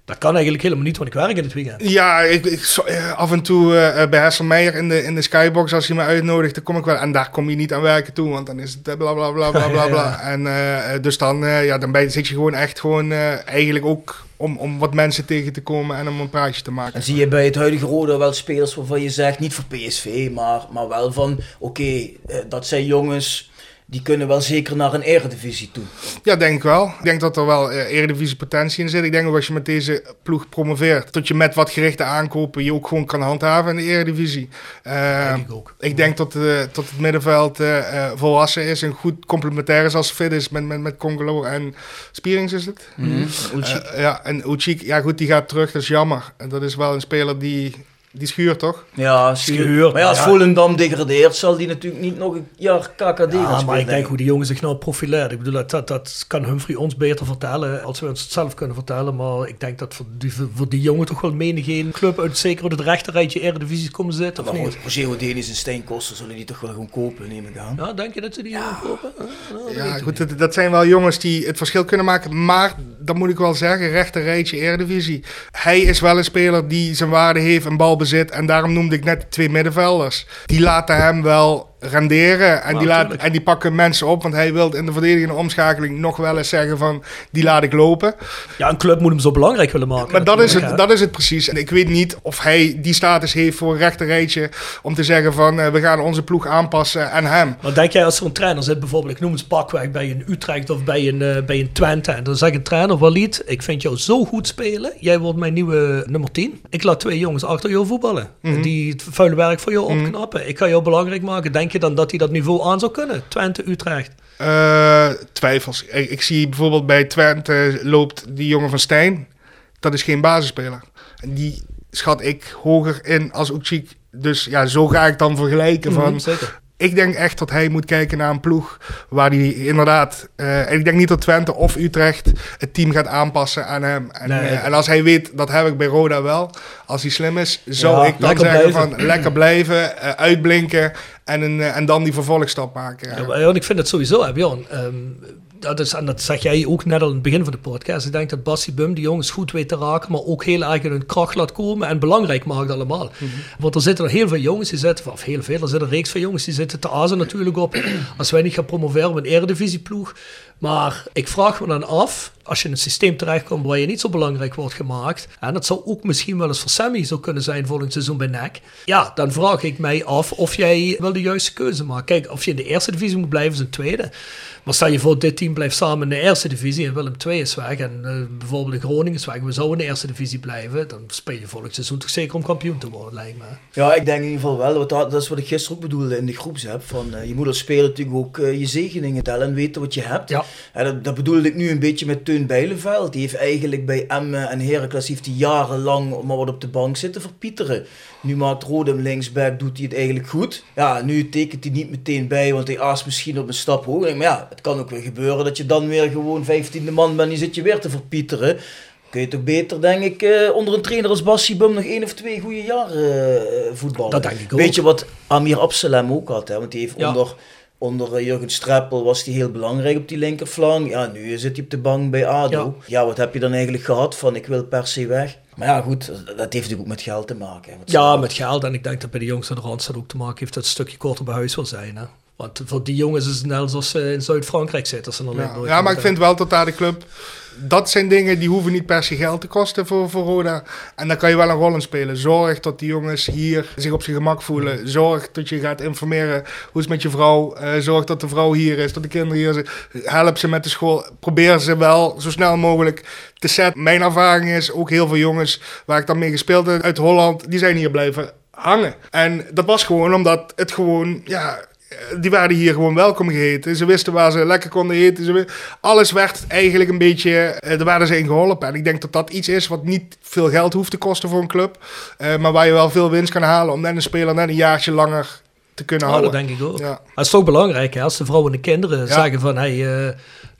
Dat kan eigenlijk helemaal niet, want ik werk in het weekend. Ja, ik, ik, zo, af en toe uh, bij Hesselmeijer in de, in de skybox, als je me uitnodigt, dan kom ik wel. En daar kom je niet aan werken toe, want dan is het bla bla bla bla bla bla. En uh, dus dan, uh, ja, dan ben, zit je gewoon echt gewoon uh, eigenlijk ook om, om wat mensen tegen te komen en om een praatje te maken. En zie je bij het huidige Roda wel spelers waarvan je zegt, niet voor P S V, maar, maar wel van, oké, okay, uh, dat zijn jongens... Die kunnen wel zeker naar een eredivisie toe. Ja, denk ik wel. Ik denk dat er wel uh, eredivisie potentie in zit. Ik denk ook als je met deze ploeg promoveert, dat je met wat gerichte aankopen je ook gewoon kan handhaven in de eredivisie. Uh, denk ik, ook. ik denk dat, uh, dat het middenveld uh, uh, volwassen is en goed complementair is als fit is met, met, met Congolo en Spierings is het. Mm-hmm. Uh, ja, en Uchik, ja goed, die gaat terug, dat is jammer. En dat is wel een speler die... Die schuurt toch? Ja, schuurt. Maar ja, als ja. Volendam degradeert, zal die natuurlijk niet nog een jaar K K D ja, gaan spelen. Maar ik denk hoe die jongen zich nou profileert. Ik bedoel, dat, dat, dat kan Humphrey ons beter vertellen, als we ons het zelf kunnen vertellen. Maar ik denk dat voor die, voor die jongen toch wel menig een club uit zeker uit het rechterrijtje Eredivisie komen zitten. Maar goed, Roger Odenis en Stijn Koster zullen die toch wel gewoon kopen, neem ik aan. Ja, denk je dat ze die ja. gaan kopen? Nou, ja, goed, dat, dat zijn wel jongens die het verschil kunnen maken. Maar, dat moet ik wel zeggen, rechterrijtje Eredivisie. Hij is wel een speler die zijn waarde heeft en balbezit. En daarom noemde ik net de twee middenvelders. Die laten hem wel renderen en, die laat, en die pakken mensen op, want hij wil in de verdedigende omschakeling nog wel eens zeggen van, die laat ik lopen. Ja, een club moet hem zo belangrijk willen maken. Maar dat is, het, dat is het precies. En ik weet niet of hij die status heeft voor een rechterrijtje om te zeggen van, uh, we gaan onze ploeg aanpassen aan hem. Maar denk jij als er een trainer zit, bijvoorbeeld, ik noem het pakweg bij een Utrecht of bij een, uh, bij een Twente, en dan zegt een trainer, Walid, ik vind jou zo goed spelen, jij wordt mijn nieuwe nummer tien. Ik laat twee jongens achter jou voetballen, mm-hmm. die het vuile werk voor jou mm-hmm. opknappen. Ik ga jou belangrijk maken. Denk je dan dat hij dat niveau aan zou kunnen? Twente, Utrecht? Uh, twijfels. Ik, ik zie bijvoorbeeld bij Twente loopt die jongen van Stijn. Dat is geen basisspeler. En die schat ik hoger in als Uchik. Dus ja, zo ga ik dan vergelijken van... Mm, zeker. Ik denk echt dat hij moet kijken naar een ploeg waar hij inderdaad... Uh, en ik denk niet dat Twente of Utrecht het team gaat aanpassen aan hem. En, nee, uh, en als hij weet, dat heb ik bij Roda wel. Als hij slim is, zou ja, ik dan zeggen blijven. van lekker blijven, uh, uitblinken en, een, uh, en dan die vervolgstap maken. Ja, maar, ja, ik vind het sowieso, hè, Bjorn. Um, dat is, en dat zeg jij ook net al in het begin van de podcast. Ik denk dat Bassie Bum die jongens goed weet te raken, maar ook heel erg in hun kracht laat komen en belangrijk maakt allemaal. Mm-hmm. Want er zitten er heel veel jongens die zitten, of heel veel, er zitten een reeks van jongens die zitten te azen natuurlijk op. Als wij niet gaan promoveren met een eredivisieploeg. Maar ik vraag me dan af, als je in een systeem terechtkomt waar je niet zo belangrijk wordt gemaakt, en dat zou ook misschien wel eens voor Sammy zo kunnen zijn volgend seizoen bij N E C, ja, dan vraag ik mij af of jij wel de juiste keuze maakt. Kijk, of je in de eerste divisie moet blijven is een tweede. Maar stel je voor, dit team blijft samen in de eerste divisie en Willem twee is weg en uh, bijvoorbeeld in Groningen is weg, we zouden in de eerste divisie blijven, dan speel je volgend seizoen toch zeker om kampioen te worden, lijkt me. Ja, ik denk in ieder geval wel, dat, dat is wat ik gisteren ook bedoelde in de groepsapp, van uh, je moet als speler natuurlijk ook uh, je zegeningen tellen en weten wat je hebt. Ja. En dat, dat bedoelde ik nu een beetje met Teun Bijleveld, die heeft eigenlijk bij Emmen en Heracles heeft hij jarenlang maar wat op de bank zitten verpieteren. Nu maakt Rodem linksback, doet hij het eigenlijk goed. Ja, nu tekent hij niet meteen bij, want hij aast misschien op een stap hoger. Maar ja, het kan ook weer gebeuren dat je dan weer gewoon vijftiende man bent en die zit je weer te verpieteren. Kun je toch beter, denk ik, uh, onder een trainer als Bassie Bum nog één of twee goede jaren uh, voetballen. Dat denk ik ook. Weet je wat Amir Absalem ook had, hè? Want die heeft ja. onder... Onder Jurgen Streppel was hij heel belangrijk op die linkerflank. Ja, nu zit hij op de bank bij A D O. Ja. ja, wat heb je dan eigenlijk gehad van ik wil per se weg? Maar ja, goed, dat heeft natuurlijk ook met geld te maken. Hè, ja, met geld. En ik denk dat bij de jongens aan de Randstad ook te maken heeft dat het een stukje korter bij huis wil zijn. Hè? Want voor die jongens is het net alsof ze in Zuid-Frankrijk zitten. Als ze ja, ja maar ik vind wel dat daar de club... Dat zijn dingen die hoeven niet per se geld te kosten voor, voor Roda. En daar kan je wel een rol in spelen. Zorg dat die jongens hier zich op zijn gemak voelen. Zorg dat je gaat informeren hoe is het met je vrouw. Uh, zorg dat de vrouw hier is, dat de kinderen hier zijn. Help ze met de school. Probeer ze wel zo snel mogelijk te zetten. Mijn ervaring is ook heel veel jongens waar ik dan mee gespeeld heb uit Holland. Die zijn hier blijven hangen. En dat was gewoon omdat het gewoon... ja. Die waren hier gewoon welkom geheten. Ze wisten waar ze lekker konden eten. Ze wisten, alles werd eigenlijk een beetje... Daar werden ze in geholpen. En ik denk dat dat iets is wat niet veel geld hoeft te kosten voor een club. Uh, maar waar je wel veel winst kan halen om net een speler net een jaartje langer te kunnen oh, houden. Dat denk ik ook. Ja. Het is toch belangrijk hè, als de vrouwen en de kinderen ja. zeggen van... Hey, uh,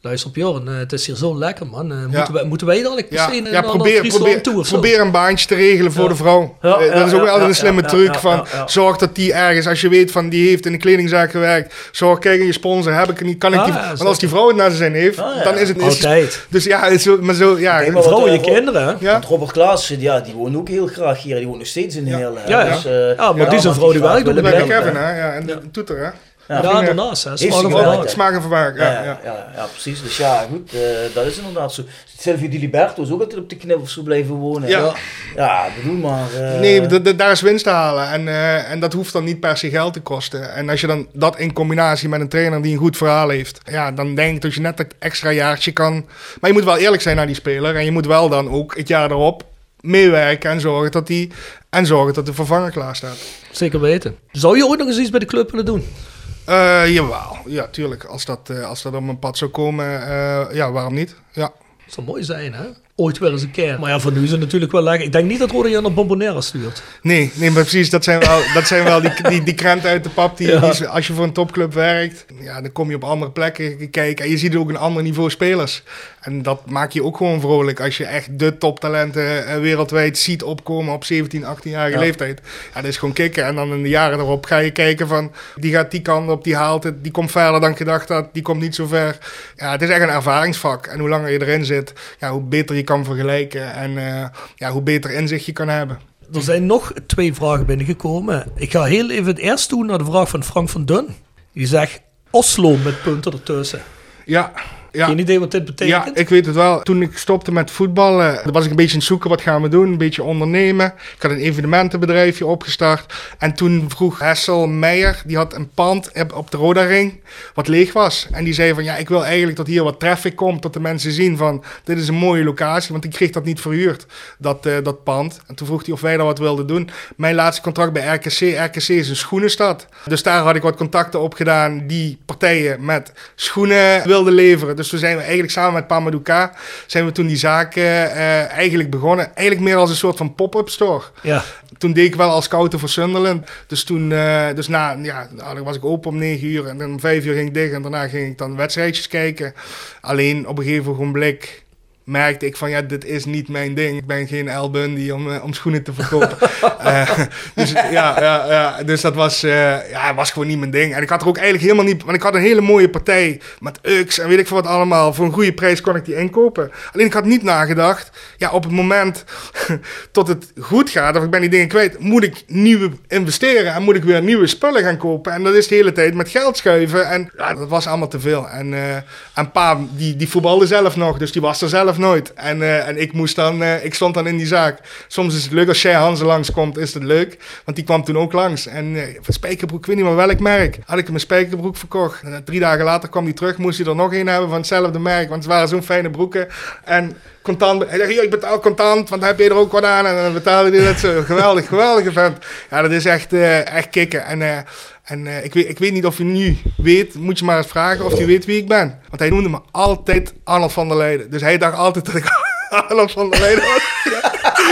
Luister op Jorn, uh, het is hier zo lekker, man. Uh, ja. moeten, wij, moeten wij dadelijk ja. misschien ja, een probeer, probeer, toe of zo? probeer een baantje te regelen voor ja. de vrouw. Ja, uh, ja, dat is ook ja, altijd ja, een slimme ja, truc ja, van, ja, ja. zorg dat die ergens, als je weet van die heeft in de kledingzaak gewerkt, zorg, kijk in je sponsor, heb ik niet, kan ik Ah, die, ja, want als die vrouw het naar zijn zin heeft, Ah, ja. dan is het... Altijd. Dus ja, het is zo, maar zo, ja. Nee, maar Vrouwen, je wat, uh, kinderen, hè? Ja. Want Robert Klaassen, ja, die woont ook heel graag hier. Die woont nog steeds in Ja. heel. Ja, ja. Dus, uh, Ja, maar die is een vrouw die graag werkt op willen de Bij plek. werken. Kevin, hè? Ja, en Ja. de toeter, hè? Ja. Ja, daarnaast, hè. Heeft Smaak ze en gewerkt, vermaak. hè? Smaak en vermaak, ja. Ja, ja, ja, ja, precies. Dus ja, goed, uh, dat is inderdaad zo. Silvio Di Liberto is ook altijd op de knip of zo blijven wonen. Ja. Ja, ja bedoel maar. Uh, Nee, d- d- daar is winst te halen. En, uh, en dat hoeft dan niet per se geld te kosten. En als je dan dat in combinatie met een trainer die een goed verhaal heeft, ja, dan denk ik dat je net dat extra jaartje kan. Maar je moet wel eerlijk zijn naar die speler. En je moet wel dan ook het jaar erop meewerken en zorgen dat die en zorgen dat de vervanger klaar staat. Zeker weten. Zou je ooit nog eens iets bij de club willen doen? Uh, jawel, ja, tuurlijk. Als dat, uh, als dat op mijn pad zou komen, uh, ja, waarom niet? Ja. Dat zou mooi zijn, hè? Ooit weer eens een keer. Maar ja, voor nu is het natuurlijk wel lekker. Ik denk niet dat Roda je naar Bombonera stuurt. Nee, nee, maar precies, dat zijn wel, dat zijn wel die, die, die krenten uit de pap. Die, Ja. die, als je voor een topclub werkt, ja, dan kom je op andere plekken kijken. En je ziet ook een ander niveau spelers. En dat maakt je ook gewoon vrolijk. Als je echt de toptalenten uh, wereldwijd ziet opkomen op zeventien, achttienjarige Ja. leeftijd. Ja, dat is gewoon kicken. En dan in de jaren erop ga je kijken van, die gaat die kant op, die haalt het. Die komt verder dan ik gedacht had, die komt niet zo ver. Ja, het is echt een ervaringsvak. En hoe langer je erin zit, ja, hoe beter je kan vergelijken. En uh, ja, hoe beter inzicht je kan hebben. Er zijn nog twee vragen binnengekomen. Ik ga heel even het eerst doen naar de vraag van Frank van Dun. Die zegt Oslo met punten ertussen. Ja. Ja. Geen idee wat dit betekent? Ja, ik weet het wel. Toen ik stopte met voetballen, was ik een beetje aan het zoeken, wat gaan we doen? Een beetje ondernemen. Ik had een evenementenbedrijfje opgestart. En toen vroeg Hessel Meijer, die had een pand op de Rodaring, wat leeg was. En die zei van, ja, ik wil eigenlijk dat hier wat traffic komt, dat de mensen zien van, dit is een mooie locatie, want ik kreeg dat niet verhuurd, dat, uh, dat pand. En toen vroeg hij of wij daar wat wilden doen. Mijn laatste contract bij R K C, R K C is een schoenenstad. Dus daar had ik wat contacten op gedaan, die partijen met schoenen wilden leveren. Dus toen zijn we eigenlijk samen met Pamadouka, zijn we toen die zaak uh, eigenlijk begonnen. Eigenlijk meer als een soort van pop-up store. Ja. Toen deed ik wel als scouter voor Sunderland. Dus toen, uh, dus na, ja, dan was ik open om negen uur en dan om vijf uur ging ik dicht en daarna ging ik dan wedstrijdjes kijken. Alleen op een gegeven ogenblik merkte ik van, ja, dit is niet mijn ding. Ik ben geen Al Bundy om, uh, om schoenen te verkopen. uh, dus ja, ja, ja, dus dat was, uh, ja, was gewoon niet mijn ding. En ik had er ook eigenlijk helemaal niet, want ik had een hele mooie partij met U X en weet ik veel wat allemaal. Voor een goede prijs kon ik die inkopen. Alleen ik had niet nagedacht, ja, op het moment tot het goed gaat, of ik ben die dingen kwijt, moet ik nieuwe investeren en moet ik weer nieuwe spullen gaan kopen. En dat is de hele tijd met geld schuiven. En ja, dat was allemaal te veel. En, uh, en pa, die, die voetbalde zelf nog, dus die was er zelf nooit. En, uh, en ik moest dan, uh, ik stond dan in die zaak. Soms is het leuk als Shea Hansen langskomt, is het leuk. Want die kwam toen ook langs. En uh, van spijkerbroek, ik weet niet meer welk merk, had ik hem een spijkerbroek verkocht. En uh, drie dagen later kwam hij terug, moest hij er nog een hebben van hetzelfde merk. Want het waren zo'n fijne broeken. En contant, hij zei, ik betaal contant, want dan heb je er ook wat aan. En dan betaalde hij dat zo. Geweldig, geweldige vent. Ja, dat is echt, uh, echt kicken. En... Uh, En uh, ik, weet, ik weet niet of je nu weet, moet je maar eens vragen of je weet wie ik ben. Want hij noemde me altijd Arnold van der Leijden. Dus hij dacht altijd dat ik Arnold van der Leijden was. Ja.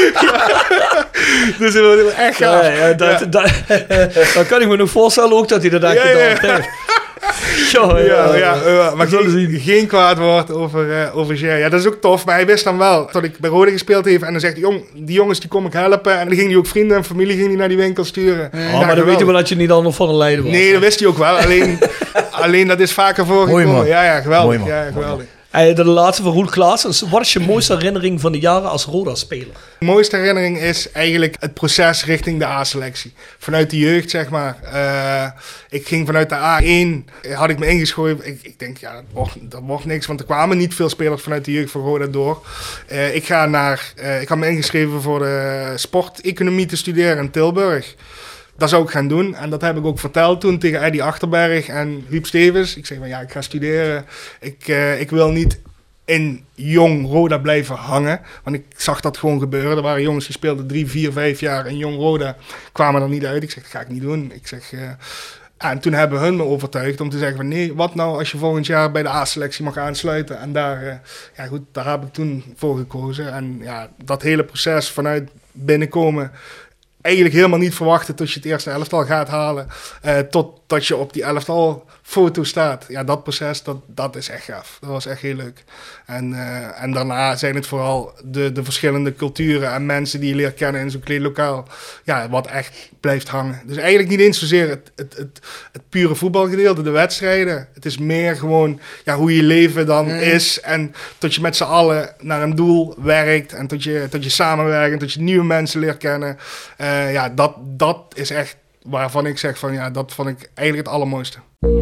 Ja. Dus dat was echt gaaf. Ja, ja, dat, ja. Dat, dan kan ik me nog voorstellen ook dat hij dat echt ja, gedaan ja. heeft. Ja, ja, ja, ja, maar geen, geen, geen kwaad woord over, uh, over Ger. Ja, dat is ook tof, maar hij wist dan wel dat ik bij Roda gespeeld heeft. En dan zegt hij, jong, die jongens die kom ik helpen. En dan ging hij ook vrienden en familie ging hij naar die winkel sturen. Oh, ja, maar dan weet je wel dat je niet Arnold van der Leijden was. Nee, dat wist hij ook wel. Alleen, alleen dat is vaker voorgekomen. Mooi, man. Ja, ja, geweldig. Mooi, ja, geweldig. Hey, de laatste van Roel Klaassen. Wat is je mooiste herinnering van de jaren als Roda-speler? De mooiste herinnering is eigenlijk het proces richting de A-selectie. Vanuit de jeugd, zeg maar. Uh, ik ging vanuit de A één, had ik me ingeschreven. Ik, ik denk, ja, dat wordt, dat wordt niks, want er kwamen niet veel spelers vanuit de jeugd voor Roda door. Uh, ik, ga naar, uh, ik had me ingeschreven voor de sporteconomie te studeren in Tilburg. Dat zou ik gaan doen. En dat heb ik ook verteld toen tegen Eddie Achterberg en Huub Stevens. Ik zei van ja, ik ga studeren. Ik, uh, ik wil niet in jong Roda blijven hangen. Want ik zag dat gewoon gebeuren. Er waren jongens die speelden drie, vier, vijf jaar in jong Roda. Kwamen er niet uit. Ik zeg, dat ga ik niet doen. Ik zeg... Uh, en toen hebben hun me overtuigd om te zeggen van nee, wat nou als je volgend jaar bij de A-selectie mag aansluiten. En daar, uh, ja goed, daar heb ik toen voor gekozen. En ja, dat hele proces vanuit binnenkomen... eigenlijk helemaal niet verwachten tot je het eerste elftal gaat halen. Uh, totdat je op die elftal foto staat. Ja, dat proces, dat, dat is echt gaaf. Dat was echt heel leuk. En, uh, en daarna zijn het vooral de, de verschillende culturen en mensen die je leert kennen in zo'n kleedlokaal. Ja, wat echt blijft hangen. Dus eigenlijk niet eens zozeer het, het, het, het pure voetbalgedeelte, de wedstrijden. Het is meer gewoon ja, hoe je leven dan mm. is. En tot je met z'n allen naar een doel werkt. En tot je, tot je samenwerkt. En tot je nieuwe mensen leert kennen. Uh, ja, dat, dat is echt waarvan ik zeg van ja, dat vond ik eigenlijk het allermooiste.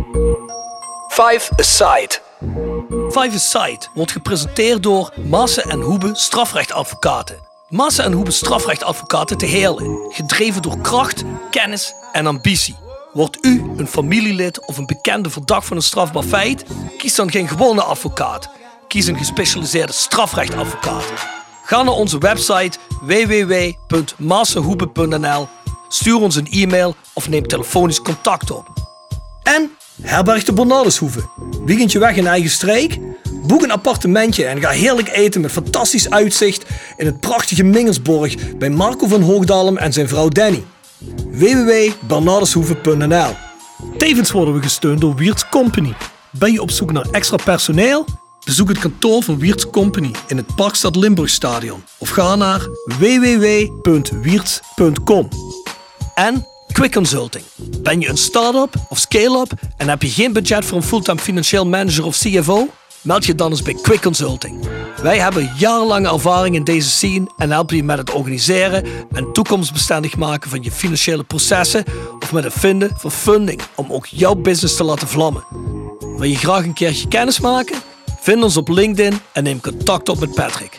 Five Aside. Five Aside wordt gepresenteerd door Maassen en Hoebe strafrechtadvocaten. Maassen en Hoebe strafrechtadvocaten te Heerlen. Gedreven door kracht, kennis en ambitie. Wordt u een familielid of een bekende verdacht van een strafbaar feit? Kies dan geen gewone advocaat. Kies een gespecialiseerde strafrechtadvocaat. Ga naar onze website w w w punt maasenhoebe punt n l. Stuur ons een e-mail of neem telefonisch contact op. En herberg de Bernardeshoeve. Weekendje weg in eigen streek? Boek een appartementje en ga heerlijk eten met fantastisch uitzicht in het prachtige Mingelsborg bij Marco van Hoogdalem en zijn vrouw Danny. w w w punt bernardeshoeve punt n l. Tevens worden we gesteund door Wiertz Company. Ben je op zoek naar extra personeel? Bezoek het kantoor van Wiertz Company in het Parkstad Limburgstadion of ga naar w w w punt wiertz punt com. En Quick Consulting. Ben je een start-up of scale-up en heb je geen budget voor een fulltime financieel manager of C F O? Meld je dan eens bij Quick Consulting. Wij hebben jarenlange ervaring in deze scene en helpen je met het organiseren en toekomstbestendig maken van je financiële processen of met het vinden van funding om ook jouw business te laten vlammen. Wil je graag een keertje kennis maken? Vind ons op LinkedIn en neem contact op met Patrick.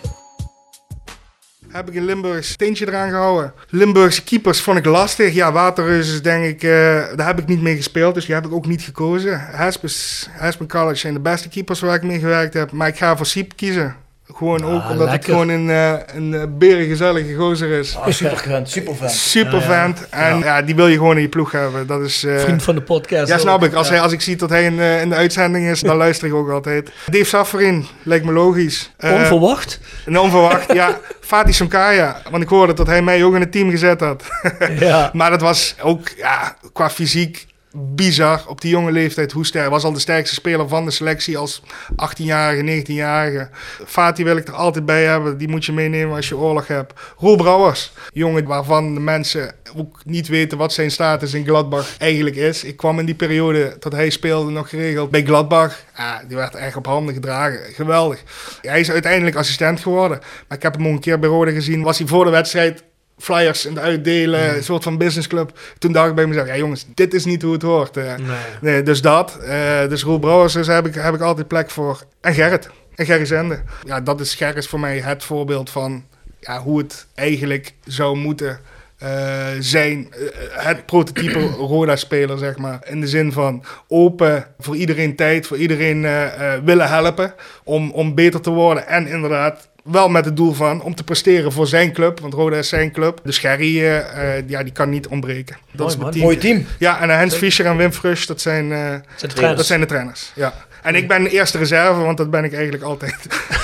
Heb ik in Limburg steentje eraan gehouden. Limburgse keepers vond ik lastig. Ja, Waterreuzes denk ik, uh, daar heb ik niet mee gespeeld, dus die heb ik ook niet gekozen. Haspers, Haspen College zijn de beste keepers waar ik mee gewerkt heb, maar ik ga voor Siep kiezen. Gewoon ook ah, omdat lekker. Het gewoon een, uh, een uh, berengezellige gozer is. Ah, super vent, super vent. Super vent. Ja, ja. En ja. ja, die wil je gewoon in je ploeg hebben. Dat is, uh, vriend van de podcast. Ja, snap ook. ik. Als, ja. hij, als ik zie dat hij in, uh, in de uitzending is, dan luister ik ook altijd. Dave Safferin, lijkt me logisch. Uh, onverwacht? Een onverwacht, ja. Fatih Sonkaya, want ik hoorde dat hij mij ook in het team gezet had. Ja. Maar dat was ook ja, qua fysiek bizar op die jonge leeftijd hoe sterk. Hij was al de sterkste speler van de selectie als achttienjarige, negentienjarige. Fatih wil ik er altijd bij hebben. Die moet je meenemen als je oorlog hebt. Roel Brouwers, jongen waarvan de mensen ook niet weten wat zijn status in Gladbach eigenlijk is. Ik kwam in die periode dat hij speelde nog geregeld bij Gladbach. Ah, die werd echt op handen gedragen. Geweldig. Hij is uiteindelijk assistent geworden. Maar ik heb hem ook een keer bij Roda gezien. Was hij voor de wedstrijd flyers en uitdelen, mm. een soort van businessclub. Toen dacht ik bij mezelf, ja jongens, dit is niet hoe het hoort. Uh, nee. Nee, dus dat. Uh, dus Roel Brouwers, dus heb ik, heb ik altijd plek voor. En Gerrit. En Gerry Zende. Ja, dat is Gerrit is voor mij het voorbeeld van ja, hoe het eigenlijk zou moeten uh, zijn. Uh, het prototype Roda-speler, zeg maar. In de zin van open, voor iedereen tijd, voor iedereen uh, uh, willen helpen om, om beter te worden. En inderdaad wel met het doel van om te presteren voor zijn club, want Roda is zijn club. Dus Gerry, uh, uh, ja, die kan niet ontbreken. Dat mooi, is mijn team. Mooi team. Ja, en Hens Fischer en Wim Frusch, dat zijn, uh, zijn de dat zijn de trainers. Ja. En ik ben de eerste reserve, want dat ben ik eigenlijk altijd.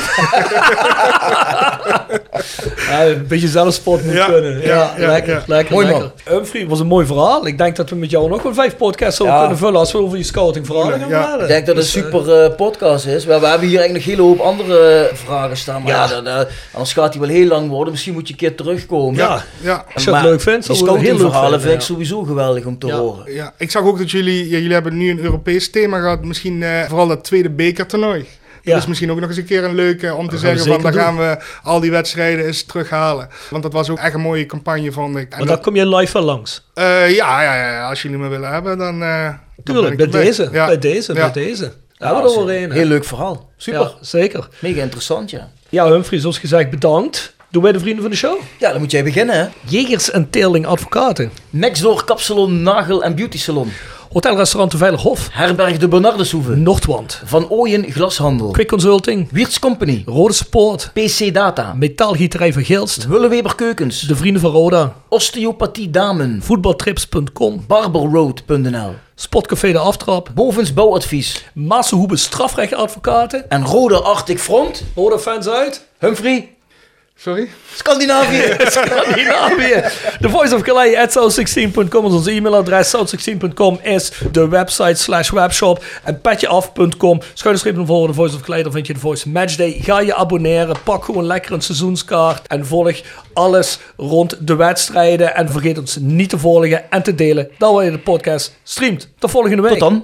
Ja, een beetje zelfsport moet ja, kunnen. Ja, ja, ja, lekker, ja. lekker, mooi lekker. Man. Humphrey, was een mooi verhaal. Ik denk dat we met jou nog wel vijf podcasts zouden ja. kunnen vullen als we over je scouting verhalen gaan ja. Ik denk dat het een super uh, podcast is. We, we hebben hier eigenlijk nog een hele hoop andere vragen staan. Maar ja. Ja, dan, uh, anders gaat die wel heel lang worden. Misschien moet je een keer terugkomen. Ja, ja. Als je het leuk vindt. Die scoutingverhalen vind ik sowieso geweldig om te ja. horen. Ja. Ik zag ook dat jullie, ja, jullie hebben nu een Europees thema gehad. Misschien uh, vooral dat tweede bekertoernooi. Ja. Dat is misschien ook nog eens een keer een leuke om te dat zeggen van dan gaan we al die wedstrijden eens terughalen. Want dat was ook echt een mooie campagne, vond ik. En maar dan kom je live wel langs? Uh, ja, ja, ja, als jullie me willen hebben, dan... Uh, Tuurlijk, dan bij, deze, ja. bij deze, ja. bij deze. Ja, ja, dat is een heel leuk verhaal. Super. Ja, zeker. Mega interessant, ja. Ja, Humphrey, zoals gezegd, bedankt. Doen wij de vrienden van de show? Ja, dan moet jij beginnen, hè. Jegers en Teerling Advocaten. Nextdoor Kapsalon, Nagel en Beauty Salon. Hotelrestaurant de Veilerhof. Herberg de Bernardeshoeve. Noordwand. Van Ooyen Glashandel. Quick Consulting. Wiertz Company. Rode Support. P C Data. Metaalgieterij van Gilst. Willeweber Keukens. De Vrienden van Roda. Osteopathie Damen. Voetbaltrips punt com. Barberroad punt n l. Spotcafé De Aftrap. Bovens Bouwadvies. Maasenhoebe Strafrechtadvocaten. En Roda Arctic Front. Roda fans uit. Humphrey. Sorry? Scandinavië. Scandinavië. The Voice of Calais at south sixteen punt com is onze e-mailadres. south sixteen punt com is de website slash webshop. En petjeaf punt com, schuine streep naar voren, The Voice of Calais. Dan vind je The Voice Matchday. Ga je abonneren. Pak gewoon lekker een seizoenskaart. En volg alles rond de wedstrijden. En vergeet ons niet te volgen en te delen. Dan waar je de podcast streamt. Tot volgende week. Tot dan.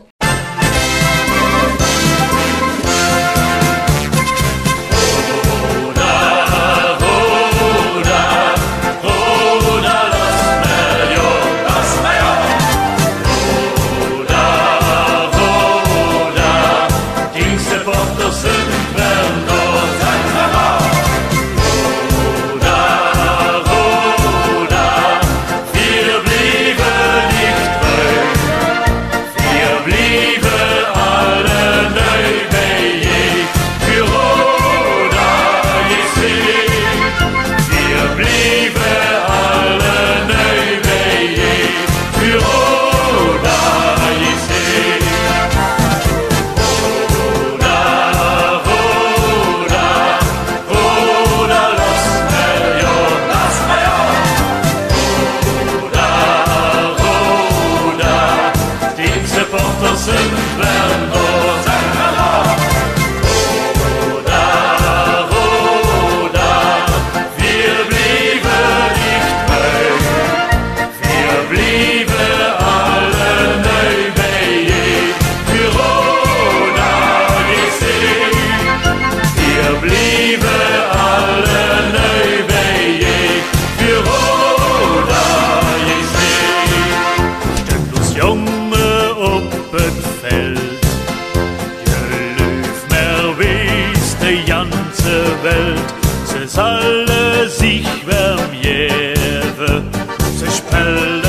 Welt, ze zal zich vermjeven, ze spelen